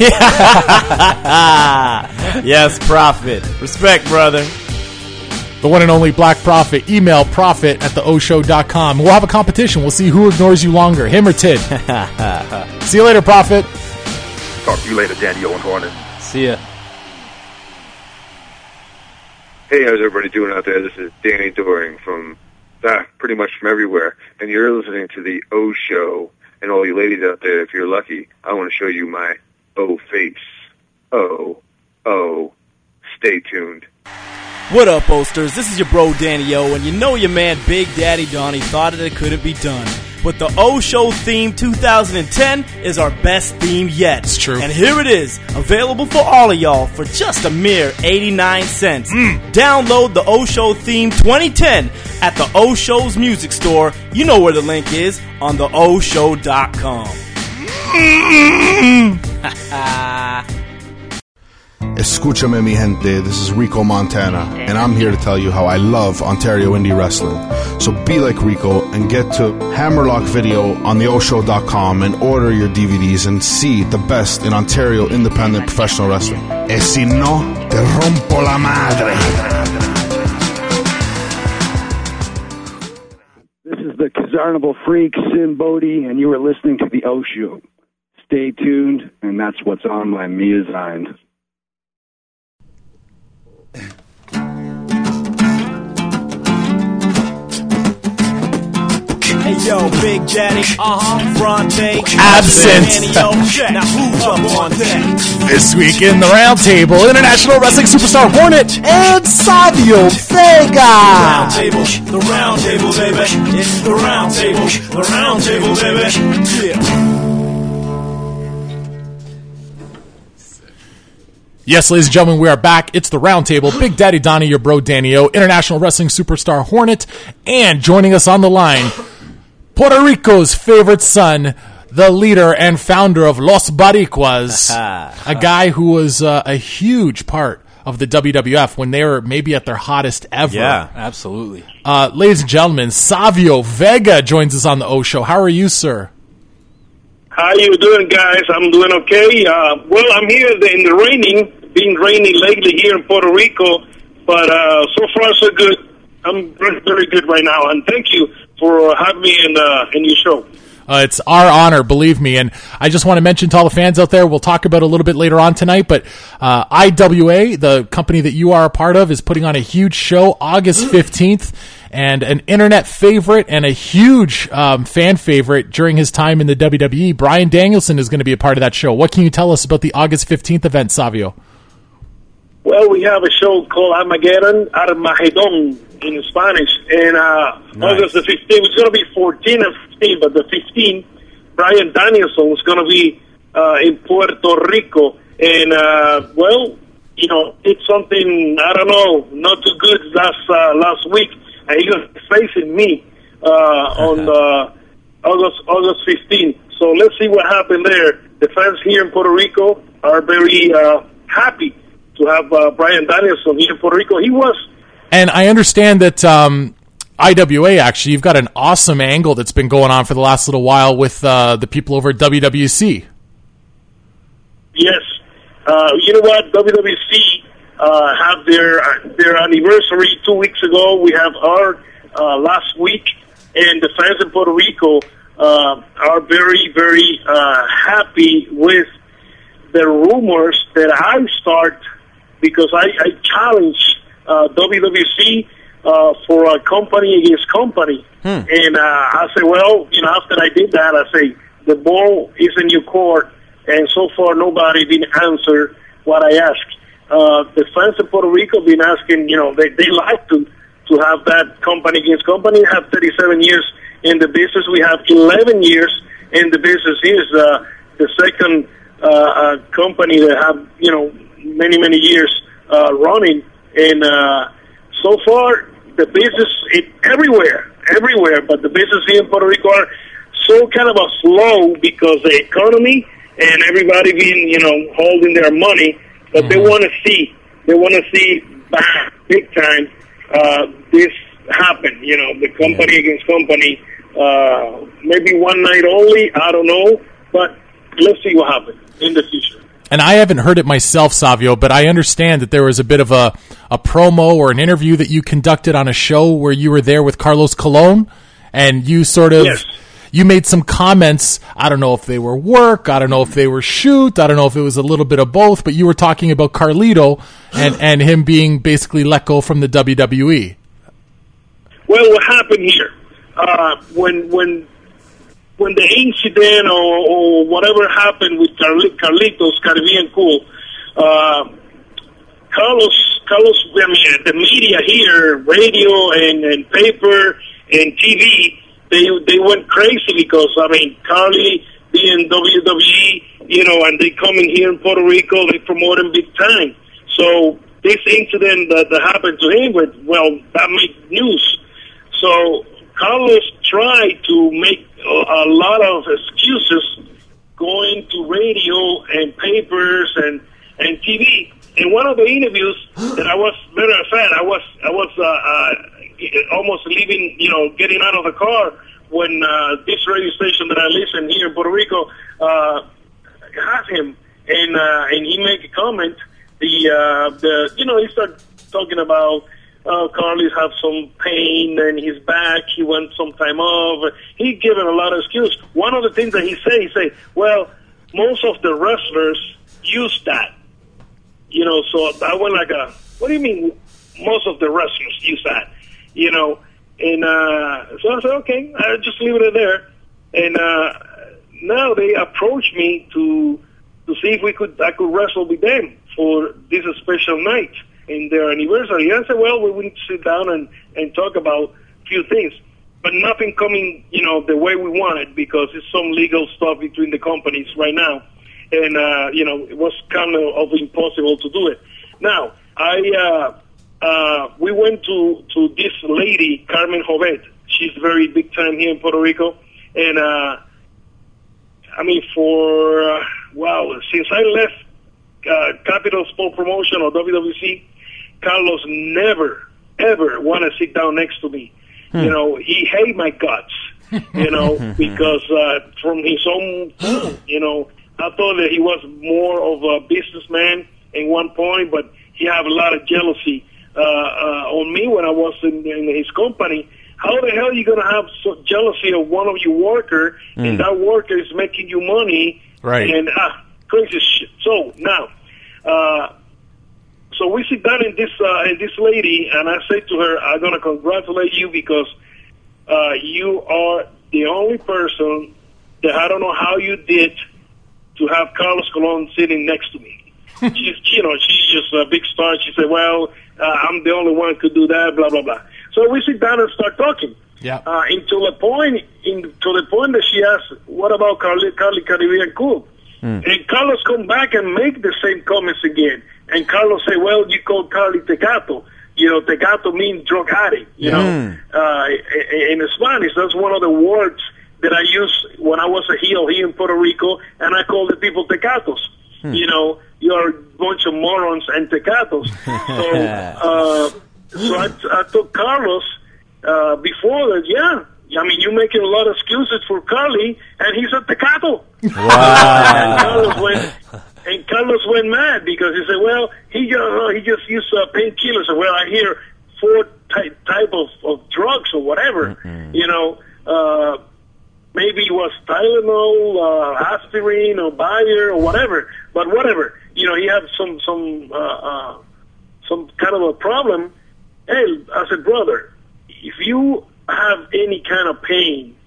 Yes, Prophet. Respect, brother. The one and only Black Prophet. Email prophet at the o show dot com. We'll have a competition. We'll see who ignores you longer, him or Tid. See you later, Prophet. Talk to you later, Daniel and Hornet. See ya. Hey, how's everybody doing out there? This is Danny Doring from, ah, pretty much from everywhere. And you're listening to the O Show. And all you ladies out there, if you're lucky, I want to show you my O face. Oh, oh, stay tuned. What up, Osters? This is your bro Danny O, and you know your man Big Daddy Donnie thought that it couldn't be done. But the O Show theme twenty ten is our best theme yet. It's true. And here it is, available for all of y'all for just a mere eighty-nine cents. Download the O Show theme twenty ten at the O Show's music store. You know where the link is, on the o show dot com. Escúchame mi gente, this is Rico Montana, and I'm here to tell you how I love Ontario Indie Wrestling. So be like Rico and get to Hammerlock Video on the o show dot com and order your D V Ds and see the best in Ontario independent professional wrestling. E si no, te rompo la madre. This is the Kazarnable Freak, Sin Bodhi, and you are listening to the O Show. Stay tuned, and that's what's on my Mia Zind. Hey yo, Big Daddy, uh-huh, Fronte, Absent. Danny-O, check. Now who's up on deck? This week in the Roundtable, International Wrestling Superstar Hornet and Savio Vega. Round table, the round table, baby. It's the round table, the round table, baby. Yeah. Yes, ladies and gentlemen, we are back. It's the Roundtable. Big Daddy Donnie, your bro Danny O, International Wrestling Superstar Hornet, and joining us on the line, Puerto Rico's favorite son, the leader and founder of Los Baricuas, a guy who was uh, a huge part of the W W F when they were maybe at their hottest ever. Yeah, absolutely. Uh, ladies and gentlemen, Savio Vega joins us on the O Show. How are you, sir? How you doing, guys? I'm doing okay. Uh, well, I'm here in the, in the raining. Been raining lately here in Puerto Rico, but uh, so far so good. I'm very, very good right now, and thank you for having me in uh, in your show. Uh, it's our honor, believe me. And I just want to mention to all the fans out there, we'll talk about it a little bit later on tonight, but uh, I W A, the company that you are a part of, is putting on a huge show August fifteenth, and an internet favorite and a huge um, fan favorite during his time in the W W E, Bryan Danielson, is going to be a part of that show. What can you tell us about the August fifteenth event, Savio? Well, we have a show called Armageddon, Armagedon in Spanish, and uh, nice. August the fifteenth, it's going to be fourteen and fifteen, but the fifteenth, Bryan Danielson is going to be uh, in Puerto Rico, and, uh, well, you know, it's something, I don't know, not too good last uh, last week, and he was facing me uh, on uh, August August fifteenth, so let's see what happened there. The fans here in Puerto Rico are very uh, happy to have uh, Bryan Danielson here in Puerto Rico. He was. And I understand that um, I W A, actually, you've got an awesome angle that's been going on for the last little while with uh, the people over at W W C. Yes. Uh, you know what? W W C uh, have their their anniversary two weeks ago. We have our uh, last week, and the fans in Puerto Rico uh, are very, very uh, happy with the rumors that I start, because I, I challenge uh, W W C uh, for a company against company. Hmm. And uh, I say, well, you know, after I did that, I say, the ball is in your court, and so far nobody didn't answer what I asked. Uh, the fans in Puerto Rico been asking, you know, they, they like to, to have that company against company. We have thirty-seven years in the business. We have eleven years in the business. Here's uh, the second uh, uh, company that have, you know, many, many years uh, running. And uh, so far, the business, it everywhere, everywhere, but the business here in Puerto Rico are so kind of a slow because the economy and everybody being, you know, holding their money, but mm-hmm. they want to see, they want to see back big time uh, this happen, you know, the company yeah. against company, uh, maybe one night only, I don't know, but let's see what happens in the future. And I haven't heard it myself, Savio, but I understand that there was a bit of a, a promo or an interview that you conducted on a show where you were there with Carlos Colon, and you sort of, yes. you made some comments. I don't know if they were work, I don't know if they were shoot, I don't know if it was a little bit of both, but you were talking about Carlito and, and him being basically let go from the W W E. Well, what happened here, uh, when, when, when the incident or, or whatever happened with Carlitos, Caribbean Cool, uh, Carlos, Carlos, I mean, the media here, radio and, and paper and T V, they they went crazy because, I mean, Carly being W W E, you know, and they coming here in Puerto Rico, they promote him big time. So this incident that, that happened to him, with, well, that made news. So Carlos tried to make a lot of excuses going to radio and papers and, and T V. In one of the interviews that I was, matter of fact, I was I was uh, uh, almost leaving, you know, getting out of the car when uh, this radio station that I listen here in Puerto Rico uh, had him, and uh, and he made a comment. The uh, the you know he started talking about. Uh, Carlos have some pain in his back. He went some time off. He given a lot of excuse. One of the things that he say, he say, well, most of the wrestlers use that. You know, so I went like a, what do you mean most of the wrestlers use that? You know, and uh, so I said, okay, I'll just leave it there. And uh, now they approached me to to see if we could I could wrestle with them for this special night in their anniversary. And I said, well, we wouldn't sit down and, and talk about a few things, but nothing coming, you know, the way we wanted, because it's some legal stuff between the companies right now. And, uh, you know, it was kind of, of impossible to do it. Now, I, uh, uh, we went to, to this lady, Carmen Jovet. She's very big time here in Puerto Rico. And, uh, I mean, for, uh, wow, since I left uh, Capital Sport Promotion or W W C, Carlos never, ever want to sit down next to me. Hmm. You know, he hate my guts, you know, because uh, from his own, you know, I thought that he was more of a businessman in one point, but he had a lot of jealousy uh, uh, on me when I was in, in his company. how the hell are you going to have so jealousy of one of your worker, Mm. and that worker is making you money, Right. and ah, crazy shit. So now, uh, so we sit down in this uh, in this lady, and I say to her, I'm going to congratulate you because uh, you are the only person that I don't know how you did to have Carlos Colon sitting next to me. She's, you know, she's just a big star. She said, well, uh, I'm the only one who could do that, blah, blah, blah. So we sit down and start talking. Yeah. Uh, until the point, in, to the point that she asked, what about Carly, Carly Caribbean Cool? Mm. And Carlos come back and make the same comments again. And Carlos say, well, you called Carly Tecato. You know, Tecato means drug addict, you know. Mm. Uh, in, in Spanish, that's one of the words that I used when I was a heel here in Puerto Rico, and I called the people Tecatos. Hmm. You know, you're a bunch of morons and Tecatos. So, uh, so I, I told Carlos uh, before that, yeah, I mean, you're making a lot of excuses for Carly, and he's a Tecato. Wow. and Carlos went, and Carlos went mad because he said, well, he just, uh, he just used uh, painkillers. Well, I hear four ty- type of, of drugs or whatever, Mm-hmm. you know. Uh, maybe it was Tylenol, uh, aspirin, or Bayer, or whatever. But whatever, you know, he had some some uh, uh, some kind of a problem. Hey, I said, brother, if you have any kind of pain,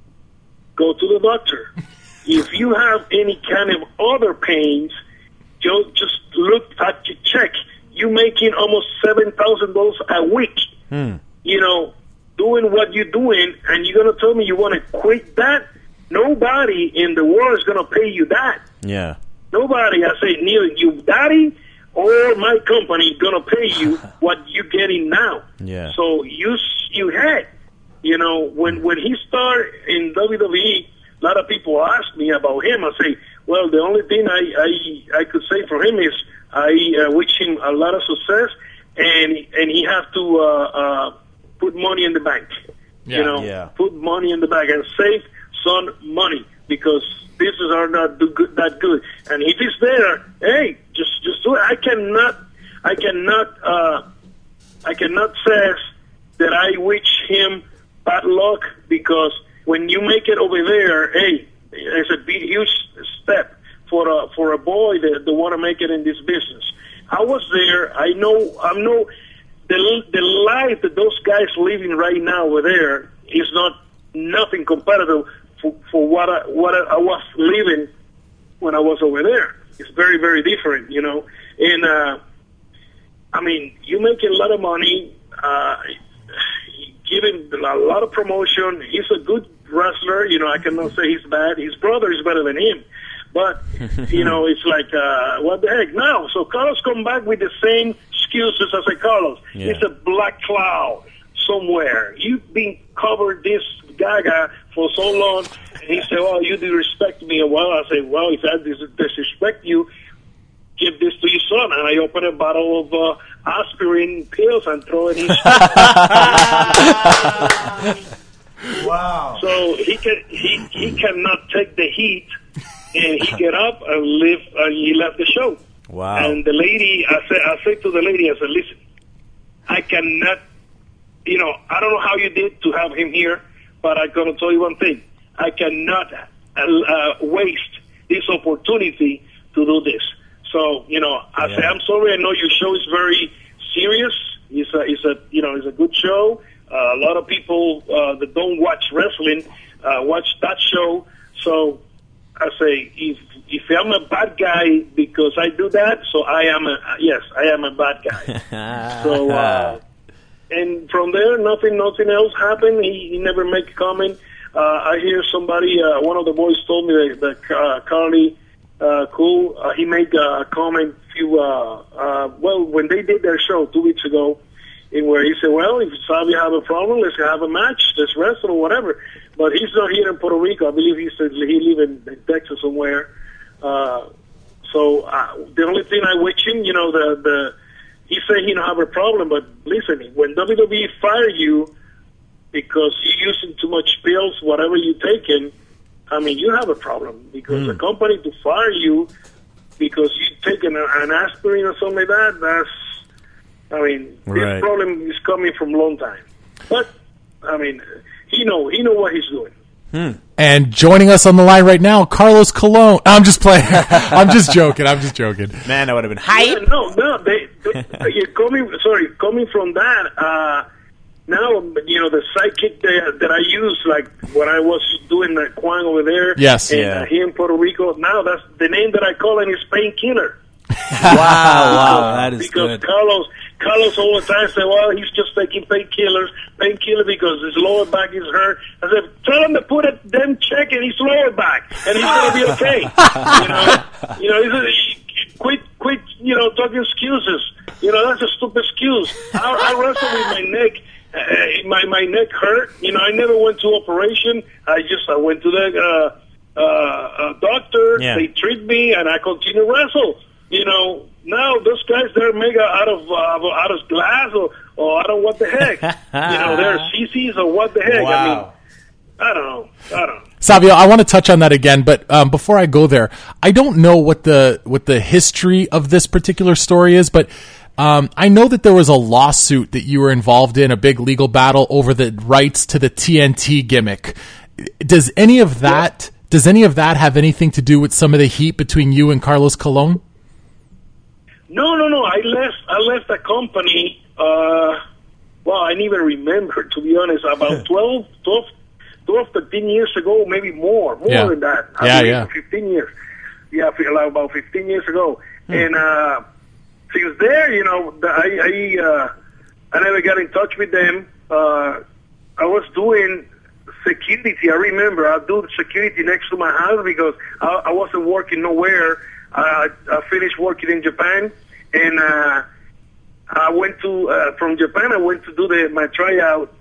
go to the doctor. If you have any kind of other pains, you just look at your check. You're making almost seven thousand dollars a week. Mm. You know, doing what you're doing, and you're gonna tell me you want to quit that? Nobody in the world is gonna pay you that. Yeah. Nobody, I say, neither you daddy or my company gonna pay you what you're getting now. Yeah. So you you had, you know, when when he started in W W E, a lot of people ask me about him. I say, well, the only thing I I, I could say for him is I uh, wish him a lot of success, and and he have to uh, uh, put money in the bank. Yeah. You know, Yeah. put money in the bank and save some money because business are not do good, that good. And if it's there, hey, just just do it. I cannot, I cannot, uh, I cannot say that I wish him bad luck because when you make it over there, hey, it's a big, huge step for a for a boy that, that want to make it in this business. I was there. I know. I know the the life that those guys living right now over there is not nothing competitive for, for what I, what I was living when I was over there. It's very, very different, you know. And, uh, I mean, you making a lot of money, uh, giving a lot of promotion. He's a good wrestler, you know. I cannot say he's bad. His brother is better than him. But, you know, it's like, uh, what the heck? Now, so Carlos come back with the same excuses as I Carlos. Yeah. It's a black cloud somewhere. You've been covered this gaga for so long. And he said, well, you disrespect me. Well, I said, well, if I dis- disrespect you, give this to your son. And I open a bottle of uh, aspirin pills and throw it in his Wow. So he can he, he cannot take the heat, and he get up and leave. And he left the show. Wow. And the lady, I said, I said to the lady, I said, listen, I cannot, you know, I don't know how you did to have him here, but I'm gonna tell you one thing: I cannot uh, uh, waste this opportunity to do this. So, you know, I Yeah. say, I'm sorry. I know your show is very serious. It's a, it's a, you know, it's a good show. Uh, a lot of people uh, that don't watch wrestling uh, watch that show. So I say, if if I'm a bad guy because I do that, so I am a yes, I am a bad guy. so uh, and from there, nothing, nothing else happened. He, he never make a comment. Uh, I hear somebody, uh, one of the boys told me that, that uh, Carly uh, Cool, uh, he made a comment. Few uh, uh, well, when they did their show two weeks ago. In where he said, well, if Sabi have a problem, let's have a match, let's wrestle or whatever. But he's not here in Puerto Rico. I believe he said he live in, in Texas somewhere. Uh, so uh, the only thing I wish him, you know, the the he said he don't have a problem. But listen, when W W E fire you because you're using too much pills, whatever you're taking, I mean, you have a problem because Mm. the company to fire you because you're taking a, an aspirin or something like that, that's I mean, Right. this problem is coming from a long time. But I mean, he know he know what he's doing. Hmm. And joining us on the line right now, Carlos Colon. I'm just playing. I'm just joking. I'm just joking. Man, that would have been hype. Yeah, no, no. They, they yeah, coming. Sorry, coming from that. Uh, now, you know, the sidekick that, that I used, like when I was doing the Kwang over there. Yes. And Yeah. uh, here in Puerto Rico. Now that's the name that I call him is Painkiller. Wow, wow, that is because good. Carlos, Carlos all the time say, well, he's just taking painkillers, painkiller because his lower back is hurt. I said, tell him to put a damn check in his lower back, and he's gonna be okay. you know, you know, he's a, quit, quit, you know, talking excuses. You know, that's a stupid excuse. I, I wrestled with my neck. Uh, my my neck hurt. You know, I never went to operation. I just I went to the uh, uh, uh, doctor. Yeah. They treat me, and I continue to wrestle. You know, now those guys, they're made out of uh, out of glass or, or I don't know what the heck. you know, they're C Cs or what the heck. Wow. I mean, I don't know. I don't know. Savio, I want to touch on that again, but um, before I go there, I don't know what the what the history of this particular story is, but um, I know that there was a lawsuit that you were involved in, a big legal battle over the rights to the T N T gimmick. Does any of that yeah. does any of that have anything to do with some of the heat between you and Carlos Colon? No, no, no. I left. I left the company. Uh, well, I didn't even remember, to be honest. About twelve, twelve, twelve, thirteen years ago, maybe more, more Yeah. than that. I Yeah, believe yeah. fifteen years. Yeah, I feel like about fifteen years ago. Hmm. And uh, since there, you know, the, I I, uh, I never got in touch with them. Uh, I was doing security. I remember I do security next to my house because I, I wasn't working nowhere. Uh, I finished working in Japan, and uh, I went to uh, from Japan. I went to do the my tryout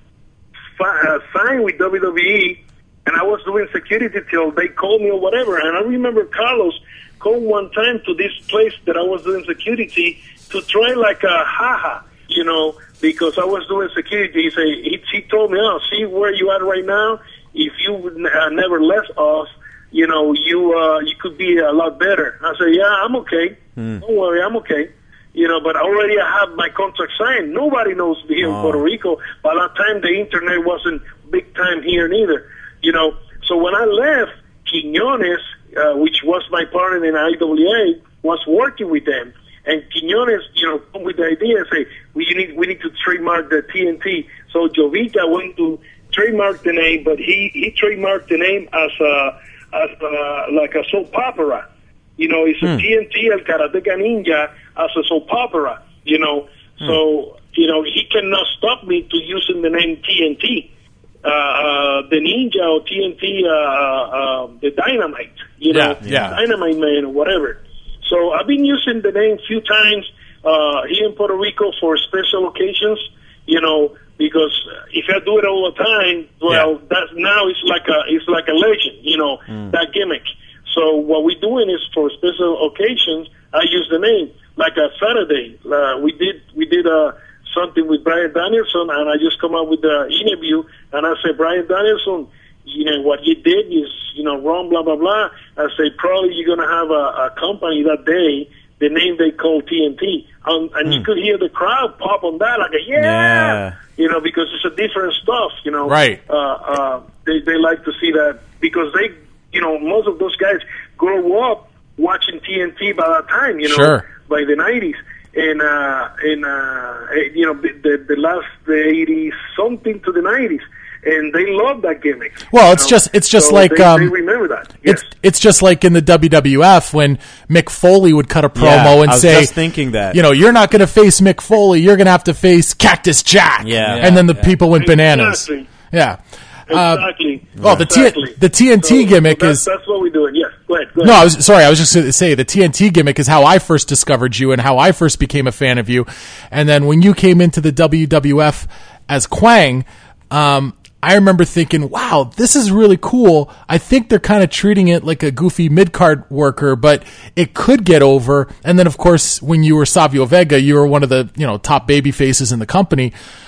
fi- uh, sign with W W E, and I was doing security till they called me or whatever. And I remember Carlos called one time to this place that I was doing security to try like a haha, you know, because I was doing security. He say he, he told me, "Oh, see where you at right now. If you would n- uh, never left us." You know, you uh, you could be a lot better. I said, yeah, I'm okay. Hmm. Don't worry, I'm okay. You know, but already I have my contract signed. Nobody knows me here in Oh. Puerto Rico. By that time, the internet wasn't big time here neither. You know, so when I left, Quiñones, uh, which was my partner in I W A, was working with them. And Quiñones, you know, come with the idea and say, we need we need to trademark the T N T. So Jovita went to trademark the name, but he, he trademarked the name as a as uh, like a soap opera. You know, it's a Hmm. T N T, El Karateka Ninja, as a soap opera, you know. Hmm. So, you know, he cannot stop me to using the name T N T. Uh, uh, the Ninja or T N T, uh, uh, the Dynamite, you know, Yeah, yeah. Dynamite Man or whatever. So I've been using the name a few times uh, here in Puerto Rico for special occasions, you know, because if I do it all the time, well, that's now it's like a it's like a legend, you know, Mm. that gimmick. So what we're doing is for special occasions, I use the name. Like a Saturday, uh, we did we did uh, something with Brian Danielson, and I just come up with the interview, and I say, Brian Danielson, you know what you did is you know wrong, blah blah blah. I say probably you're gonna have a, a company that day. The name they call T N T, um, and you could hear the crowd pop on that like a yeah, Yeah. you know, because it's a different stuff, you know. Right. Uh, uh, they they like to see that because they, you know, most of those guys grow up watching T N T by that time, you know, Sure. by the nineties, and uh, and uh, eh, you know, the the last the eighties something to the nineties. And they love that gimmick. Well, you it's know? just it's just So like they, um, they remember that. Yes. It's it's just like in the W W F when Mick Foley would cut a promo Yeah, and I was say, just thinking that. you know, you're not going to face Mick Foley, you're going to have to face Cactus Jack. Yeah. and then the Yeah. people went bananas. Exactly. Yeah. Uh, Exactly. well, the T- Exactly. the T N T So- gimmick so that's, is that's what we're doing. Yes. Go ahead. Go ahead. no. I was sorry. I was just going to say the T N T gimmick is how I first discovered you and how I first became a fan of you. And then when you came into the W W F as Kwang, um, I remember thinking, wow, this is really cool. I think they're kind of treating it like a goofy mid-card worker, but it could get over. And then, of course, when you were Savio Vega, you were one of the, you know, top baby faces in the company.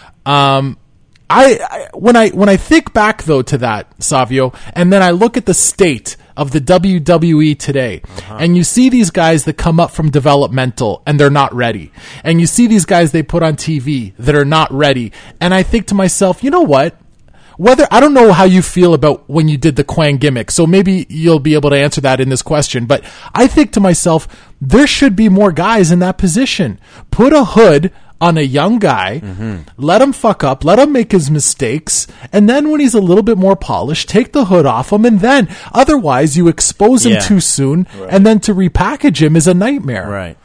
Um, I, I when I when I think back though to that, Savio, and then I look at the state of the W W E today, and you see these guys that come up from developmental and they're not ready, and you see these guys they put on T V that are not ready, and I think to myself, you know what? whether I don't know how you feel about when you did the Quang gimmick, so maybe you'll be able to answer that in this question. But I think to myself, there should be more guys in that position. Put a hood on a young guy, mm-hmm. let him fuck up, let him make his mistakes, and then when he's a little bit more polished, take the hood off him, and then otherwise you expose him Yeah. too soon, Right. and then to repackage him is a nightmare. Right.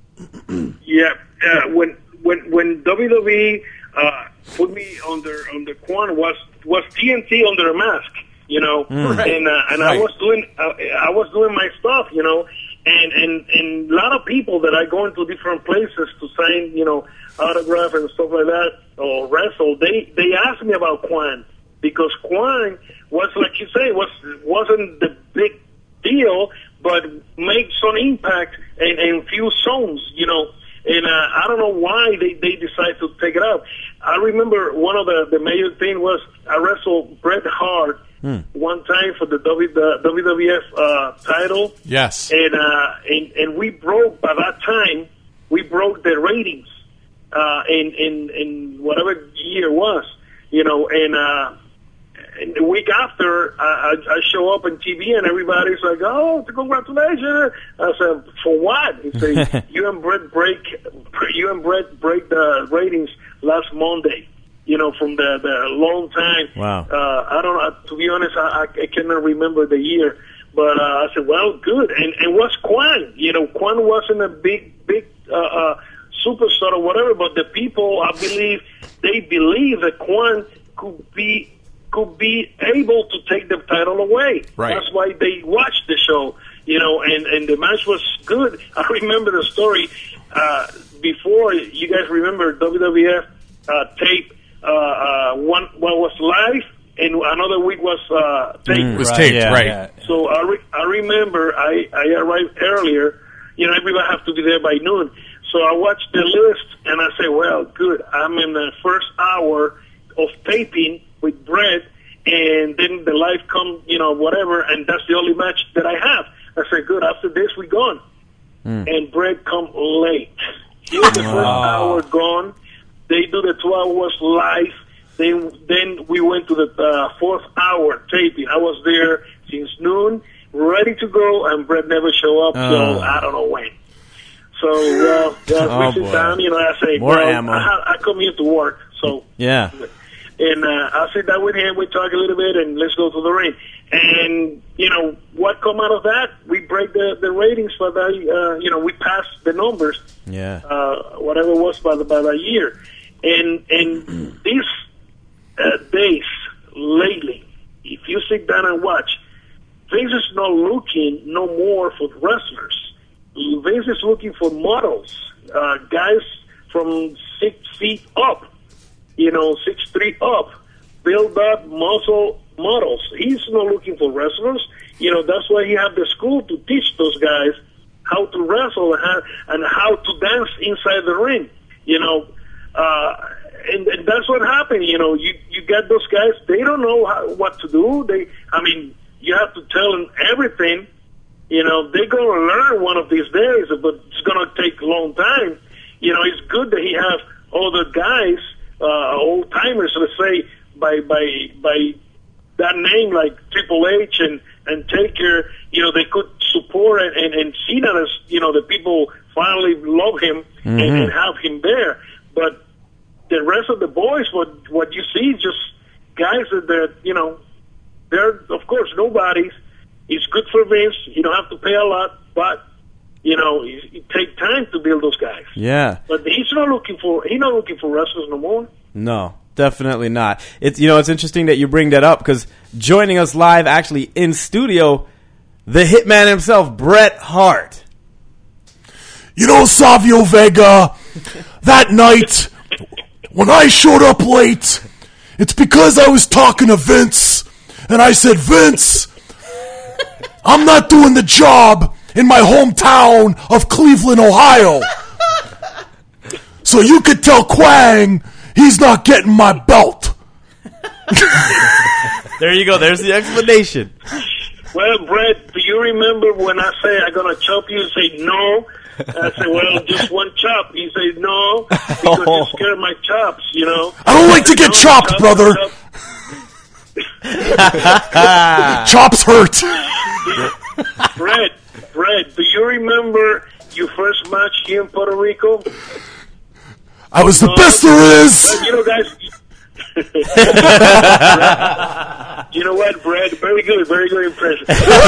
Yeah, uh, when when when W W E uh, put me under under Quan was was T N T under a mask, you know, Mm. Right. and uh, and Right. I was doing uh, I was doing my stuff, you know, and and and a lot of people that I go into different places to sign, you know, autograph and stuff like that or wrestle, they they ask me about Quan because Quan was, like you say, was wasn't the big deal, but made some impact in, in few zones, you know. And uh, I don't know why they, they decided to take it out. I remember one of the, the major things was I wrestled Bret Hart Hmm. one time for the, w, the W W F uh, title. Yes. And, uh, and and we broke, by that time, we broke the ratings uh, in, in, in whatever year it was, you know, and... Uh, And the week after, I, I, I show up on T V and everybody's like, "Oh, congratulations!" I said, "For what?" He said, "You and Brett break, you and Brett break the ratings last Monday. You know, from the the long time. Wow. Uh, I don't know. To be honest, I, I cannot remember the year, but uh, I said, "Well, good." And and what's Quan? You know, Quan wasn't a big big uh, uh, superstar or whatever, but the people, I believe, they believe that Quan could be. could be able to take the title away. Right. That's why they watched the show, you know, and, and the match was good. I remember the story uh, before. You guys remember W W F uh, tape, uh, uh, one, one was live, and another week was uh, taped. Mm, it was taped, yeah, right. yeah. So I, re- I remember I, I arrived earlier. You know, everybody have to be there by noon. So I watched the list, and I say, well, good. I'm in the first hour of taping with Brett, and then the live come, you know, whatever, and that's the only match that I have. I said, good, after this, we gone. Mm. And Brett come late. He was the first hour gone. They do the two hours live. Then, then we went to the uh, fourth hour taping. I was there since noon, ready to go, and Brett never show up, Oh. so I don't know when. So, well, yeah, Oh, we sit boy. down, you know, I say, More well, ammo. I, I come here to work, so... Yeah. And uh, I sit down with him, we talk a little bit, and let's go to the ring. And, you know, what come out of that? We break the, the ratings for the, uh, you know, we pass the numbers, Yeah. uh, whatever it was by the, by the year. And, and these uh, days, lately, if you sit down and watch, Vince is not looking no more for wrestlers. Vince is looking for models, uh, guys from six feet up. You know, six three up, build up muscle models. He's not looking for wrestlers. You know, that's why he have the school to teach those guys how to wrestle and how, and how to dance inside the ring. You know, uh, and, and that's what happened. You know, you you get those guys. They don't know how, what to do. They, I mean, you have to tell them everything. You know, they're gonna learn one of these days, but it's gonna take a long time. You know, it's good that he have other guys. Uh, old timers, let's say, by by by that name like Triple H and and Taker, you know, they could support and, and, and see that as, you know, the people finally love him Mm-hmm. and, and have him there. But the rest of the boys, what what you see, just guys that, that you know, they're of course nobodies. It's good for Vince. You don't have to pay a lot, but you know, it, it takes time to build those guys. Yeah. But he's not looking for he's not looking for wrestlers no more. No, definitely not. It's, you know, it's interesting that you bring that up because joining us live, actually in studio, the Hitman himself, Bret Hart. You know, Savio Vega, that night when I showed up late, it's because I was talking to Vince, and I said, Vince, I'm not doing the job in my hometown of Cleveland, Ohio. So you could tell Quang he's not getting my belt. There you go. There's the explanation. Well, Brett, do you remember when I say I'm going to chop you? You say no. I say, well, just one chop. You say no because you're scared of my chops, you know. I don't like to get chopped, brother. Chops hurt. Fred, Fred, do you remember your first match here in Puerto Rico? I was the uh, best there is. But, you know, guys. You know what, Brad? Very good, very good impression.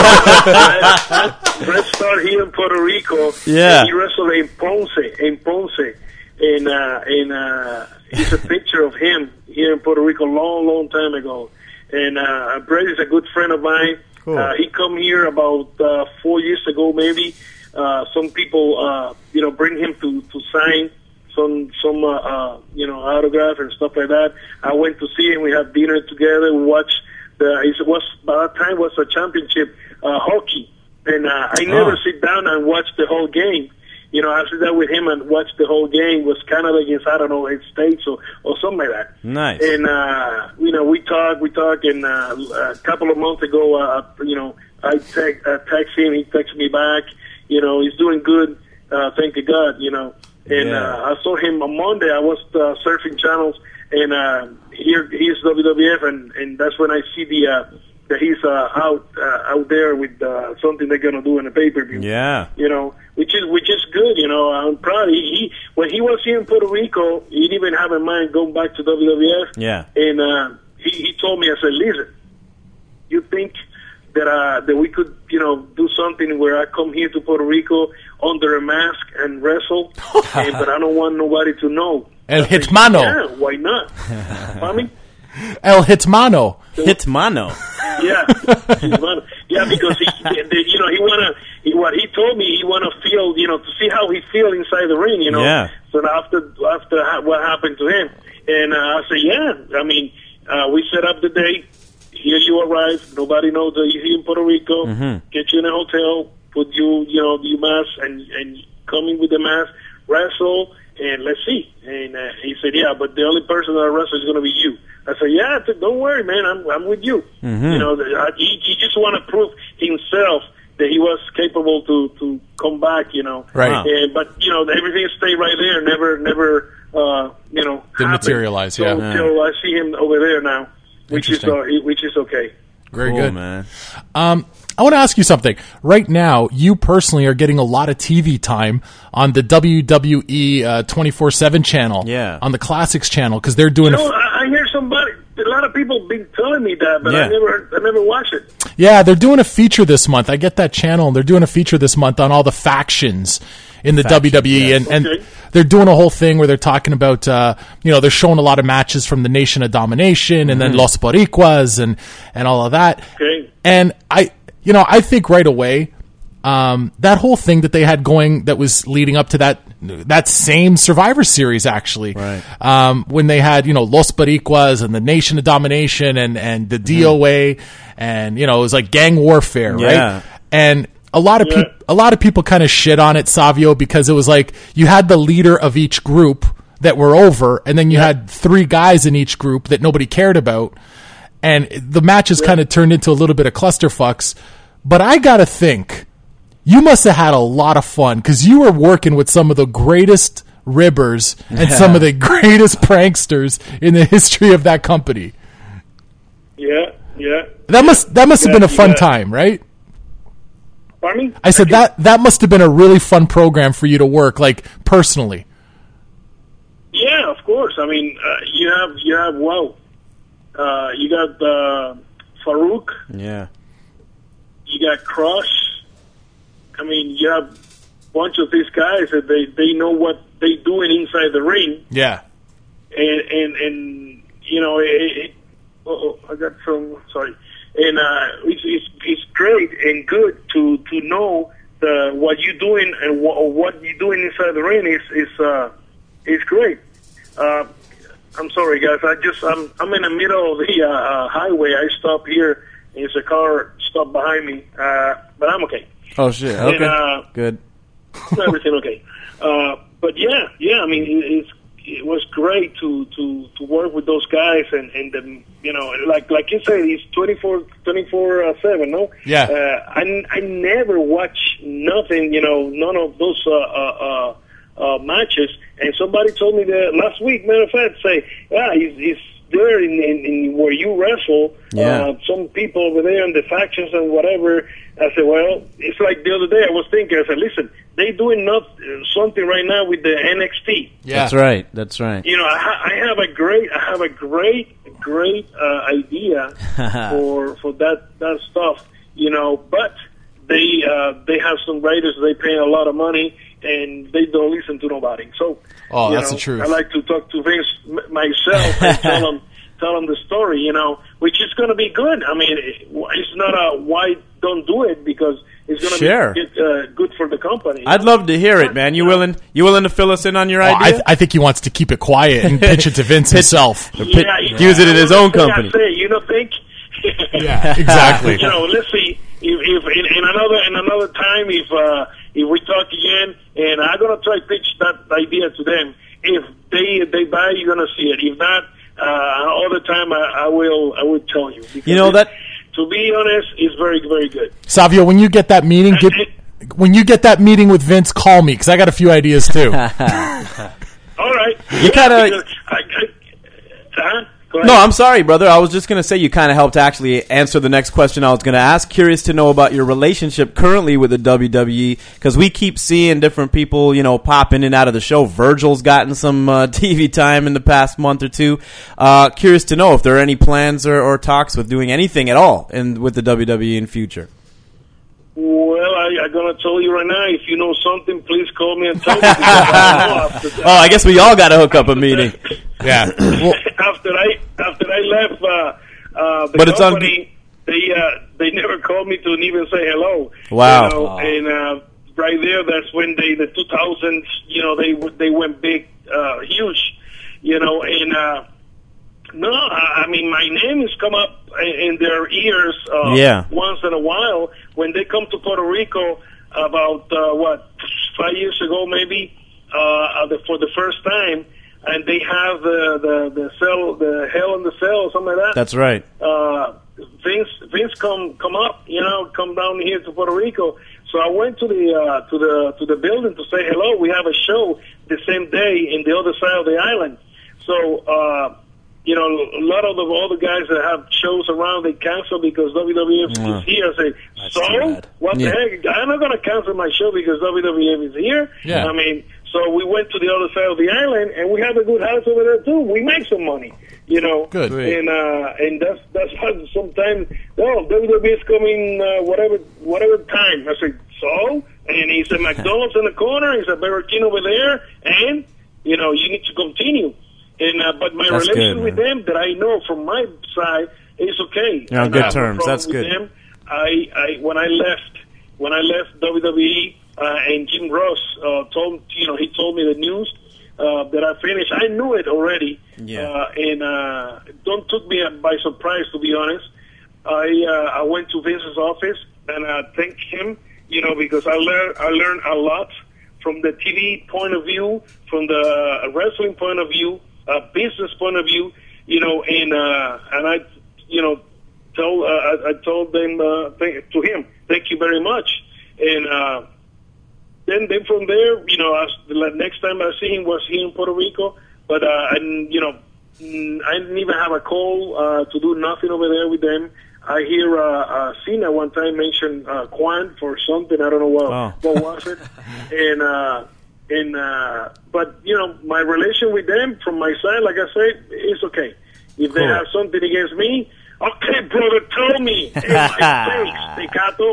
Brad, Brad started here in Puerto Rico. Yeah. And he wrestled in Ponce, in Ponce, and uh, and uh, it's a picture of him here in Puerto Rico, long, long time ago. And uh, Brad is a good friend of mine. Cool. Uh, he come here about uh, four years ago, maybe. Uh, some people, uh, you know, bring him to to sign some some uh, uh, you know autograph and stuff like that. I went to see him. We had dinner together. We watched. The, it was by that time was a championship uh, hockey, and uh, I never Oh. sit down and watch the whole game. You know, I sit down with him and watch the whole game. It was Canada against I don't know, eight states or or something like that. Nice. And uh, you know, we talk, we talk, and uh, a couple of months ago, uh, you know, I text, uh, text him. He texted me back. You know, he's doing good. Uh, thank you God. You know, and Yeah. uh, I saw him on Monday. I was uh, surfing channels. And uh, here he's W W F, and, and that's when I see the uh, that he's uh, out uh, out there with uh, something they're gonna do in a pay per view. Yeah. You know, which is which is good. You know, I'm proud. He, he when he was here in Puerto Rico, he didn't even have in mind going back to W W F. Yeah. And uh, he he told me, I said, listen, you think that uh, that we could, you know, do something where I come here to Puerto Rico under a mask and wrestle, and, but I don't want nobody to know. El Hitmano. Yeah, why not? Mommy? El Hitmano. Hitmano. Yeah, Hitmano. Yeah, because he, the, you know, he wanna. He, what he told me, he wanna feel, you know, to see how he feel inside the ring, you know. Yeah. So after after ha- what happened to him, and uh, I said, yeah. I mean, uh, we set up the date. Here you arrive. Nobody knows that you're here in Puerto Rico. Mhm. Get you in a hotel. Put you, you know, your mask and and come in with the mask. Wrestle. And let's see. And uh, he said, yeah, but the only person that I wrestle is going to be you. I said, yeah, I said, don't worry, man. I'm I'm with you. Mhm. You know, the, I, he, he just want to prove himself that he was capable to, to come back, you know. Right. Wow. And, but, you know, everything stayed right there. Never, never, uh, you know, Didn't happened. materialize, So, yeah. Till I see him over there now, which is, Interesting. uh, which is okay. Very Cool, good. man. Um, I want to ask you something. Right now, you personally are getting a lot of T V time on the W W E uh, twenty-four seven channel, Yeah. on the Classics channel, because they're doing You a know, f- I, I hear somebody, a lot of people been telling me that, but Yeah. I never, I never watched it. yeah, they're doing a feature this month. I get that channel, and they're doing a feature this month on all the factions in the W W E, and, and Okay. they're doing a whole thing where they're talking about, uh, you know, they're showing a lot of matches from the Nation of Domination, and then Los Boricuas, and and all of that. Okay. And I, you know, I think right away, um, that whole thing that they had going that was leading up to that that same Survivor Series, actually, Right. um, when they had, you know, Los Boricuas and the Nation of Domination and and the D O A, and you know, it was like gang warfare, Yeah. right? And a lot of Yeah. people, a lot of people kind of shit on it, Savio, because it was like you had the leader of each group that were over, and then you had three guys in each group that nobody cared about. And the matches kind of turned into a little bit of clusterfucks. But I gotta think, you must have had a lot of fun because you were working with some of the greatest ribbers and some of the greatest pranksters in the history of that company. Yeah, yeah. That must that must have Yeah, been a fun yeah. time, right? Pardon me? I said that that must have been a really fun program for you to work, like personally. Yeah, of course. I mean, uh, you have you have wow. Uh, you got uh, Farouk. Yeah. You got Crush. I mean, you have a bunch of these guys that they, they know what they doing inside the ring, Yeah. and and, and you know, it, it, oh, I got some. Sorry, and uh, it's, it's it's great and good to to know the what you're doing and what, what you're doing inside the ring is is uh, is great. Uh, I'm sorry, guys. I just I'm I'm in the middle of the uh, uh, highway. I stop here. There's a car stopped behind me, uh, but I'm okay. Oh shit. And, Okay. uh, Good. Everything okay. Uh, but yeah, yeah. I mean, it, it's, it was great to, to, to work with those guys, and and the, you know, like like you said, it's twenty-four seven. No. Yeah. Uh, I I never watch nothing. You know, none of those uh, uh, uh, uh, matches. And somebody told me that last week. Matter of fact, say, yeah, he's, he's there in, in, in where you wrestle, Yeah. uh, some people over there in the factions and whatever. I said, well, it's like the other day. I was thinking. I said, listen, they doing not uh, something right now with the N X T. That's right. That's right. You know, I, ha- I have a great, I have a great, great uh, idea for for that that stuff. You know, but they uh, they have some writers. They pay a lot of money, and they don't listen to nobody. So, Oh, you that's know, the truth. I like to talk to Vince m- myself and tell him tell him the story. You know, which is going to be good. I mean, it, it's not a why don't do it because it's going to Sure. be uh, good for the company. I'd love to hear it, man. You willing? You willing to fill us in on your Oh, I, idea? th- I think he wants to keep it quiet and pitch it to Vince himself. Pit- Yeah, yeah. use it in his own One thing company. I say, you don't think? Yeah, exactly. You know, let's see if, if in, in another in another time if uh, if we talk again, and I'm gonna try to pitch that idea to them. If they they buy, you're gonna see it. If not, uh, all the time I, I will I will tell you. Because You know it- that. To be honest, it's very very good. Savio, when you get that meeting, get, when you get that meeting with Vince, call me because I got a few ideas too. All right. You kinda- because I, I, huh? Go ahead. No, I'm sorry, brother. I was just going to say you kind of helped actually answer the next question I was going to ask. Curious to know about your relationship currently with the W W E because we keep seeing different people, you know, pop in and out of the show. Virgil's gotten some uh, T V time in the past month or two. Uh, curious to know if there are any plans or, or talks with doing anything at all in with the W W E in future. Well, I, I'm gonna tell you right now. If you know something, please call me and tell me. because I don't know after that. Oh, I guess we all got to hook up a meeting. Yeah. after I after I left uh, uh, the But it's on- company, they uh, they never called me to even say hello. Wow. You know, and uh, right there, that's when they the two thousands. You know, they they went big, uh, huge. You know, and uh, no, I I mean my name has come up in their ears uh, Yeah. once in a while when they come to Puerto Rico about uh, what five years ago maybe uh, the, for the first time, and they have the the the cell the Hell in the Cell or something like that. That's right. Uh, Vince Vince come come up, you know, come down here to Puerto Rico. So I went to the uh, to the to the building to say hello. We have a show the same day in the other side of the island. So. Uh, You know, a lot of the, all the guys that have shows around, they cancel because W W F Mm. is here. I say, so? What Yeah. the heck? I'm not going to cancel my show because W W F is here. Yeah. I mean, so we went to the other side of the island, and we have a good house over there, too. We make some money, you know. Good. And uh, and that's that's why sometimes, oh, W W E is coming uh, whatever whatever time. I say, so? And he said, McDonald's in the corner. He said, Burger King over there. And, you know, you need to continue. And uh, but my That's relation good, with them that I know from my side is okay. You're on And good I have no terms. problem That's with good. Them. I, I when I left when I left W W E uh, and Jim Ross uh, told you know he told me the news uh, that I finished. I knew it already. Yeah. Uh, and uh, don't took me by surprise, to be honest. I uh, I went to Vince's office and I thanked him. You know because I learned I learned a lot from the T V point of view, from the wrestling point of view. A business point of view, you know, and uh, and I, you know, told uh, I, I told them uh, thank, to him, thank you very much, and uh, then then from there, you know, I, the next time I see him was here in Puerto Rico, but uh, and you know, I didn't even have a call uh, to do nothing over there with them. I hear uh, uh, Cena one time mention uh, Quan for something I don't know what Oh. what was it, and. Uh, And uh, but you know, my relation with them from my side, like I said, is okay. If they Cool. have something against me, okay, brother, tell me. In my face, Picato.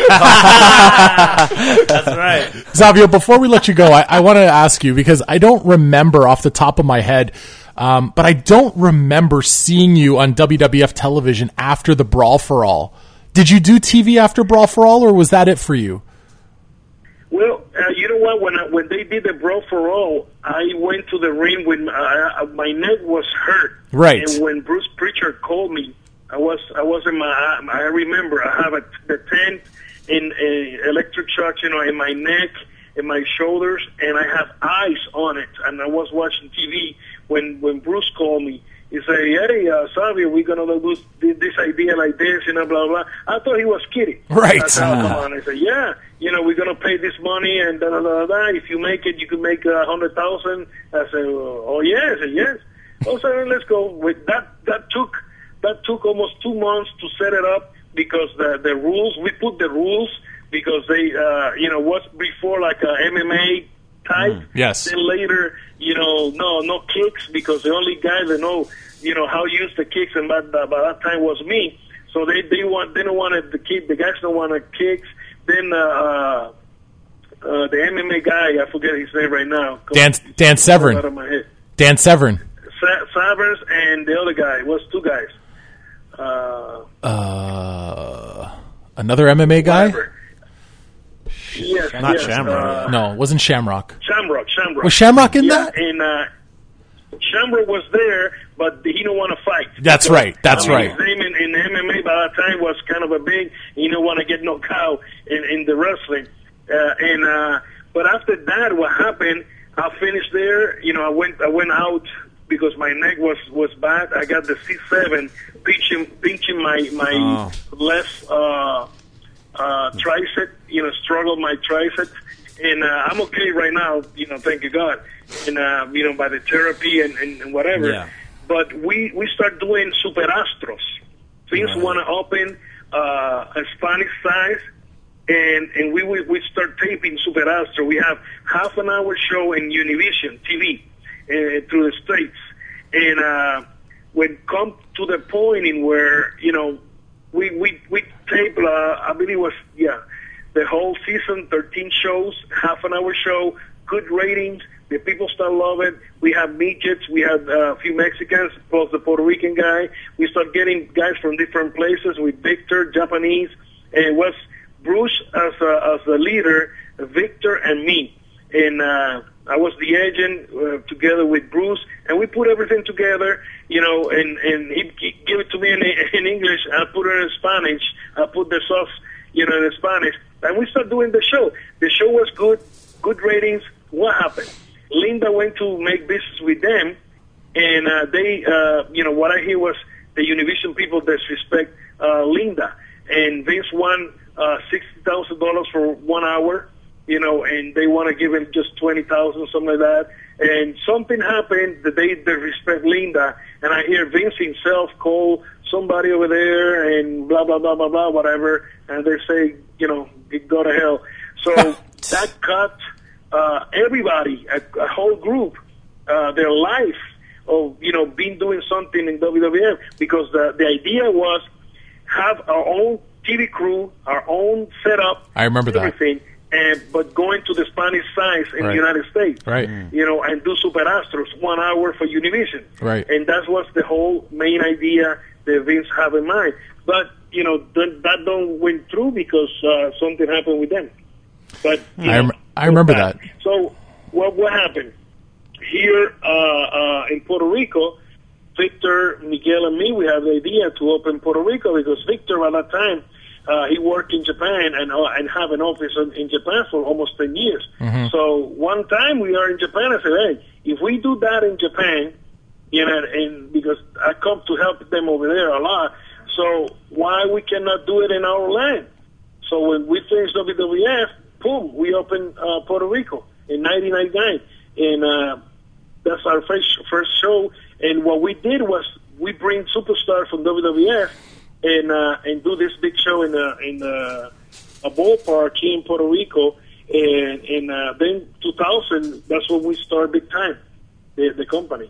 That's right. Xavier, before we let you go, I, I want to ask you because I don't remember off the top of my head, um, but I don't remember seeing you on W W F television after the Brawl for All. Did you do T V after Brawl for All, or was that it for you? Well, uh, you know what? When I, when they did the Brawl for All, I went to the ring when uh, my neck was hurt. Right. And when Bruce Pritchard called me, I was I was in my. I remember I have a the tent in a electric shock, you know, in my neck, in my shoulders, and I have eyes on it. And I was watching T V when when Bruce called me. He said, hey, uh, Xavier, we're going to do this, this idea like this, you know, blah, blah. I thought he was kidding. Right. I said, oh, come on. I said, yeah, you know, we're going to pay this money and da, da, da, da. If you make it, you can make a hundred thousand. I said, oh, yeah. I said, yes. Oh, so let's go. With that, that took that took almost two months to set it up because the the rules we put the rules because they uh, you know was before like a M M A type. Mm, yes. Then later, you know, no no kicks because the only guy that know you know how to use the kicks and by, by that time was me. So they they want they don't want the kick. The guys don't want the kicks. Then uh, uh, uh, the M M A guy, I forget his name right now. Dan Dan Severn. Out of my head. Dan Severn. Sa- Savers and the other guy. It was two guys. Uh, Uh, another M M A guy? yes, Not yes, Shamrock. uh, no, it wasn't Shamrock. Shamrock. Shamrock. Was Shamrock in yeah, that? And uh, Shamrock was there, but he didn't want to fight. That's So, right, that's I mean, right. His name in, in M M A by that time was kind of a big. He didn't want to get knocked out in, in the wrestling. Uh, and uh, but after that, what happened? I finished there. You know, I went. I went out because my neck was, was bad. I got the C seven pinching pinching my my Oh. left uh, uh, tricep. You know, struggled my tricep, and uh, I'm okay right now. You know, thank you God. And uh, you know, by the therapy and, and, and whatever. Yeah. But we we start doing Super Astros. Things Right. want to open uh, a Spanish size. And and we, we we start taping Super Astro. We have half an hour show in Univision T V uh, through the States. And uh, when come to the point in where, you know, we we, we tape, uh, I believe it was, yeah, the whole season, thirteen shows, half an hour show, good ratings. The people start loving it. We have midgets. We have uh, a few Mexicans, plus the Puerto Rican guy. We start getting guys from different places with Victor, Japanese, and it was Bruce as a, as a leader, Victor and me. And uh, I was the agent uh, together with Bruce, and we put everything together, you know, and, and he, he gave it to me in, in English. I put it in Spanish. I put the sauce, you know, in Spanish. And we started doing the show. The show was good, good ratings. What happened? Linda went to make business with them, and uh, they, uh, you know, what I hear was the Univision people disrespect uh, Linda. And Vince won uh, sixty thousand dollars for one hour, you know, and they want to give him just twenty thousand dollars, something like that. And something happened that they disrespect Linda, and I hear Vince himself call somebody over there and blah, blah, blah, blah, blah, whatever, and they say, you know, go to hell. So that cut uh, everybody, a, a whole group, uh, their life of, you know, being doing something in W W F, because the, the idea was have our own T V crew, our own setup. I remember that. Everything, and but going to the Spanish size in Right. the United States, Right. You know, and do Super Astros one hour for Univision, Right. And that was the whole main idea that Vince had in mind. But you know, th- that don't went through because uh, something happened with them. But you I, know, rem- I remember that. so what what happened here uh, uh, in Puerto Rico? Victor, Miguel, and me, we have the idea to open Puerto Rico because Victor, at that time, uh, he worked in Japan and uh, and have an office in, in Japan for almost ten years. Mhm. So one time we are in Japan, I said, hey, if we do that in Japan, you know, and because I come to help them over there a lot, so why we cannot do it in our land? So when we finished W W F, boom, we opened uh, Puerto Rico in nineteen ninety-nine, and uh, that's our first first show. And what we did was we bring superstars from W W F and uh, and do this big show in a in a, a ballpark here in Puerto Rico. And and uh, then two thousand, that's when we start big time, the the company.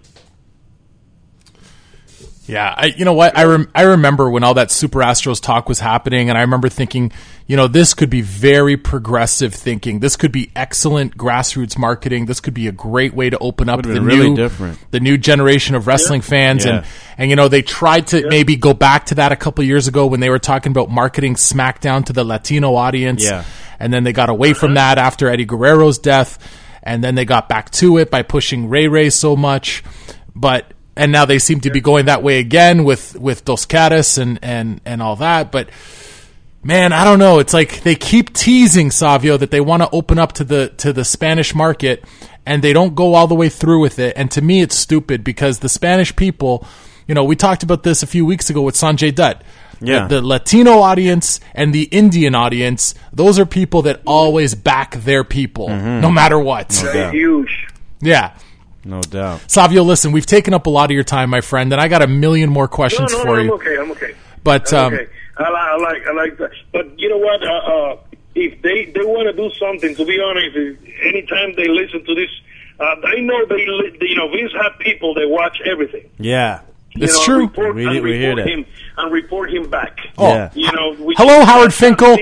Yeah, I, you know what? I rem- I remember when all that Super Astros talk was happening, and I remember thinking, you know, this could be very progressive thinking. This could be excellent grassroots marketing. This could be a great way to open up the been really new, different. the new generation of wrestling fans. Yeah. And and you know, they tried to maybe go back to that a couple years ago when they were talking about marketing SmackDown to the Latino audience. Yeah. And then they got away from that after Eddie Guerrero's death, and then they got back to it by pushing Ray Ray so much, but. And now they seem to be going that way again with, with Dos Caras and, and, and all that. But, man, I don't know. It's like they keep teasing, Savio, that they want to open up to the to the Spanish market, and they don't go all the way through with it. And to me, it's stupid because the Spanish people, you know, we talked about this a few weeks ago with Sanjay Dutt. Yeah. The, the Latino audience and the Indian audience, those are people that always back their people, no matter what. They're huge. Yeah. No doubt. Savio, listen, we've taken up a lot of your time, my friend, and I got a million more questions no, no, for no, I'm you. okay. I'm okay. But I'm um, okay. I, li- I like I like that. But you know what? Uh, uh, if they, they want to do something, to be honest, is anytime they listen to this, uh, I know they, li- you know, Vince have people that watch everything. Yeah. You It's know, true. Report, We- and we hear report that. him and report him back. Oh. Yeah. You know, we hello, should- Howard Finkel.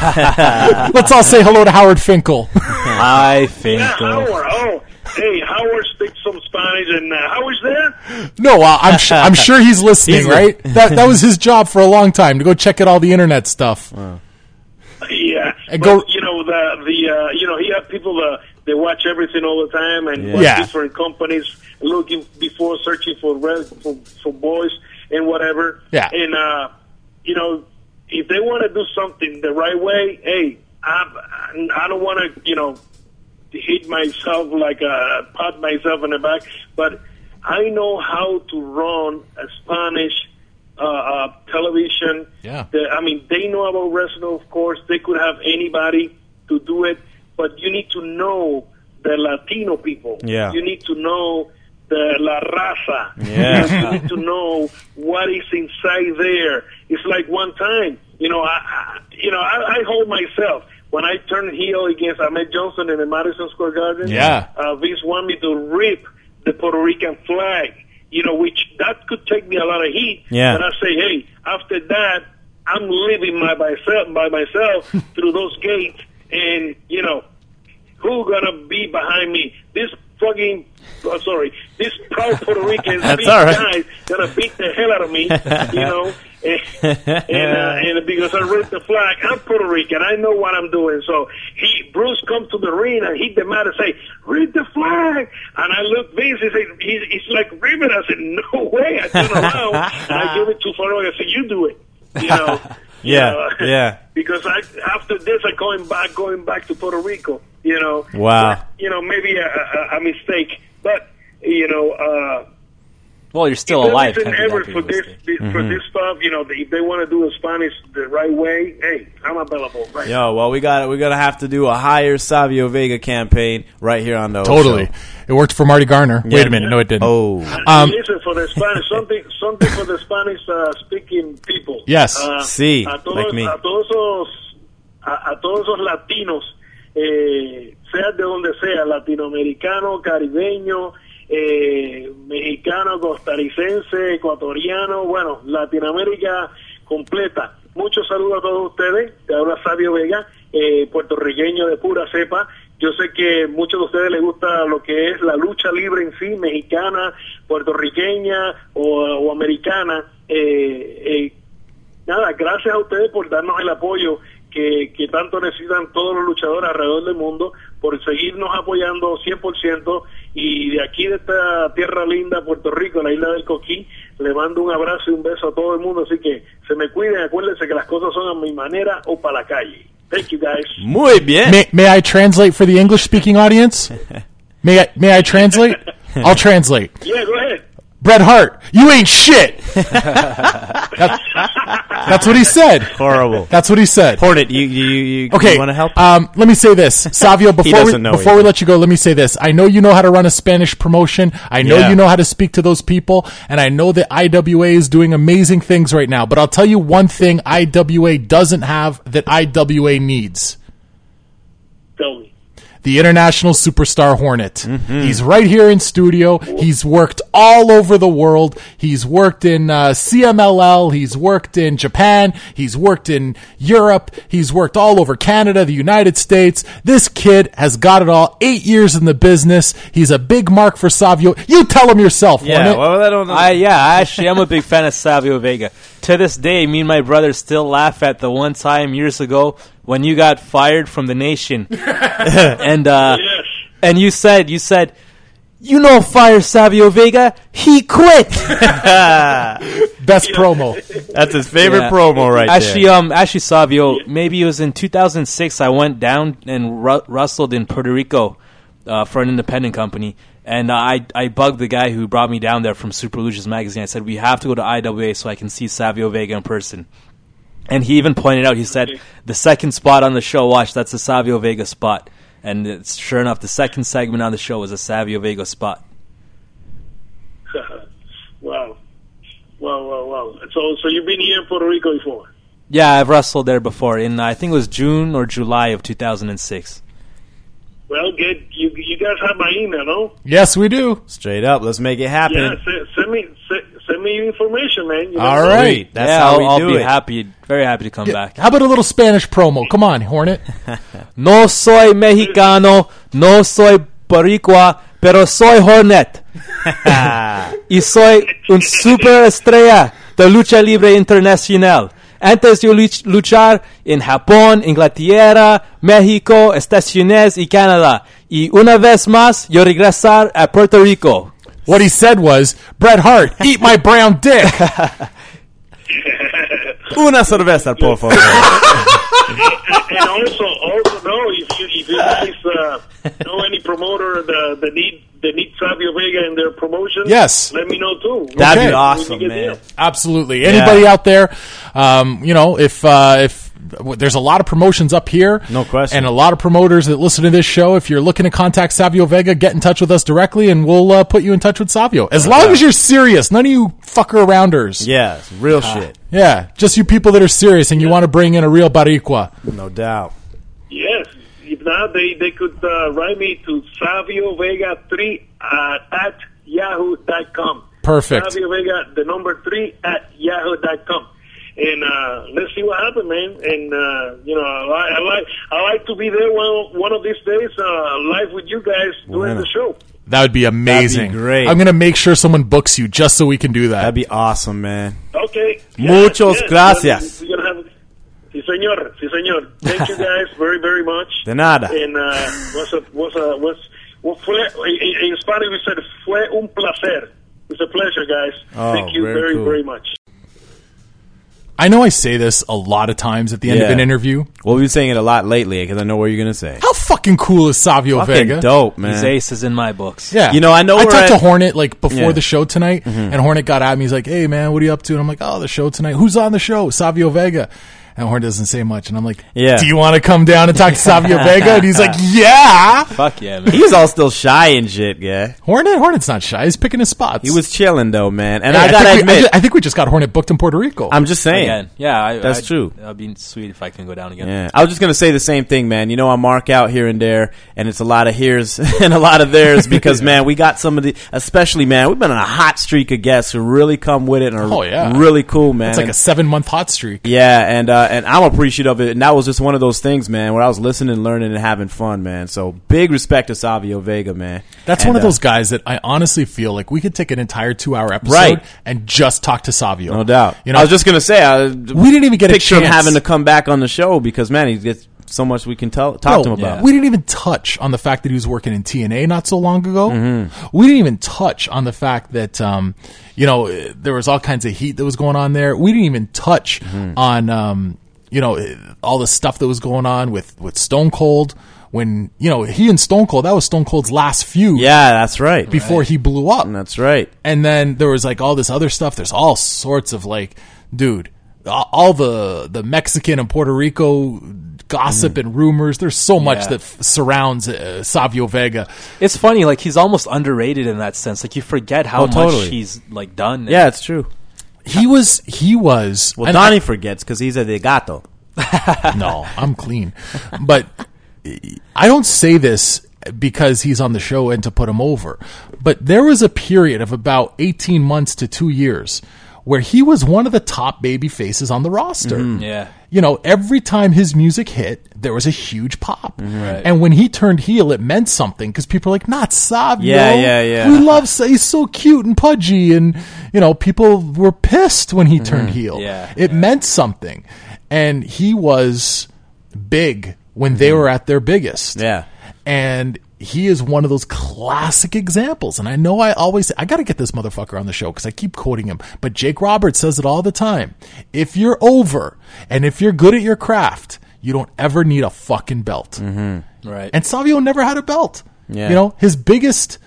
Let's all say hello to Howard Finkel. Hi, Yeah, Finkel. Howard. Oh, hey, Howard speaks some Spanish, and uh, Howard's there. No, uh, I'm su- I'm sure he's listening, He's right? That that was his job for a long time, to go check out all the internet stuff. Yeah, And but go- you know the the uh, you know he had people that they watch everything all the time and Yeah. watch Yeah. different companies looking before searching for red, for for boys and whatever. Yeah. and uh, you know if they want to do something the right way, hey, I I don't want to you know hit myself like uh, pat myself in the back, but I know how to run a Spanish uh, uh, television. Yeah. The, I mean, they know about wrestling, of course. They could have anybody to do it, but you need to know the Latino people. Yeah. You need to know the La Raza. Yeah. You need to know what is inside there. It's like one time, you know, I, I you know, I, I hold myself. When I turned heel against Ahmed Johnson in the Madison Square Garden, Yeah. uh, Vince wanted me to rip the Puerto Rican flag, you know, which that could take me a lot of heat. Yeah. And I say, hey, after that, I'm living by myself, by myself through those gates, and you know, who gonna be behind me? This fucking, oh, sorry, this proud Puerto Rican That's big all right. guy gonna beat the hell out of me, you know. and and, uh, and because I ripped the flag, I'm Puerto Rican. I know what I'm doing. So he, Bruce, comes to the ring and he demands to say, "Rip the flag." And I look, Vince, he said, he's, he's like ripping. I said, "No way!" I turn around and I give it to Farrell. I said, "You do it." You know. Yeah, you know, yeah. Because I after this, I'm going back, going back to Puerto Rico. You know. Wow. But, you know, maybe a, a, a mistake, but you know. uh Well, you're still if alive. everything Can't be ever that for big of a this, mistake. this for Mhm. this stuff, you know, if they want to do the Spanish the right way, hey, I'm available. Right. Yo, well, we got we're gonna have to do a higher Savio Vega campaign right here on the Totally. show. It worked for Marty Garner. Yeah. Wait a minute. No, it didn't. Oh. Um, Listen, for the Spanish, something, something for the Spanish uh, speaking people. Yes. Uh, Sí, a todos, like me. a todos esos, a, a todos esos latinos, eh, sea de donde sea, latinoamericano, caribeño, eh, mexicano, costarricense, ecuatoriano, bueno, Latinoamérica completa. Muchos saludos a todos ustedes. Te habla Savio Vega, eh, puertorriqueño de pura cepa. Yo sé que muchos de ustedes les gusta lo que es la lucha libre en sí, mexicana, puertorriqueña o, o americana. Eh, eh, nada, gracias a ustedes por darnos el apoyo que, que tanto necesitan todos los luchadores alrededor del mundo, por seguirnos apoyando cien por ciento. Y de aquí, de esta tierra linda, Puerto Rico, la isla del Coquí, le mando un abrazo y un beso a todo el mundo. Así que se me cuiden, acuérdense que las cosas son a mi manera o para la calle. Thank you, guys. Muy bien. May, may I translate for the English-speaking audience? May I, may I translate? I'll translate. Yeah, go ahead. Bret Hart, you ain't shit. That- that's what he said. Horrible. That's what he said. Hornet, you you you, Okay, you want to help? Um, let me say this, Savio. Before we, doesn't know before we either. let you go, let me say this. I know you know how to run a Spanish promotion. I know Yeah. you know how to speak to those people, and I know that I W A is doing amazing things right now. But I'll tell you one thing: I W A doesn't have that I W A needs. Tell me. The international superstar Hornet. He's right here in studio. He's worked all over the world. He's worked in uh, C M L L. He's worked in Japan. He's worked in Europe. He's worked all over Canada, the United States. This kid has got it all. Eight years in the business. He's a big mark for Savio. You tell him yourself, Yeah, Hornet. well, I don't know. I, yeah, I actually am a big fan of Savio Vega. To this day, me and my brother still laugh at the one time years ago when you got fired from the Nation, and uh, Yes. and you said you said, "You know, fire Savio Vega, he quit." Best promo. That's his favorite Yeah. promo right actually, there. um, actually, Savio, maybe it was in two thousand six. I went down and ru- wrestled in Puerto Rico uh, for an independent company, and uh, I I bugged the guy who brought me down there from Super Luchas magazine. I said, we have to go to I W A so I can see Savio Vega in person. And he even pointed out, he said, the second spot on the show, watch, that's the Savio Vega spot. And it's, sure enough, the second segment on the show was a Savio Vega spot. Wow, wow, wow. So, so you've been here in Puerto Rico before? Yeah, I've wrestled there before. In I think it was June or July of two thousand six. Well, get you. You guys have my email, no? Yes, we do. Straight up. Let's make it happen. Yeah, send, send me send, send me information, man. You All know? right. That's yeah, how I'll, we I'll do be it. happy, very happy to come Yeah, back. How about a little Spanish promo? Come on, Hornet. No soy mexicano, no soy boricua, pero soy Hornet. Y soy un superestrella de lucha libre internacional. Antes de luch- luchar en Japón, Inglaterra, México, Estados Unidos y Canadá. Y una vez más, yo regresar a Puerto Rico. What he said was, Bret Hart, eat my brown dick. Una cerveza, por favor. And also, also know if you if you guys uh, know any promoter that that need that need Savio Vega in their promotion, Yes. let me know too. That'd Okay. be awesome, We can get man. deal. Absolutely. Anybody Yeah. out there, um, you know, if uh, if there's a lot of promotions up here, No question. and a lot of promoters that listen to this show, if you're looking to contact Savio Vega, get in touch with us directly, and we'll uh, put you in touch with Savio. As long as you're serious, none of you fucker arounders. Yeah, it's real shit. Yeah, just you people that are serious and you want to bring in a real Baricua. No doubt. Yes. If not, they they could uh, write me to Savio Vega three uh, at yahoo dot com. Perfect. Savio Vega, the number three at yahoo dot com. And uh, let's see what happens, man. And uh, you know, I, I like I like to be there one one of these days, uh, live with you guys doing Wow. the show. That would be amazing. That'd be great. I'm going to make sure someone books you just so we can do that. That'd be awesome, man. Okay. Muchos Yes, gracias. We're gonna have. Sí, señor. Sí, señor. Thank you guys very, very much. De nada. And uh, what's a, what's a, what's, what fue, in, in Spanish we said, fue un placer. It's a pleasure, guys. Oh, Thank you very very, cool. very much. I know I say this a lot of times at the end of Yeah. an interview. Well, we've been saying it a lot lately because I know what you're going to say. How fucking cool is Savio Fucking Vega? dope, man. His ace is in my books. Yeah. You know, I know I we're talked to at- Hornet like before Yeah. the show tonight, and Hornet got at me. He's like, "Hey man, what are you up to?" And I'm like, "Oh, the show tonight. Who's on the show? Savio Vega." And Hornet doesn't say much, and I'm like, Yeah. do you want to come down and talk to Savio Vega?" And he's like, "Yeah." Fuck yeah, man. He's all still shy and shit, yeah. Hornet, Hornet's not shy. He's picking his spots. He was chilling though, man. And Hey, I gotta think we, I, admit, ju- I think we just got Hornet booked in Puerto Rico. I'm just saying. Again. Yeah, I, That's I'd- true. That'd be sweet if I can go down again. Yeah, I was just gonna say the same thing, man. You know, I mark out here and there, and it's a lot of here's and a lot of theirs because, man, we got some of the, especially, man, we've been on a hot streak of guests who really come with it and are Oh, yeah. really cool, man. It's like And- a seven month hot streak. yeah, and uh, and I'm appreciative of it, and that was just one of those things, man, where I was listening, learning, and having fun, man. So big respect to Savio Vega, man. That's And, one of uh, those guys that I honestly feel like we could take an entire two hour episode Right. and just talk to Savio. No doubt. You know, I was just gonna say, I, we didn't even get a picture him chance. having to come back on the show because, man, he gets so much we can tell, talk to him No, about. we didn't even touch on the fact that he was working in T N A not so long ago. Mm-hmm. We didn't even touch on the fact that, um, you know, eh, there was all kinds of heat that was going on there. We didn't even touch Mm-hmm. on, um, you know, eh, all the stuff that was going on with, with Stone Cold. When, you know, he and Stone Cold, that was Stone Cold's last feud. Yeah, that's right. Before he blew up. That's right. And then there was like all this other stuff. There's all sorts of like, dude, all all the the Mexican and Puerto Rico gossip and rumors. There's so much Yeah. that f- surrounds uh, Savio Vega. It's funny, like he's almost underrated in that sense. Like you forget how Oh, totally. much he's like done. Yeah, it's true. He was, he was. Well, and Donnie forgets because he's a de gato. I- no, I'm clean, but I don't say this because he's on the show and to put him over. But there was a period of about eighteen months to two years where he was one of the top baby faces on the roster. Yeah. You know, every time his music hit, there was a huge pop. Right. And when he turned heel, it meant something because people are like, not Savio. Yeah, yeah, yeah. We love Sa- he's so cute and pudgy. And, you know, people were pissed when he turned heel. Yeah, It meant something. And he was big when they were at their biggest. Yeah. And he is one of those classic examples. And I know I always, I got to get this motherfucker on the show because I keep quoting him. But Jake Roberts says it all the time. If you're over and if you're good at your craft, you don't ever need a fucking belt. Mm-hmm. Right. And Savio never had a belt. Yeah. You know, his biggest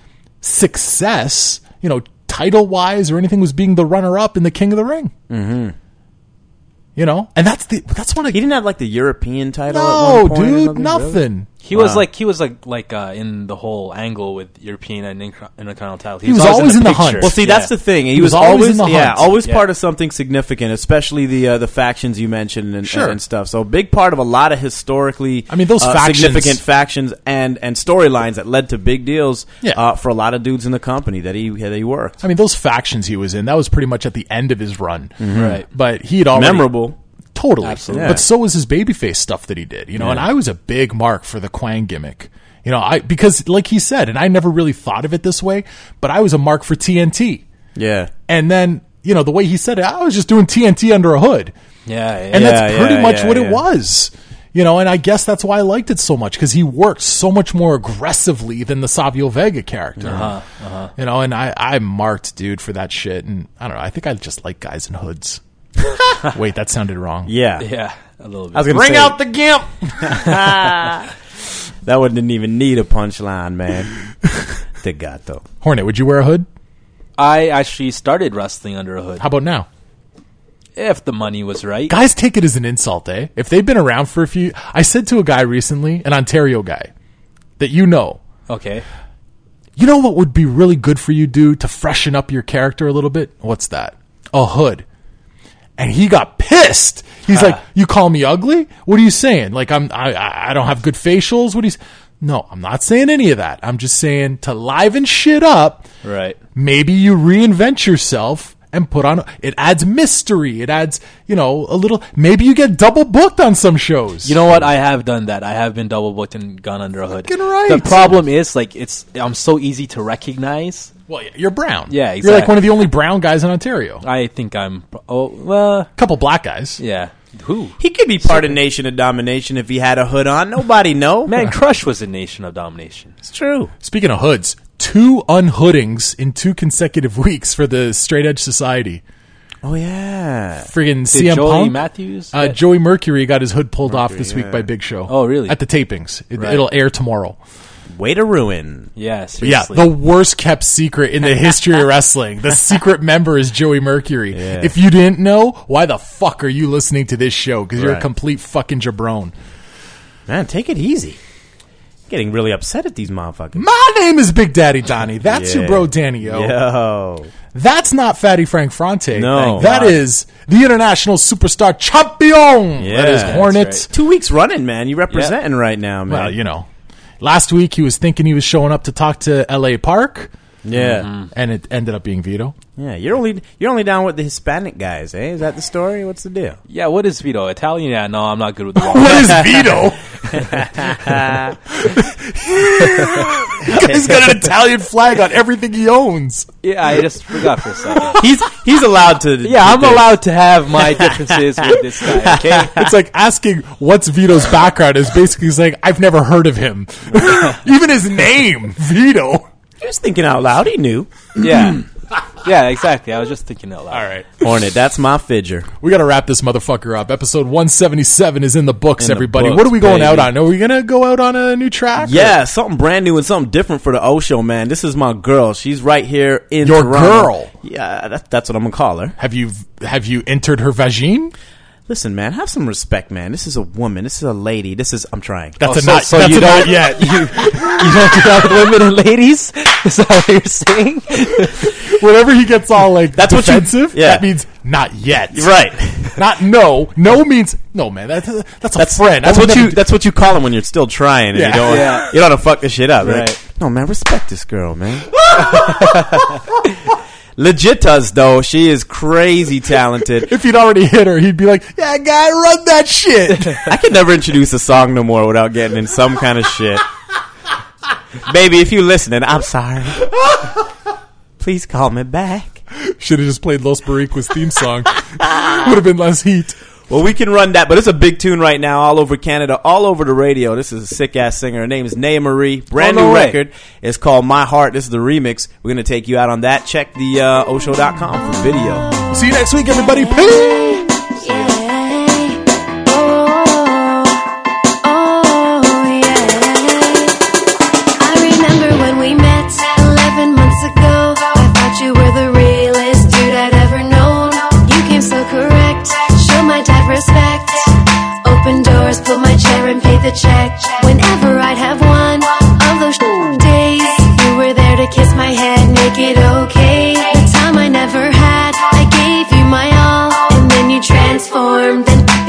success, you know, title wise or anything was being the runner up in the King of the Ring. Mm-hmm. You know, and that's the, that's one of, He didn't have like the European title. no, at one point or dude, something, nothing. really? He was Wow. like he was like like uh, in the whole angle with European and Inter- Intercontinental title. He was always in the hunt. Well, see, that's Yeah. the thing. He, He was, was always always, in the yeah, hunt. always Yeah. part of something significant, especially the uh, the factions you mentioned and, Sure. and stuff. So, a big part of a lot of historically, I mean, those uh, factions- significant factions and and storylines that led to big deals Yeah. uh, for a lot of dudes in the company that he that he worked. I mean, those factions he was in, that was pretty much at the end of his run. Right. But he had already... Memorable. Totally. Absolutely. But so was his babyface stuff that he did, you know, Yeah. and I was a big mark for the Quang gimmick. You know, I because like he said, and I never really thought of it this way, but I was a mark for T N T. Yeah. And then, you know, the way he said it, I was just doing T N T under a hood. Yeah, yeah. And Yeah, that's pretty yeah, much yeah, what yeah. it was. You know, and I guess that's why I liked it so much, because he worked so much more aggressively than the Savio Vega character. Uh-huh, uh-huh. You know, and I, I marked dude for that shit. And I don't know, I think I just like guys in hoods. Wait, that sounded wrong. Yeah. Yeah, a little bit. I was gonna Bring say, out the gimp! that one didn't even need a punchline, man. The gato. Hornet, would you wear a hood? I actually started wrestling under a hood. How about now? If the money was right. Guys take it as an insult, eh? If they've been around for a few... I said to a guy recently, an Ontario guy, that you know, Okay. you know what would be really good for you, dude, to freshen up your character a little bit? What's that? A hood. And he got pissed. He's like, "You call me ugly? What are you saying? Like I'm, I, I I don't have good facials? What are you?" s-" No, I'm not saying any of that. I'm just saying to liven shit up. Right. Maybe you reinvent yourself and put on. It adds mystery. It adds, you know, a little. Maybe you get double booked on some shows. You know what? I have done that. I have been double booked and gone under a hood. Fucking right. The problem is, like, it's I'm so easy to recognize. Well, you're brown. Yeah, You're exactly. like one of the only brown guys in Ontario. I think I'm. Oh, well, A couple black guys. yeah. Who? He could be part of Nation of Domination if he had a hood on. Nobody know. Man, Crush was a Nation of Domination. It's true. Speaking of hoods, two unhoodings in two consecutive weeks for the Straight Edge Society. Oh yeah. Friggin' Did C M Joey Punk. Matthews? Uh, Yeah. Joey Mercury got his hood pulled off Mercury, this week yeah. by Big Show. Oh, really? At the tapings. It, Right. It'll air tomorrow. Way to ruin. Yeah, Yeah, seriously. the worst kept secret in the history of wrestling. The secret member is Joey Mercury. Yeah. If you didn't know, why the fuck are you listening to this show? Because you're a Right. complete fucking jabron. Man, take it easy. Getting really upset at these motherfuckers. My name is Big Daddy Donnie. That's Yeah. your bro Danny O. Yo. That's not Fatty Frank Fronte. No. That God. is the international superstar champion. Yeah, that is that's Hornet. right. Two weeks running, man. You representing right now, man. Well, you know, last week he was thinking he was showing up to talk to L A Park, Yeah. and it ended up being Vito. Yeah. You're only you're only down with the Hispanic guys, eh? Is that the story? What's the deal? Yeah, what is Vito? Italian? Yeah, no, I'm not good with the What is Vito? He's got an Italian flag on everything he owns. Yeah, I just forgot for a second. He's he's allowed to. Yeah, I'm allowed to have my differences with this guy, okay? It's like asking what's Vito's background is basically saying I've never heard of him. Even his name, Vito. He was thinking out loud. He knew. Yeah. Yeah, exactly. I was just thinking out loud. All right. Hornet, that's my fidger. We got to wrap this motherfucker up. Episode one seventy-seven is in the books, In the everybody. books, what are we going out baby. on? Are we going to go out on a new track? Yeah, something brand new and something different for the O Show, man. This is my girl. She's right here in Your Toronto. girl? Yeah, that, that's what I'm gonna call her. Have you have you entered her vagine? Listen, man, have some respect, man. This is a woman. This is a lady. This is. I'm trying. That's Oh, a so- not. so that's you a not don't- yet. You, you don't do that with women and ladies? Is that what you're saying? Whenever he gets all like That's what you- defensive, yeah. that means not yet. Right. Not no. No means no, man. That's a, that's a That's friend. That's I would what you. never do- That's what you call them when you're still trying and Yeah. you don't. Yeah. You don't want to fuck this shit up, right? Right. No, man, respect this girl, man. Legitas though, she is crazy talented. If he'd already hit her, he'd be like, "Yeah, guy, run that shit." I can never introduce a song no more without getting in some kind of shit. Baby, if you listening, I'm sorry. Please call me back. Should have just played Los Boricuas theme song. Would have been less heat. Well, we can run that, but it's a big tune right now all over Canada, all over the radio. This is a sick-ass singer. Her name is Naya Marie. Brand Oh, no new way. record. It's called My Heart. This is the remix. We're going to take you out on that. Check the uh, O show dot com for video. See you next week, everybody. Peace. I remember when we met eleven months ago. I thought you were the realest dude I'd ever known. You came so correct, showed my dad respect. Open doors, pulled my chair and paid the check. Whenever I'd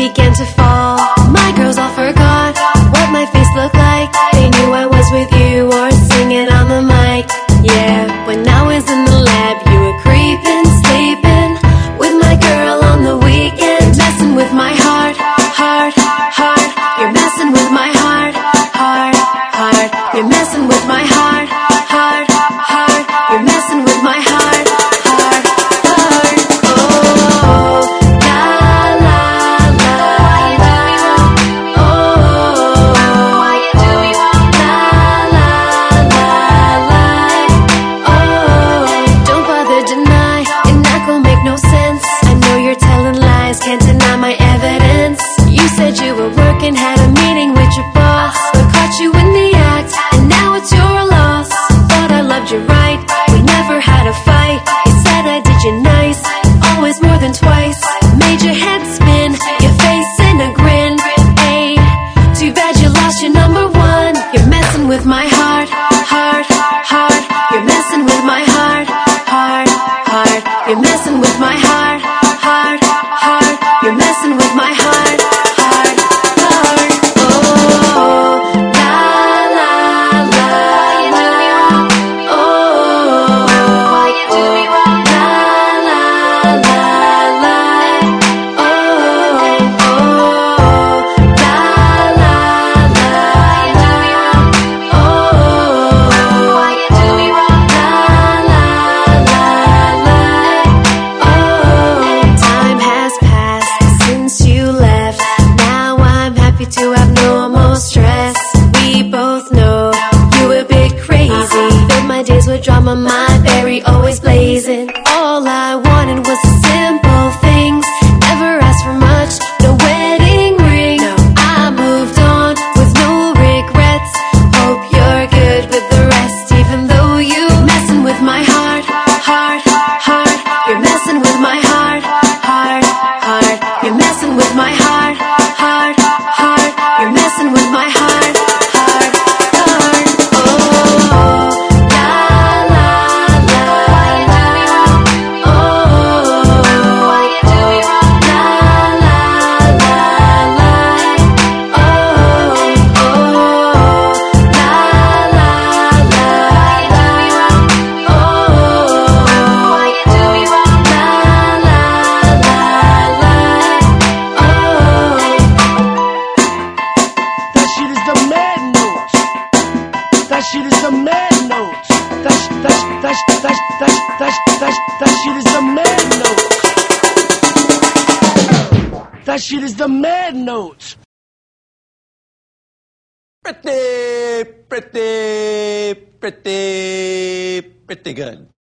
began to fall. My girls all forgot what my face looked like. They knew I was with you or singing on the mic. Yeah, when I was in the lab, you were creeping, sleeping with my girl on the weekend, messing with my heart, heart, heart. You're messing with my heart, heart, heart. You're messing with my heart, heart, heart. You're messing with my heart, heart, heart. Oh, la la la la. Oh, why you do me wrong? La la la la. Oh, don't bother deny, and that gon' make no sense. I know you're telling lies, can't deny my evidence. You said you were working, had a meeting with your boss, but caught you in the act, and now it's your loss. Thought I loved you right, we never had a fight. You said I did you nice, always more than twice. Made your head spin, your face in a grin. Ayy, too bad you lost your number one. You're messing with my heart, heart, heart. You're messing with my heart, heart, heart. You're messing with my heart, heart, heart. You're messing with my heart, heart, heart. Oh, la la la. Why you do me wrong? Oh, why you do me wrong? La la la la. Oh, oh, la la la. Why you do me wrong? Oh, why you do me wrong? La la la la. Oh, time has passed since you left. Now I'm happy to have no more stress. We both know you a bit crazy. Filled my days with drama, my berry always blazing. All I wanted was the simple things. Never asked for much, no wedding ring. I moved on with no regrets. Hope you're good with the rest, even though you messing with my heart, heart, heart. You're messing with my heart, heart, heart. You're messing with my heart, heart, heart. You're messing with my heart, heart, heart. Oh, la la la. Why you do me wrong? Oh, why you do me wrong? La la la la. Oh, oh, la la la. Why you do me wrong? Oh, why you do me wrong? La la la la. That shit is the mad notes. That shit is the mad notes. That sh- that sh- that sh- that sh- that sh- that sh- that sh- that shit is the mad notes. That shit is the mad notes. Pretty, pretty, pretty, pretty good.